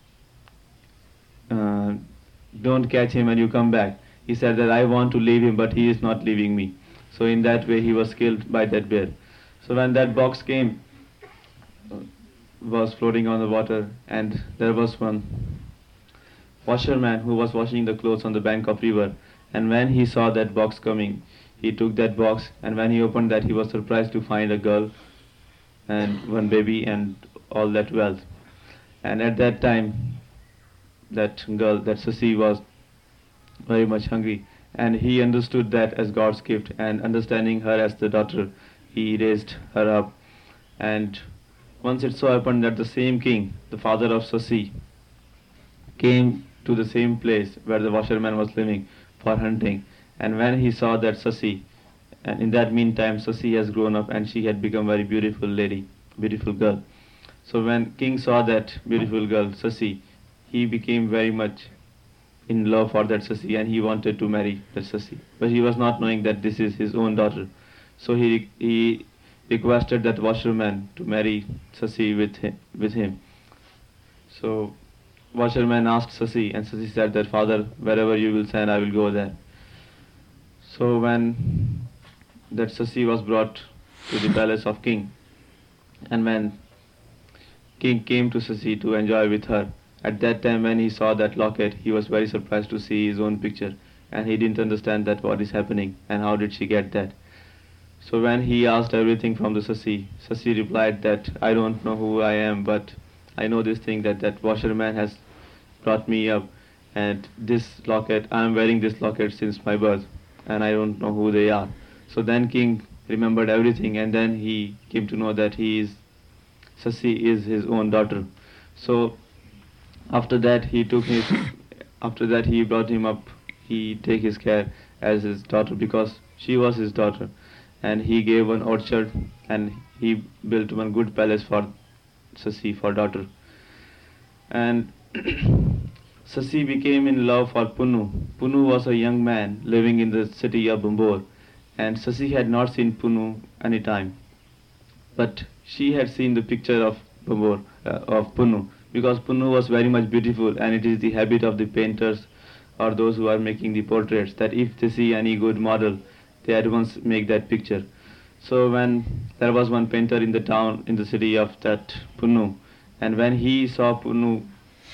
uh, don't catch him and you come back. He said that I want to leave him, but he is not leaving me. So in that way he was killed by that bear. So when that box came, uh, was floating on the water, and there was one washerman who was washing the clothes on the bank of river, and when he saw that box coming, he took that box, and when he opened that, he was surprised to find a girl and one baby and all that wealth. And at that time, that girl, that Sasi, was very much hungry, and he understood that as God's gift, and understanding her as the daughter, he raised her up. And once it so happened that the same king, the father of Sasi, came to the same place where the washerman was living for hunting. And when he saw that Sasi, and in that meantime Sasi has grown up and she had become very beautiful lady, beautiful girl. So when king saw that beautiful girl, Sasi, he became very much in love for that Sasi, and he wanted to marry that Sasi. But he was not knowing that this is his own daughter. So he he requested that washerman to marry Sasi with him, with him. So washerman asked Sasi, and Sasi said that, father, wherever you will send, I will go there. So when that Sasi was brought to the palace of king, and when king came to Sasi to enjoy with her, at that time when he saw that locket, he was very surprised to see his own picture, and he didn't understand that what is happening and how did she get that. So when he asked everything from the Sasi, Sasi replied that I don't know who I am, but I know this thing that that washerman has brought me up, and this locket, I am wearing this locket since my birth, and I don't know who they are. So then king remembered everything, and then he came to know that he is, Sasi is his own daughter. So after that he took his, after that he brought him up, he take his care as his daughter, because she was his daughter, and he gave one orchard, and he built one good palace for Sasi, for daughter. And Sasi became in love for Punu. Punu was a young man living in the city of Bambor, and Sasi had not seen Punu any time, but she had seen the picture of Bambor, uh, of Punu, because Punu was very much beautiful, and it is the habit of the painters or those who are making the portraits that if they see any good model, they at once make that picture. So when there was one painter in the town, in the city of that Punu, and when he saw Punu,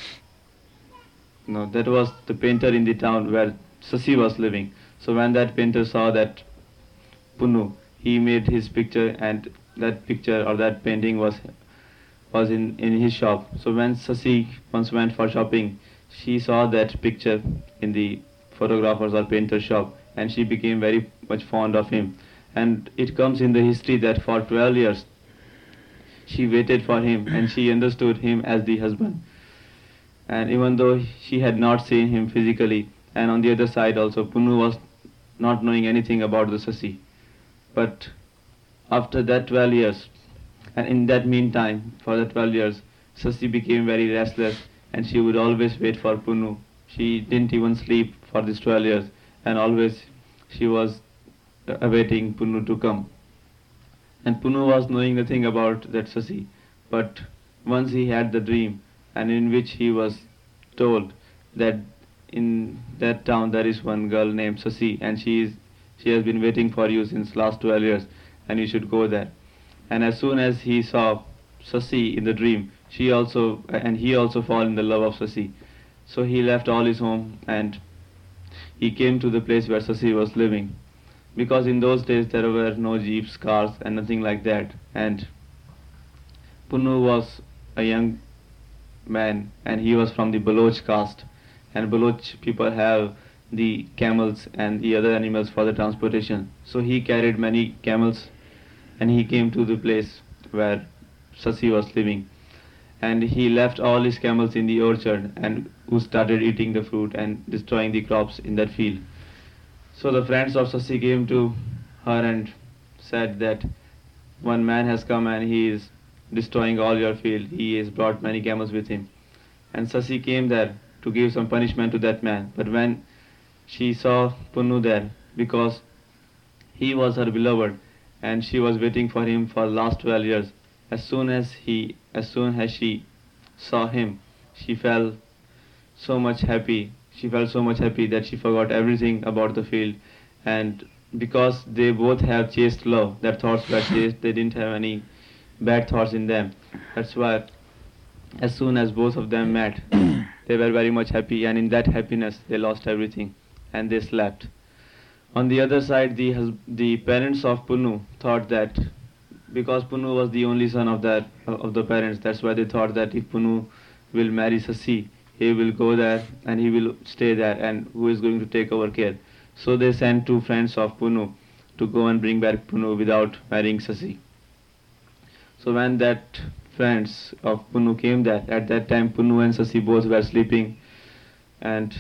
no, that was the painter in the town where Sasi was living. So when that painter saw that Punu, he made his picture, and that picture or that painting was was in, in his shop. So when Sasi once went for shopping, she saw that picture in the photographer's or painter's shop, and she became very much fond of him. And it comes in the history that for twelve years she waited for him, and she understood him as the husband. And even though she had not seen him physically, and on the other side also Punu was not knowing anything about the Sasi. But after that twelve years, and in that meantime, for the twelve years, Sasi became very restless and she would always wait for Punu. She didn't even sleep for these twelve years and always she was uh, awaiting Punu to come. And Punu was knowing nothing about that Sasi, but once he had the dream and in which he was told that in that town there is one girl named Sasi and she is she has been waiting for you since last twelve years and you should go there. And as soon as he saw Sasi in the dream, she also and he also fall in the love of Sasi. So he left all his home and he came to the place where Sasi was living. Because in those days there were no jeeps, cars and nothing like that. And Punu was a young man and he was from the Baloch caste. And Baloch people have the camels and the other animals for the transportation. So he carried many camels and he came to the place where Sasi was living. And he left all his camels in the orchard and who started eating the fruit and destroying the crops in that field. So the friends of Sasi came to her and said that one man has come and he is destroying all your field. He has brought many camels with him. And Sasi came there to give some punishment to that man. But when she saw Punu there, because he was her beloved and she was waiting for him for last twelve years, as soon as he, as soon as she saw him, she felt so much happy. She felt so much happy that she forgot everything about the field. And because they both have chaste love, their thoughts were chaste, they didn't have any bad thoughts in them. That's why as soon as both of them met, they were very much happy, and in that happiness they lost everything and they slept. On the other side, the hus- the parents of Punu thought that because Punu was the only son of that of the parents, that's why they thought that if Punu will marry Sasi, he will go there and he will stay there, and who is going to take over care. So they sent two friends of Punu to go and bring back Punu without marrying Sasi. So when that friends of Punu came there, at that time Punu and Sasi both were sleeping, and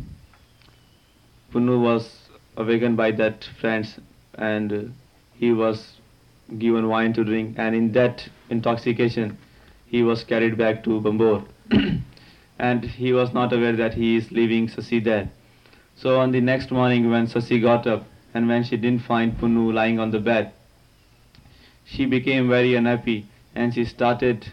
Punu was awakened by that friends, and uh, he was given wine to drink, and in that intoxication he was carried back to Bambor. And he was not aware that he is leaving Sasi there. So on the next morning when Sasi got up and when she didn't find Punu lying on the bed, she became very unhappy and she started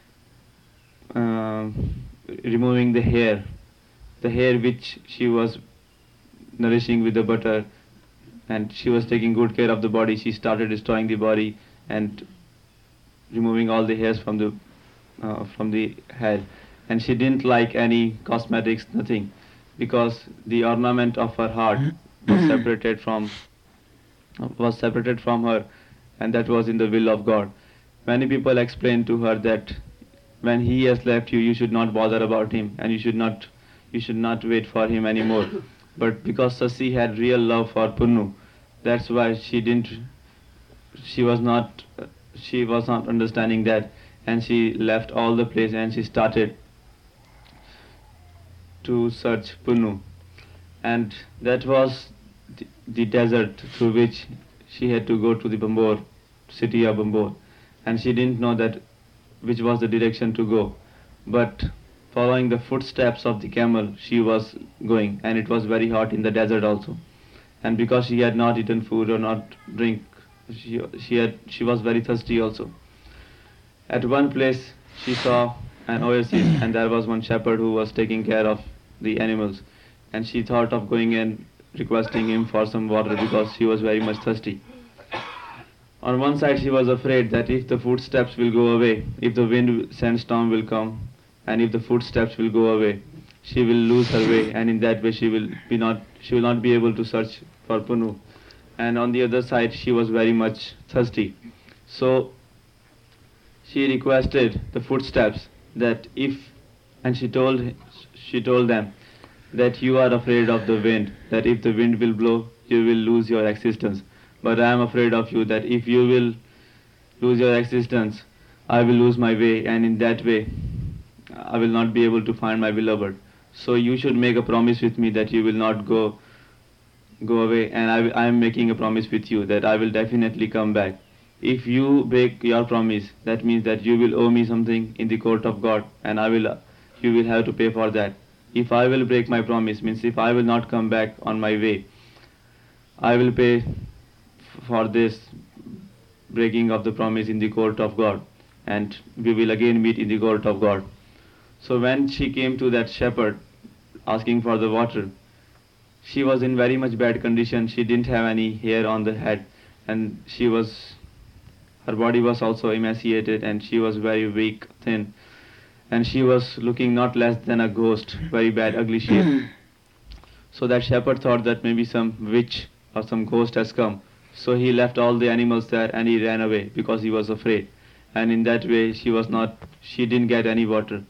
uh, removing the hair, the hair which she was nourishing with the butter, and she was taking good care of the body. She started destroying the body and removing all the hairs from the uh, from the head. And she didn't like any cosmetics, nothing, because the ornament of her heart was separated from was separated from her, and that was in the will of God. Many people explained to her that when he has left you, you should not bother about him, and you should not you should not wait for him anymore. But because Sasi had real love for Punu, that's why she didn't she was not she was not understanding that, and she left all the place and she started to search Punu. And that was the, the desert through which she had to go to the Bambor, city of Bambor, and she didn't know that which was the direction to go, but following the footsteps of the camel she was going, and it was very hot in the desert also, and because she had not eaten food or not drink, she, she had she was very thirsty also. At one place she saw an oasis, and there was one shepherd who was taking care of the animals, and she thought of going and requesting him for some water because she was very much thirsty. On one side she was afraid that if the footsteps will go away, if the wind sandstorm will come, and if the footsteps will go away, she will lose her way, and in that way she will be not she will not be able to search for Punu. And on the other side she was very much thirsty. So she requested the footsteps that if, and she told she told them that you are afraid of the wind, that if the wind will blow, you will lose your existence. But I am afraid of you, that if you will lose your existence, I will lose my way, and in that way I will not be able to find my beloved. So you should make a promise with me that you will not go go away, and I, I am making a promise with you that I will definitely come back. if you break your promise, that means that you will owe me something in the court of God, and I will, you will have to pay for that. If I will break my promise, means if I will not come back on my way, I will pay f- for this breaking of the promise in the court of God, and we will again meet in the court of God. So when she came to that shepherd asking for the water, she was in very much bad condition. She didn't have any hair on the head, and she was, her body was also emaciated, and she was very weak, thin, and she was looking not less than a ghost, very bad, ugly shape. So that shepherd thought that maybe some witch or some ghost has come. So he left all the animals there and he ran away because he was afraid. And in that way she was not, she didn't get any water.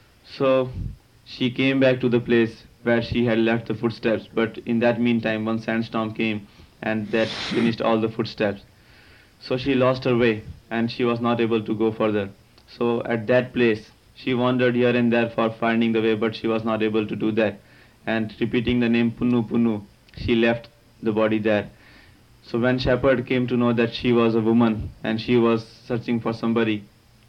So she came back to the place where she had left the footsteps, but in that meantime one sandstorm came and that finished all the footsteps. So she lost her way and she was not able to go further. So at that place she wandered here and there for finding the way, but she was not able to do that. And repeating the name Punnu Punnu, she left the body there. So when shepherd came to know that she was a woman and she was searching for somebody,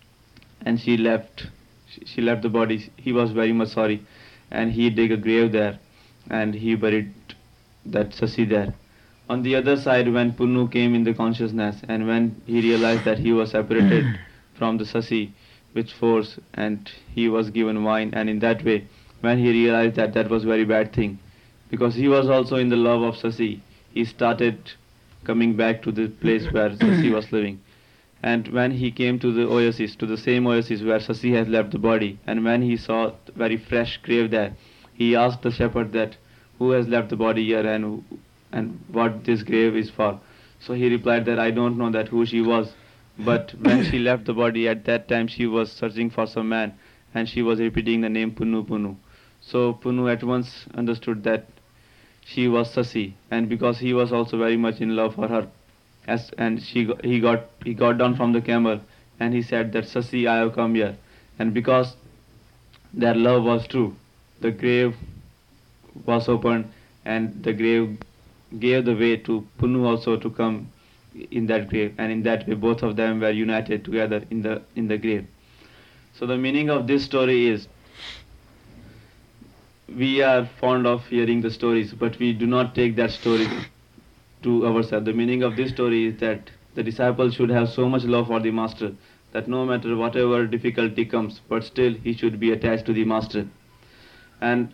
and she left, she, she left the body, he was very much sorry, and he dug a grave there and he buried that Sasi there. On the other side, when Punnu came in the consciousness and when he realized that he was separated from the Sasi with force, and he was given wine, and in that way when he realized that that was very bad thing, because he was also in the love of Sasi, he started coming back to the place where Sasi was living. And when he came to the oasis, to the same oasis where Sasi had left the body, and when he saw very fresh grave there, he asked the shepherd that who has left the body here and who, and what this grave is for. So he replied that I don't know that who she was, but when she left the body at that time she was searching for some man and she was repeating the name Punnu Punnu. So Punnu at once understood that she was Sasi, and because he was also very much in love for her, as and she go- he got he got down from the camel and he said that Sasi, I have come here, and because their love was true, the grave was opened and the grave gave the way to Punnu also to come in that grave, and in that way both of them were united together in the in the grave. So the meaning of this story is, we are fond of hearing the stories, but we do not take that story to ourselves. The meaning of this story is that the disciple should have so much love for the master that no matter whatever difficulty comes, but still he should be attached to the master. And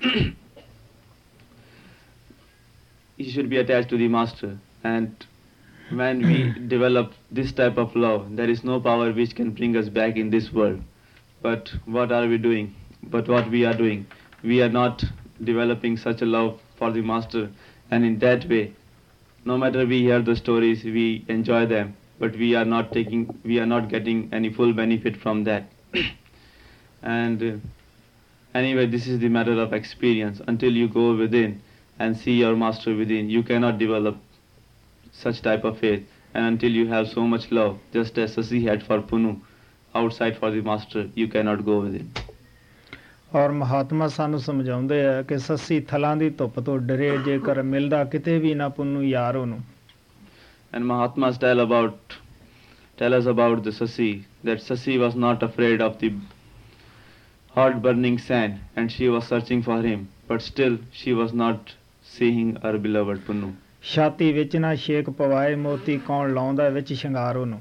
he should be attached to the master. And when we develop this type of love, there is no power which can bring us back in this world. But what are we doing? But what we are doing? We are not developing such a love for the master, and in that way, no matter we hear the stories, we enjoy them, but we are not taking, we are not getting any full benefit from that. And uh, anyway, this is the matter of experience. Until you go within and see your master within, you cannot develop such type of faith. And until you have so much love, just as Sasi had for Punnu, outside for the master, you cannot go within. ਔਰ ਮਹਾਤਮਾ ਸਾਨੂੰ ਸਮਝਾਉਂਦੇ ਆ ਕਿ ਸੱਸੀ ਥਲਾਂ ਦੀ ਧੁੱਪ ਤੋਂ ਡਰੇ, ਜੇਕਰ ਮਿਲਦਾ ਕਿਤੇ ਵੀ ਨਾ ਪੁੰਨੂ ਯਾਰ ਉਹਨੂੰ. And Mahatmas tell about, tell us about the Sasi, that Sasi was not afraid of the hot burning sand, and she was searching for him, but still she was not seeing her beloved Punnu. ਛਾਤੀ ਵਿੱਚ ਨਾ ਛੇਕ ਪਵਾਏ, ਮੋਤੀ ਕੌਣ ਲਾਉਂਦਾ ਵਿੱਚ ਸ਼ਿੰਗਾਰ ਉਹਨੂੰ.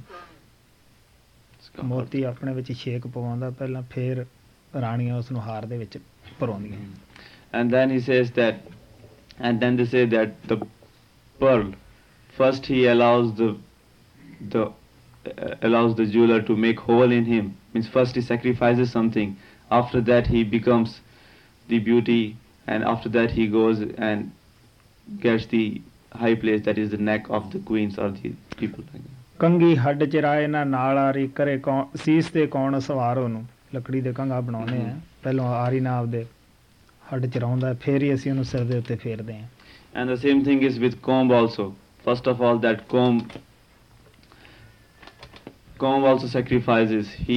ਮੋਤੀ ਆਪਣੇ ਵਿੱਚ ਛੇਕ ਪਵਾਉਂਦਾ ਪਹਿਲਾਂ, ਫੇਰ ਰਾਣੀਆਂ ਉਸ ਨੂੰ ਹਾਰ ਦੇ ਵਿੱਚ ਪਰੋਂਦੀਆਂ. And then he says that, and then they say that the pearl, first he allows the the uh, allows the jeweler to make hole in him, means first he sacrifices something, after that he becomes the beauty, and after that he goes and gets the high place, that is the neck of the queens or the people like that. ਕੰਗੀ ਹੱਡ ਚਰਾਏ ਨਾ ਨਾਲ ਆਰੀ ਕਰੇ, ਕੌਣ ਸੀਸ ਤੇ ਕੌਣ ਸਵਾਰ ਉਹਨੂੰ. ਲੱਕੜੀ ਦੇ ਕੰਘਾ ਬਣਾਉਂਦੇ ਆ, ਪਹਿਲਾਂ ਆਰੀ ਨਾਲ ਆਪਦੇ ਹੱਡ ਚਰਾਉਂਦਾ, ਫੇਰ ਹੀ ਅਸੀਂ ਉਹਨੂੰ ਸਿਰ ਦੇ ਉੱਤੇ ਫੇਰਦੇ ਹਾਂ. And the same thing is with comb also. First of all, that comb comb also sacrifices. He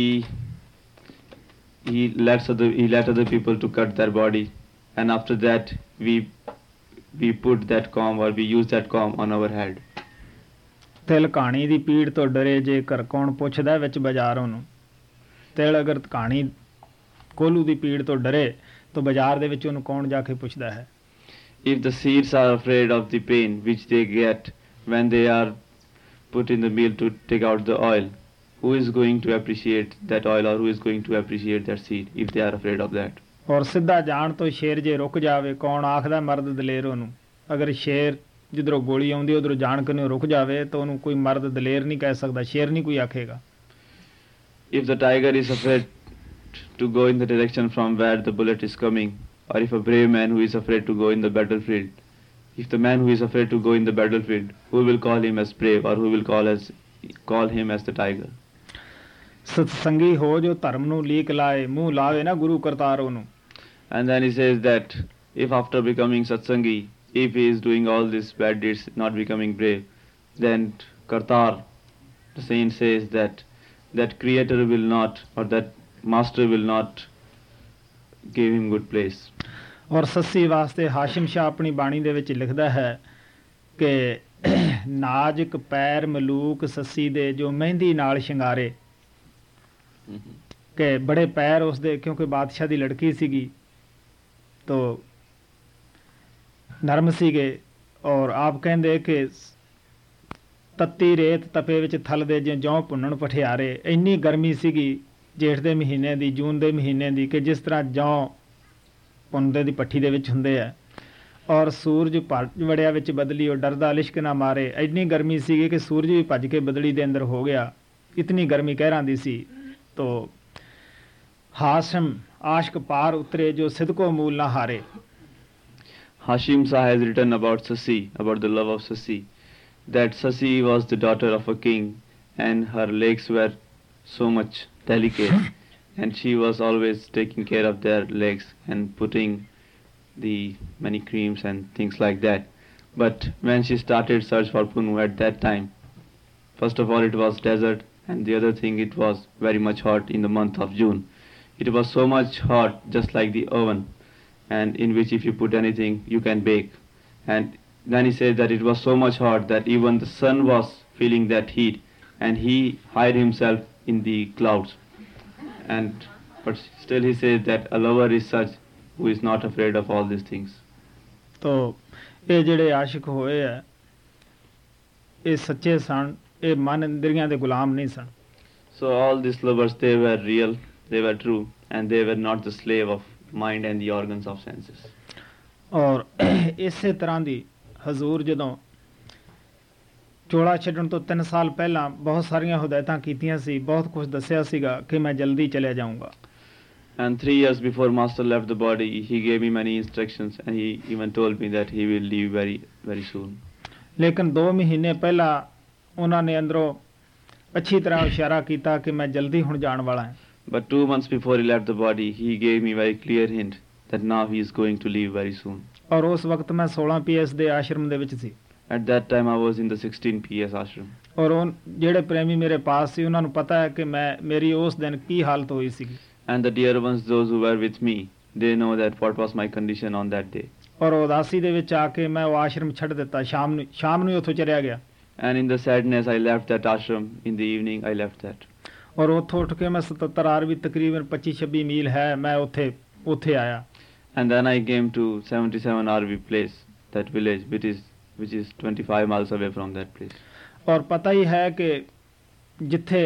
he lets other he let other people to cut their body, and after that we we put that comb or we use that comb on our head. ਤਿਲ ਕਹਾਣੀ ਦੀ ਪੀੜ ਤੋਂ ਡਰੇ ਜੇਕਰ ਕੌਣ ਪੁੱਛਦਾ ਵਿੱਚ ਬਾਜ਼ਾਰ ਉਹਨੂੰ। ਤਿਲ ਅਗਰ ਕਹਾਣੀ ਕੋਹਲੂ ਦੀ ਪੀੜ ਤੋਂ ਡਰੇ ਤਾਂ ਬਾਜ਼ਾਰ ਦੇ ਵਿੱਚ ਉਹਨੂੰ ਕੌਣ ਜਾ ਕੇ ਪੁੱਛਦਾ ਹੈ। If the seeds are afraid of the pain which they get when they are put in the mill to take out the oil, who is going to appreciate that oil, or who is going to appreciate that seed if they are afraid of that? ਔਰ ਸਿੱਧਾ ਜਾਣ ਤੋਂ ਸ਼ੇਰ ਜੇ ਰੁਕ ਜਾਵੇ ਕੌਣ ਆਖਦਾ ਮਰਦ ਦਲੇਰ ਉਹਨੂੰ। ਅਗਰ ਸ਼ੇਰ ਜਿੱਧਰੋਂ ਗੋਲੀ ਆਉਂਦੀ ਉਧਰੋਂ ਜਾਣ ਕੇ ਉਹਨੂੰ ਰੁਕ ਜਾਵੇ ਤਾਂ ਉਹਨੂੰ ਕੋਈ ਮਰਦ ਦਲੇਰ ਨਹੀਂ ਕਹਿ ਸਕਦਾ, ਸ਼ੇਰ ਨਹੀਂ ਕੋਈ ਆਖੇਗਾ। If the tiger is afraid to go in the direction from where the bullet is coming, or if a brave man who is afraid to go in the battlefield, if the man who is afraid to go in the battlefield, who will call him as brave, or who will call as call him as the tiger? ਸਤਸੰਗੀ ਹੋ ਜੋ ਧਰਮ ਨੂੰ leak ਲਾਏ, ਮੂੰਹ ਲਾਵੇ ਨਾ ਗੁਰੂ ਕਰਤਾਰ ਉਹਨੂੰ। And then he says that if after becoming satsangi, if he is doing all these bad deeds, not becoming brave, then Kartar, the saint says that that creator will not, or that master will not give him good place. ਔਰ ਸੱਸੀ ਵਾਸਤੇ ਹਾਸ਼ਿਮ ਸ਼ਾਹ ਆਪਣੀ ਬਾਣੀ ਦੇ ਵਿੱਚ ਲਿਖਦਾ ਹੈ ਕਿ ਨਾਜ਼ੁਕ ਪੈਰ ਮਲੂਕ ਸੱਸੀ ਦੇ ਜੋ ਮਹਿੰਦੀ ਨਾਲ ਸ਼ਿੰਗਾਰੇ, ਕਿ ਬੜੇ ਪੈਰ ਉਸਦੇ ਕਿਉਂਕਿ ਬਾਦਸ਼ਾਹ ਦੀ ਲੜਕੀ ਸੀਗੀ ਤੋ ਨਰਮ ਸੀਗੇ। ਔਰ ਆਪ ਕਹਿੰਦੇ ਕਿ ਤੱਤੀ ਰੇਤ ਤਪੇ ਵਿੱਚ ਥਲਦੇ ਜਿਵੇਂ ਜੌਂ ਭੁੰਨਣ ਪਠਿਆਰੇ, ਇੰਨੀ ਗਰਮੀ ਸੀਗੀ ਜੇਠ ਦੇ ਮਹੀਨੇ ਦੀ, ਜੂਨ ਦੇ ਮਹੀਨੇ ਦੀ, ਕਿ ਜਿਸ ਤਰ੍ਹਾਂ ਜੌਂ ਭੁੰਨਦੇ ਦੀ ਪੱਠੀ ਦੇ ਵਿੱਚ ਹੁੰਦੇ ਆ। ਔਰ ਸੂਰਜ ਭੱਜ ਵੜਿਆ ਵਿੱਚ ਬਦਲੀ, ਉਹ ਡਰਦਾ ਲਿਸ਼ਕ ਨਾ ਮਾਰੇ। ਇੰਨੀ ਗਰਮੀ ਸੀਗੀ ਕਿ ਸੂਰਜ ਵੀ ਭੱਜ ਕੇ ਬਦਲੀ ਦੇ ਅੰਦਰ ਹੋ ਗਿਆ, ਇਤਨੀ ਗਰਮੀ ਕਹਿਰਾਂ ਦੀ ਸੀ। ਤੋ ਹਾਸ਼ਮ ਆਸ਼ਕ ਪਾਰ ਉਤਰੇ ਜੋ ਸਿਦਕੋ ਮੂਲ ਨਾ ਹਾਰੇ। Hashim Shah has written about Sasi, about the love of Sasi, that Sasi was the daughter of a king and her legs were so much delicate and she was always taking care of their legs and putting the many creams and things like that. But when she started search for Punu at that time, first of all it was desert, and the other thing it was very much hot in the month of June. It was so much hot, just like the oven, and in which if you put anything you can bake. And then he said that it was so much hot that even the sun was feeling that heat, and he hid himself in the clouds. And but still he says that a lover is such who is not afraid of all these things. ਤੋ ਇਹ ਜਿਹੜੇ ਆਸ਼ਿਕ ਹੋਏ ਆ ਇਹ ਸੱਚੇ ਸਨ, ਇਹ ਮਨ ਇੰਦਰੀਆਂ ਦੇ ਗੁਲਾਮ ਨਹੀਂ ਸਨ। So all these lovers, they were real, they were true, and they were not the slave of mind and the organs of senses. ਔਰ ਇਸੇ ਤਰ੍ਹਾਂ ਦੀ ਹਜ਼ੂਰ ਜਦੋਂ ਚੋਲਾ ਛੱਡਣ ਤੋਂ ਤਿੰਨ ਸਾਲ ਪਹਿਲਾਂ ਬਹੁਤ ਸਾਰੀਆਂ ਹਦਾਇਤਾਂ ਕੀਤੀਆਂ ਸੀ, ਬਹੁਤ ਕੁਝ ਦੱਸਿਆ ਸੀਗਾ ਕਿ ਮੈਂ ਜਲਦੀ ਚਲਿਆ ਜਾਊਂਗਾ। And three years before Master left the body, he gave me many instructions, and he even told me that he will leave very, very soon. ਲੇਕਿਨ ਦੋ ਮਹੀਨੇ ਪਹਿਲਾਂ ਉਹਨਾਂ ਨੇ ਅੰਦਰੋਂ ਅੱਛੀ ਤਰ੍ਹਾਂ ਇਸ਼ਾਰਾ ਕੀਤਾ ਕਿ ਮੈਂ ਜਲਦੀ ਹੁਣ ਜਾਣ ਵਾਲਾ ਹਾਂ। But two months before he left the body, he gave me very clear hint that now he is going to leave very soon. ਔਰ ਉਸ ਵਕਤ ਮੈਂ ਸੋਲਾਂ ਪੀ ਐਸ ਦੇ ਆਸ਼ਰਮ ਦੇ ਵਿੱਚ ਸੀ। At that time I was in the sixteen P S ashram. ਔਰ ਉਹ ਜਿਹੜੇ ਪ੍ਰੇਮੀ ਮੇਰੇ ਪਾਸ ਸੀ ਉਹਨਾਂ ਨੂੰ ਪਤਾ ਹੈ ਕਿ ਮੈਂ ਮੇਰੀ ਉਸ ਦਿਨ ਕੀ ਹਾਲਤ ਹੋਈ ਸੀਗੀ। And the dear ones, those who were with me, they know that what was my condition on that day. ਔਰ ਉਦਾਸੀ ਦੇ ਵਿੱਚ ਆ ਕੇ ਮੈਂ ਉਹ ਆਸ਼ਰਮ ਛੱਡ ਦਿੱਤਾ, ਸ਼ਾਮ ਨੂੰ ਸ਼ਾਮ ਨੂੰ ਉੱਥੋਂ ਚਲਿਆ ਗਿਆ। And in the sadness I left that ashram. In the evening I left that. ਔਰ ਉੱਥੋਂ ਉੱਠ ਕੇ ਮੈਂ ਸਤੱਤਰ ਆਰ ਵੀ ਤਕਰੀਬਨ ਪੱਚੀ ਛੱਬੀ ਮੀਲ ਹੈ, ਮੈਂ ਉੱਥੇ ਉੱਥੇ ਆਇਆ। And then I came to seventy-seven R V place, that village, which is which is twenty-five miles away from that place. ਔਰ ਪਤਾ ਹੀ ਹੈ ਕਿ ਜਿੱਥੇ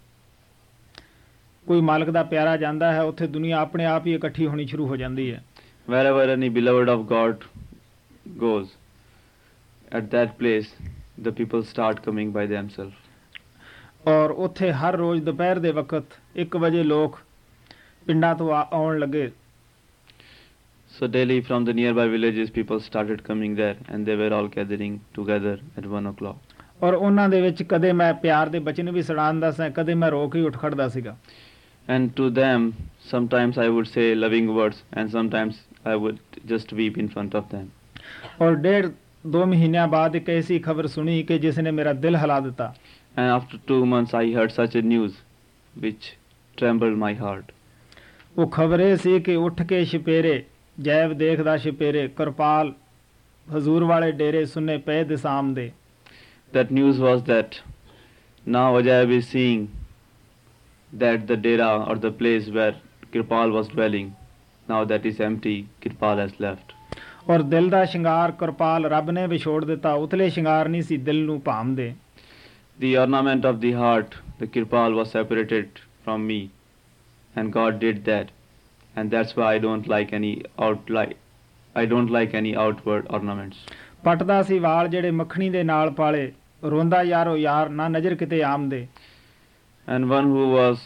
ਕੋਈ ਮਾਲਕ ਦਾ ਪਿਆਰਾ ਜਾਂਦਾ ਹੈ ਉੱਥੇ ਦੁਨੀਆ ਆਪਣੇ ਆਪ ਹੀ ਇਕੱਠੀ ਹੋਣੀ ਸ਼ੁਰੂ ਹੋ ਜਾਂਦੀ ਹੈ। Wherever any beloved of God goes, at that place the people start coming by themselves. ਔਰ ਉੱਥੇ ਹਰ ਰੋਜ਼ ਦੁਪਹਿਰ ਦੇ ਵਕਤ ਇੱਕ ਵਜੇ ਲੋਕ ਪਿੰਡਾਂ ਤੋਂ ਆ- ਆਉਣ ਲੱਗੇ। So daily from the nearby villages people started coming there, and they were all gathering together at one o'clock. ਔਰ ਉਹਨਾਂ ਦੇ ਵਿੱਚ ਕਦੇ ਮੈਂ ਪਿਆਰ ਦੇ ਬਚਨ ਵੀ ਸੁਣਾਉਂਦਾ ਸਾਂ, ਕਦੇ ਮੈਂ ਰੋ ਕੇ ਹੀ ਉੱਠ ਖੜਦਾ ਸੀਗਾ। And to them sometimes I would say loving words, and sometimes I would just weep in front of them. ਔਰ ਡੇਢ ਦੋ ਮਹੀਨਿਆਂ ਬਾਅਦ ਇੱਕ ਐਸੀ ਖਬਰ ਸੁਣੀ ਕਿ ਜਿਸ ਨੇ ਮੇਰਾ ਦਿਲ ਹਿਲਾ ਦਿੱਤਾ। And after two months I heard such a news which trembled my heart. ਉਹ ਖਬਰ ਇਹ ਸੀ ਕਿ ਉੱਠ ਕੇ ਛਪੇਰੇ ਜੈਵ ਦੇਖਦਾ ਛਪੇਰੇ ਕਿਰਪਾਲ ਹਜ਼ੂਰ ਵਾਲੇ ਡੇਰੇ ਸੁਨੇ ਪਏ ਦਸਾਮ ਦੇ। that news was that now Ajaib is seeing that the dera or the place where Kirpal was dwelling, now that is empty, Kirpal has left. ਔਰ ਦਿਲ ਦਾ ਸ਼ਿੰਗਾਰ ਕਿਰਪਾਲ ਰੱਬ ਨੇ ਵਿਛੋੜ ਦਿੱਤਾ, ਉਤਲੇ ਸ਼ਿੰਗਾਰ ਨਹੀਂ ਸੀ ਦਿਲ ਨੂੰ ਭਾਮਦੇ। The ornament of the heart, the Kirpal was separated from me, and God did that, and that's why I don't like any out like I don't like any outward ornaments. ਪੱਟਦਾ ਸੀ ਵਾਲ ਜਿਹੜੇ ਮੱਖਣੀ ਦੇ ਨਾਲ ਪਾਲੇ, ਰੋਂਦਾ ਯਾਰੋ ਯਾਰ ਨਾ ਨਜ਼ਰ ਕਿਤੇ ਆਮਦੇ। And one who was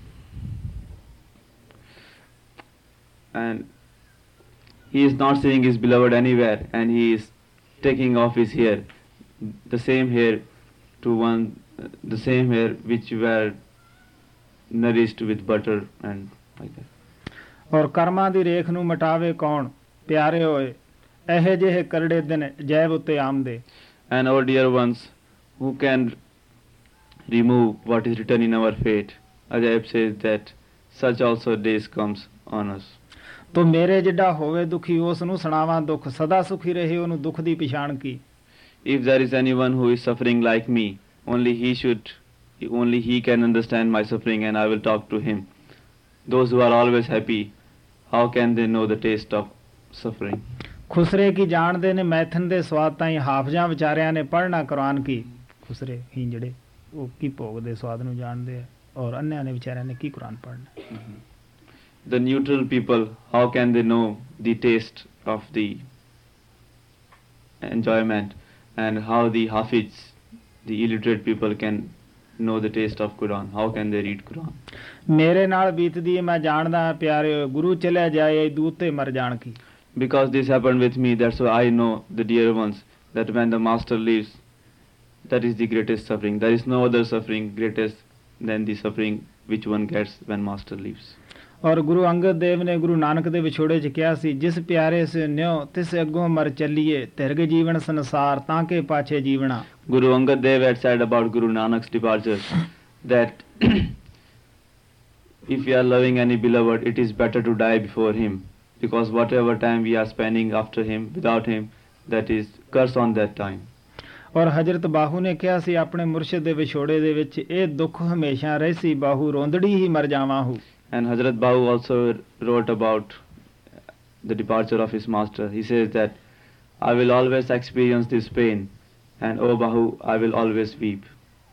and he is not seeing his beloved anywhere, and he is taking off his hair, the same hair to one, the same hair which were nourished with butter and like that. ਔਰ ਕਰਮਾਂ ਦੀ ਰੇਖ ਨੂੰ ਮਿਟਾਵੇ ਕੌਣ, ਪਿਆਰੇ ਹੋਏ ਇਹੇ ਜਿਹੇ ਕਰੜੇ ਦਿਨ ਜੈਬ ਉੱਤੇ ਆਮਦੇ। And our dear ones, who can remove what is written in our fate? Ajaib says that such also days comes on us. ਤੋ ਮੇਰੇ ਜਿੱਡਾ ਹੋਵੇ ਦੁਖੀ ਉਸ ਨੂੰ ਸੁਣਾਵਾਂ ਦੁੱਖ, ਸਦਾ ਸੁਖੀ ਰਹੇ ਉਹਨੂੰ ਦੁੱਖ ਦੀ ਪਛਾਣ ਕੀ। If there is anyone who is suffering like me, only he should, only he can understand my suffering, and I will talk to him. Those who are always happy, how can they know the taste of suffering? ਖੁਸਰੇ ਕੀ ਜਾਣਦੇ ਨੇ ਮੈਥਨ ਦੇ ਸਵਾਦ ਤਾਈਂ, ਹਾਫਜ਼ਾਂ ਵਿਚਾਰਿਆਂ ਨੇ ਪੜ੍ਹਨਾ ਕੁਰਾਨ ਕੀ। ਖੁਸਰੇ ਹੀ ਜਿਹੜੇ ਉਹ ਕੀ ਭੋਗ ਦੇ ਸਵਾਦ ਨੂੰ ਜਾਣਦੇ ਆ, ਔਰ ਅੰਨਿਆਂ ਨੇ ਵਿਚਾਰਿਆਂ ਨੇ ਕੀ ਕੁਰਾਨ ਪੜ੍ਹਨਾ। The neutral people, how can they know the taste of the enjoyment, and how the hafiz, the illiterate people, can know the taste of Quran? How can they read Quran? ਮੇਰੇ ਨਾਲ ਬੀਤਦੀ ਹੈ ਮੈਂ ਜਾਣਦਾ ਹਾਂ ਪਿਆਰੇ, ਗੁਰੂ ਚਲਿਆ ਜਾਏ ਦੂਤ ਤੇ ਮਰ ਜਾਣ ਕੀ। Because this happened with me, that's why I know, the dear ones, that when the master leaves, that is the greatest suffering. There is no other suffering greatest than the suffering which one gets when master leaves. ਔਰ ਗੁਰੂ ਅੰਗਦ ਦੇਵ ਨੇ ਗੁਰੂ ਨਾਨਕ ਦੇ ਵਿਛੋੜੇ 'ਚ ਕਿਹਾ ਸੀ, ਜਿਸ ਪਿਆਰੇ ਸੇ ਨਿਉ ਤਿਸ ਅੱਗੋਂ ਮਰ ਚੱਲੀਏ, ਤਿਰਗ ਜੀਵਨ ਸੰਸਾਰ ਤਾਂ ਕੇ ਪਾਛੇ ਜੀਵਣਾ। Guru Angad Dev had said about Guru Nanak's departure that if we are loving any beloved, it is better to die before him, because whatever time we are spending after him, without him, that is curse on that time. ਔਰ ਹਜ਼ਰਤ ਬਾਹੂ ਨੇ ਕਿਹਾ ਸੀ ਆਪਣੇ ਮੁਰਸ਼ਿਦ ਦੇ ਵਿਛੋੜੇ ਦੇ ਵਿੱਚ, ਇਹ ਦੁੱਖ ਹਮੇਸ਼ਾ ਰਹਿਸੀ ਬਾਹੂ, ਰੋਂਦੜੀ ਹੀ ਮਰ ਜਾਵਾਂ ਹੂ। And Hazrat Bahu also wrote about the departure of his master. He says that I will always experience this pain, and oh Bahu, I will always weep.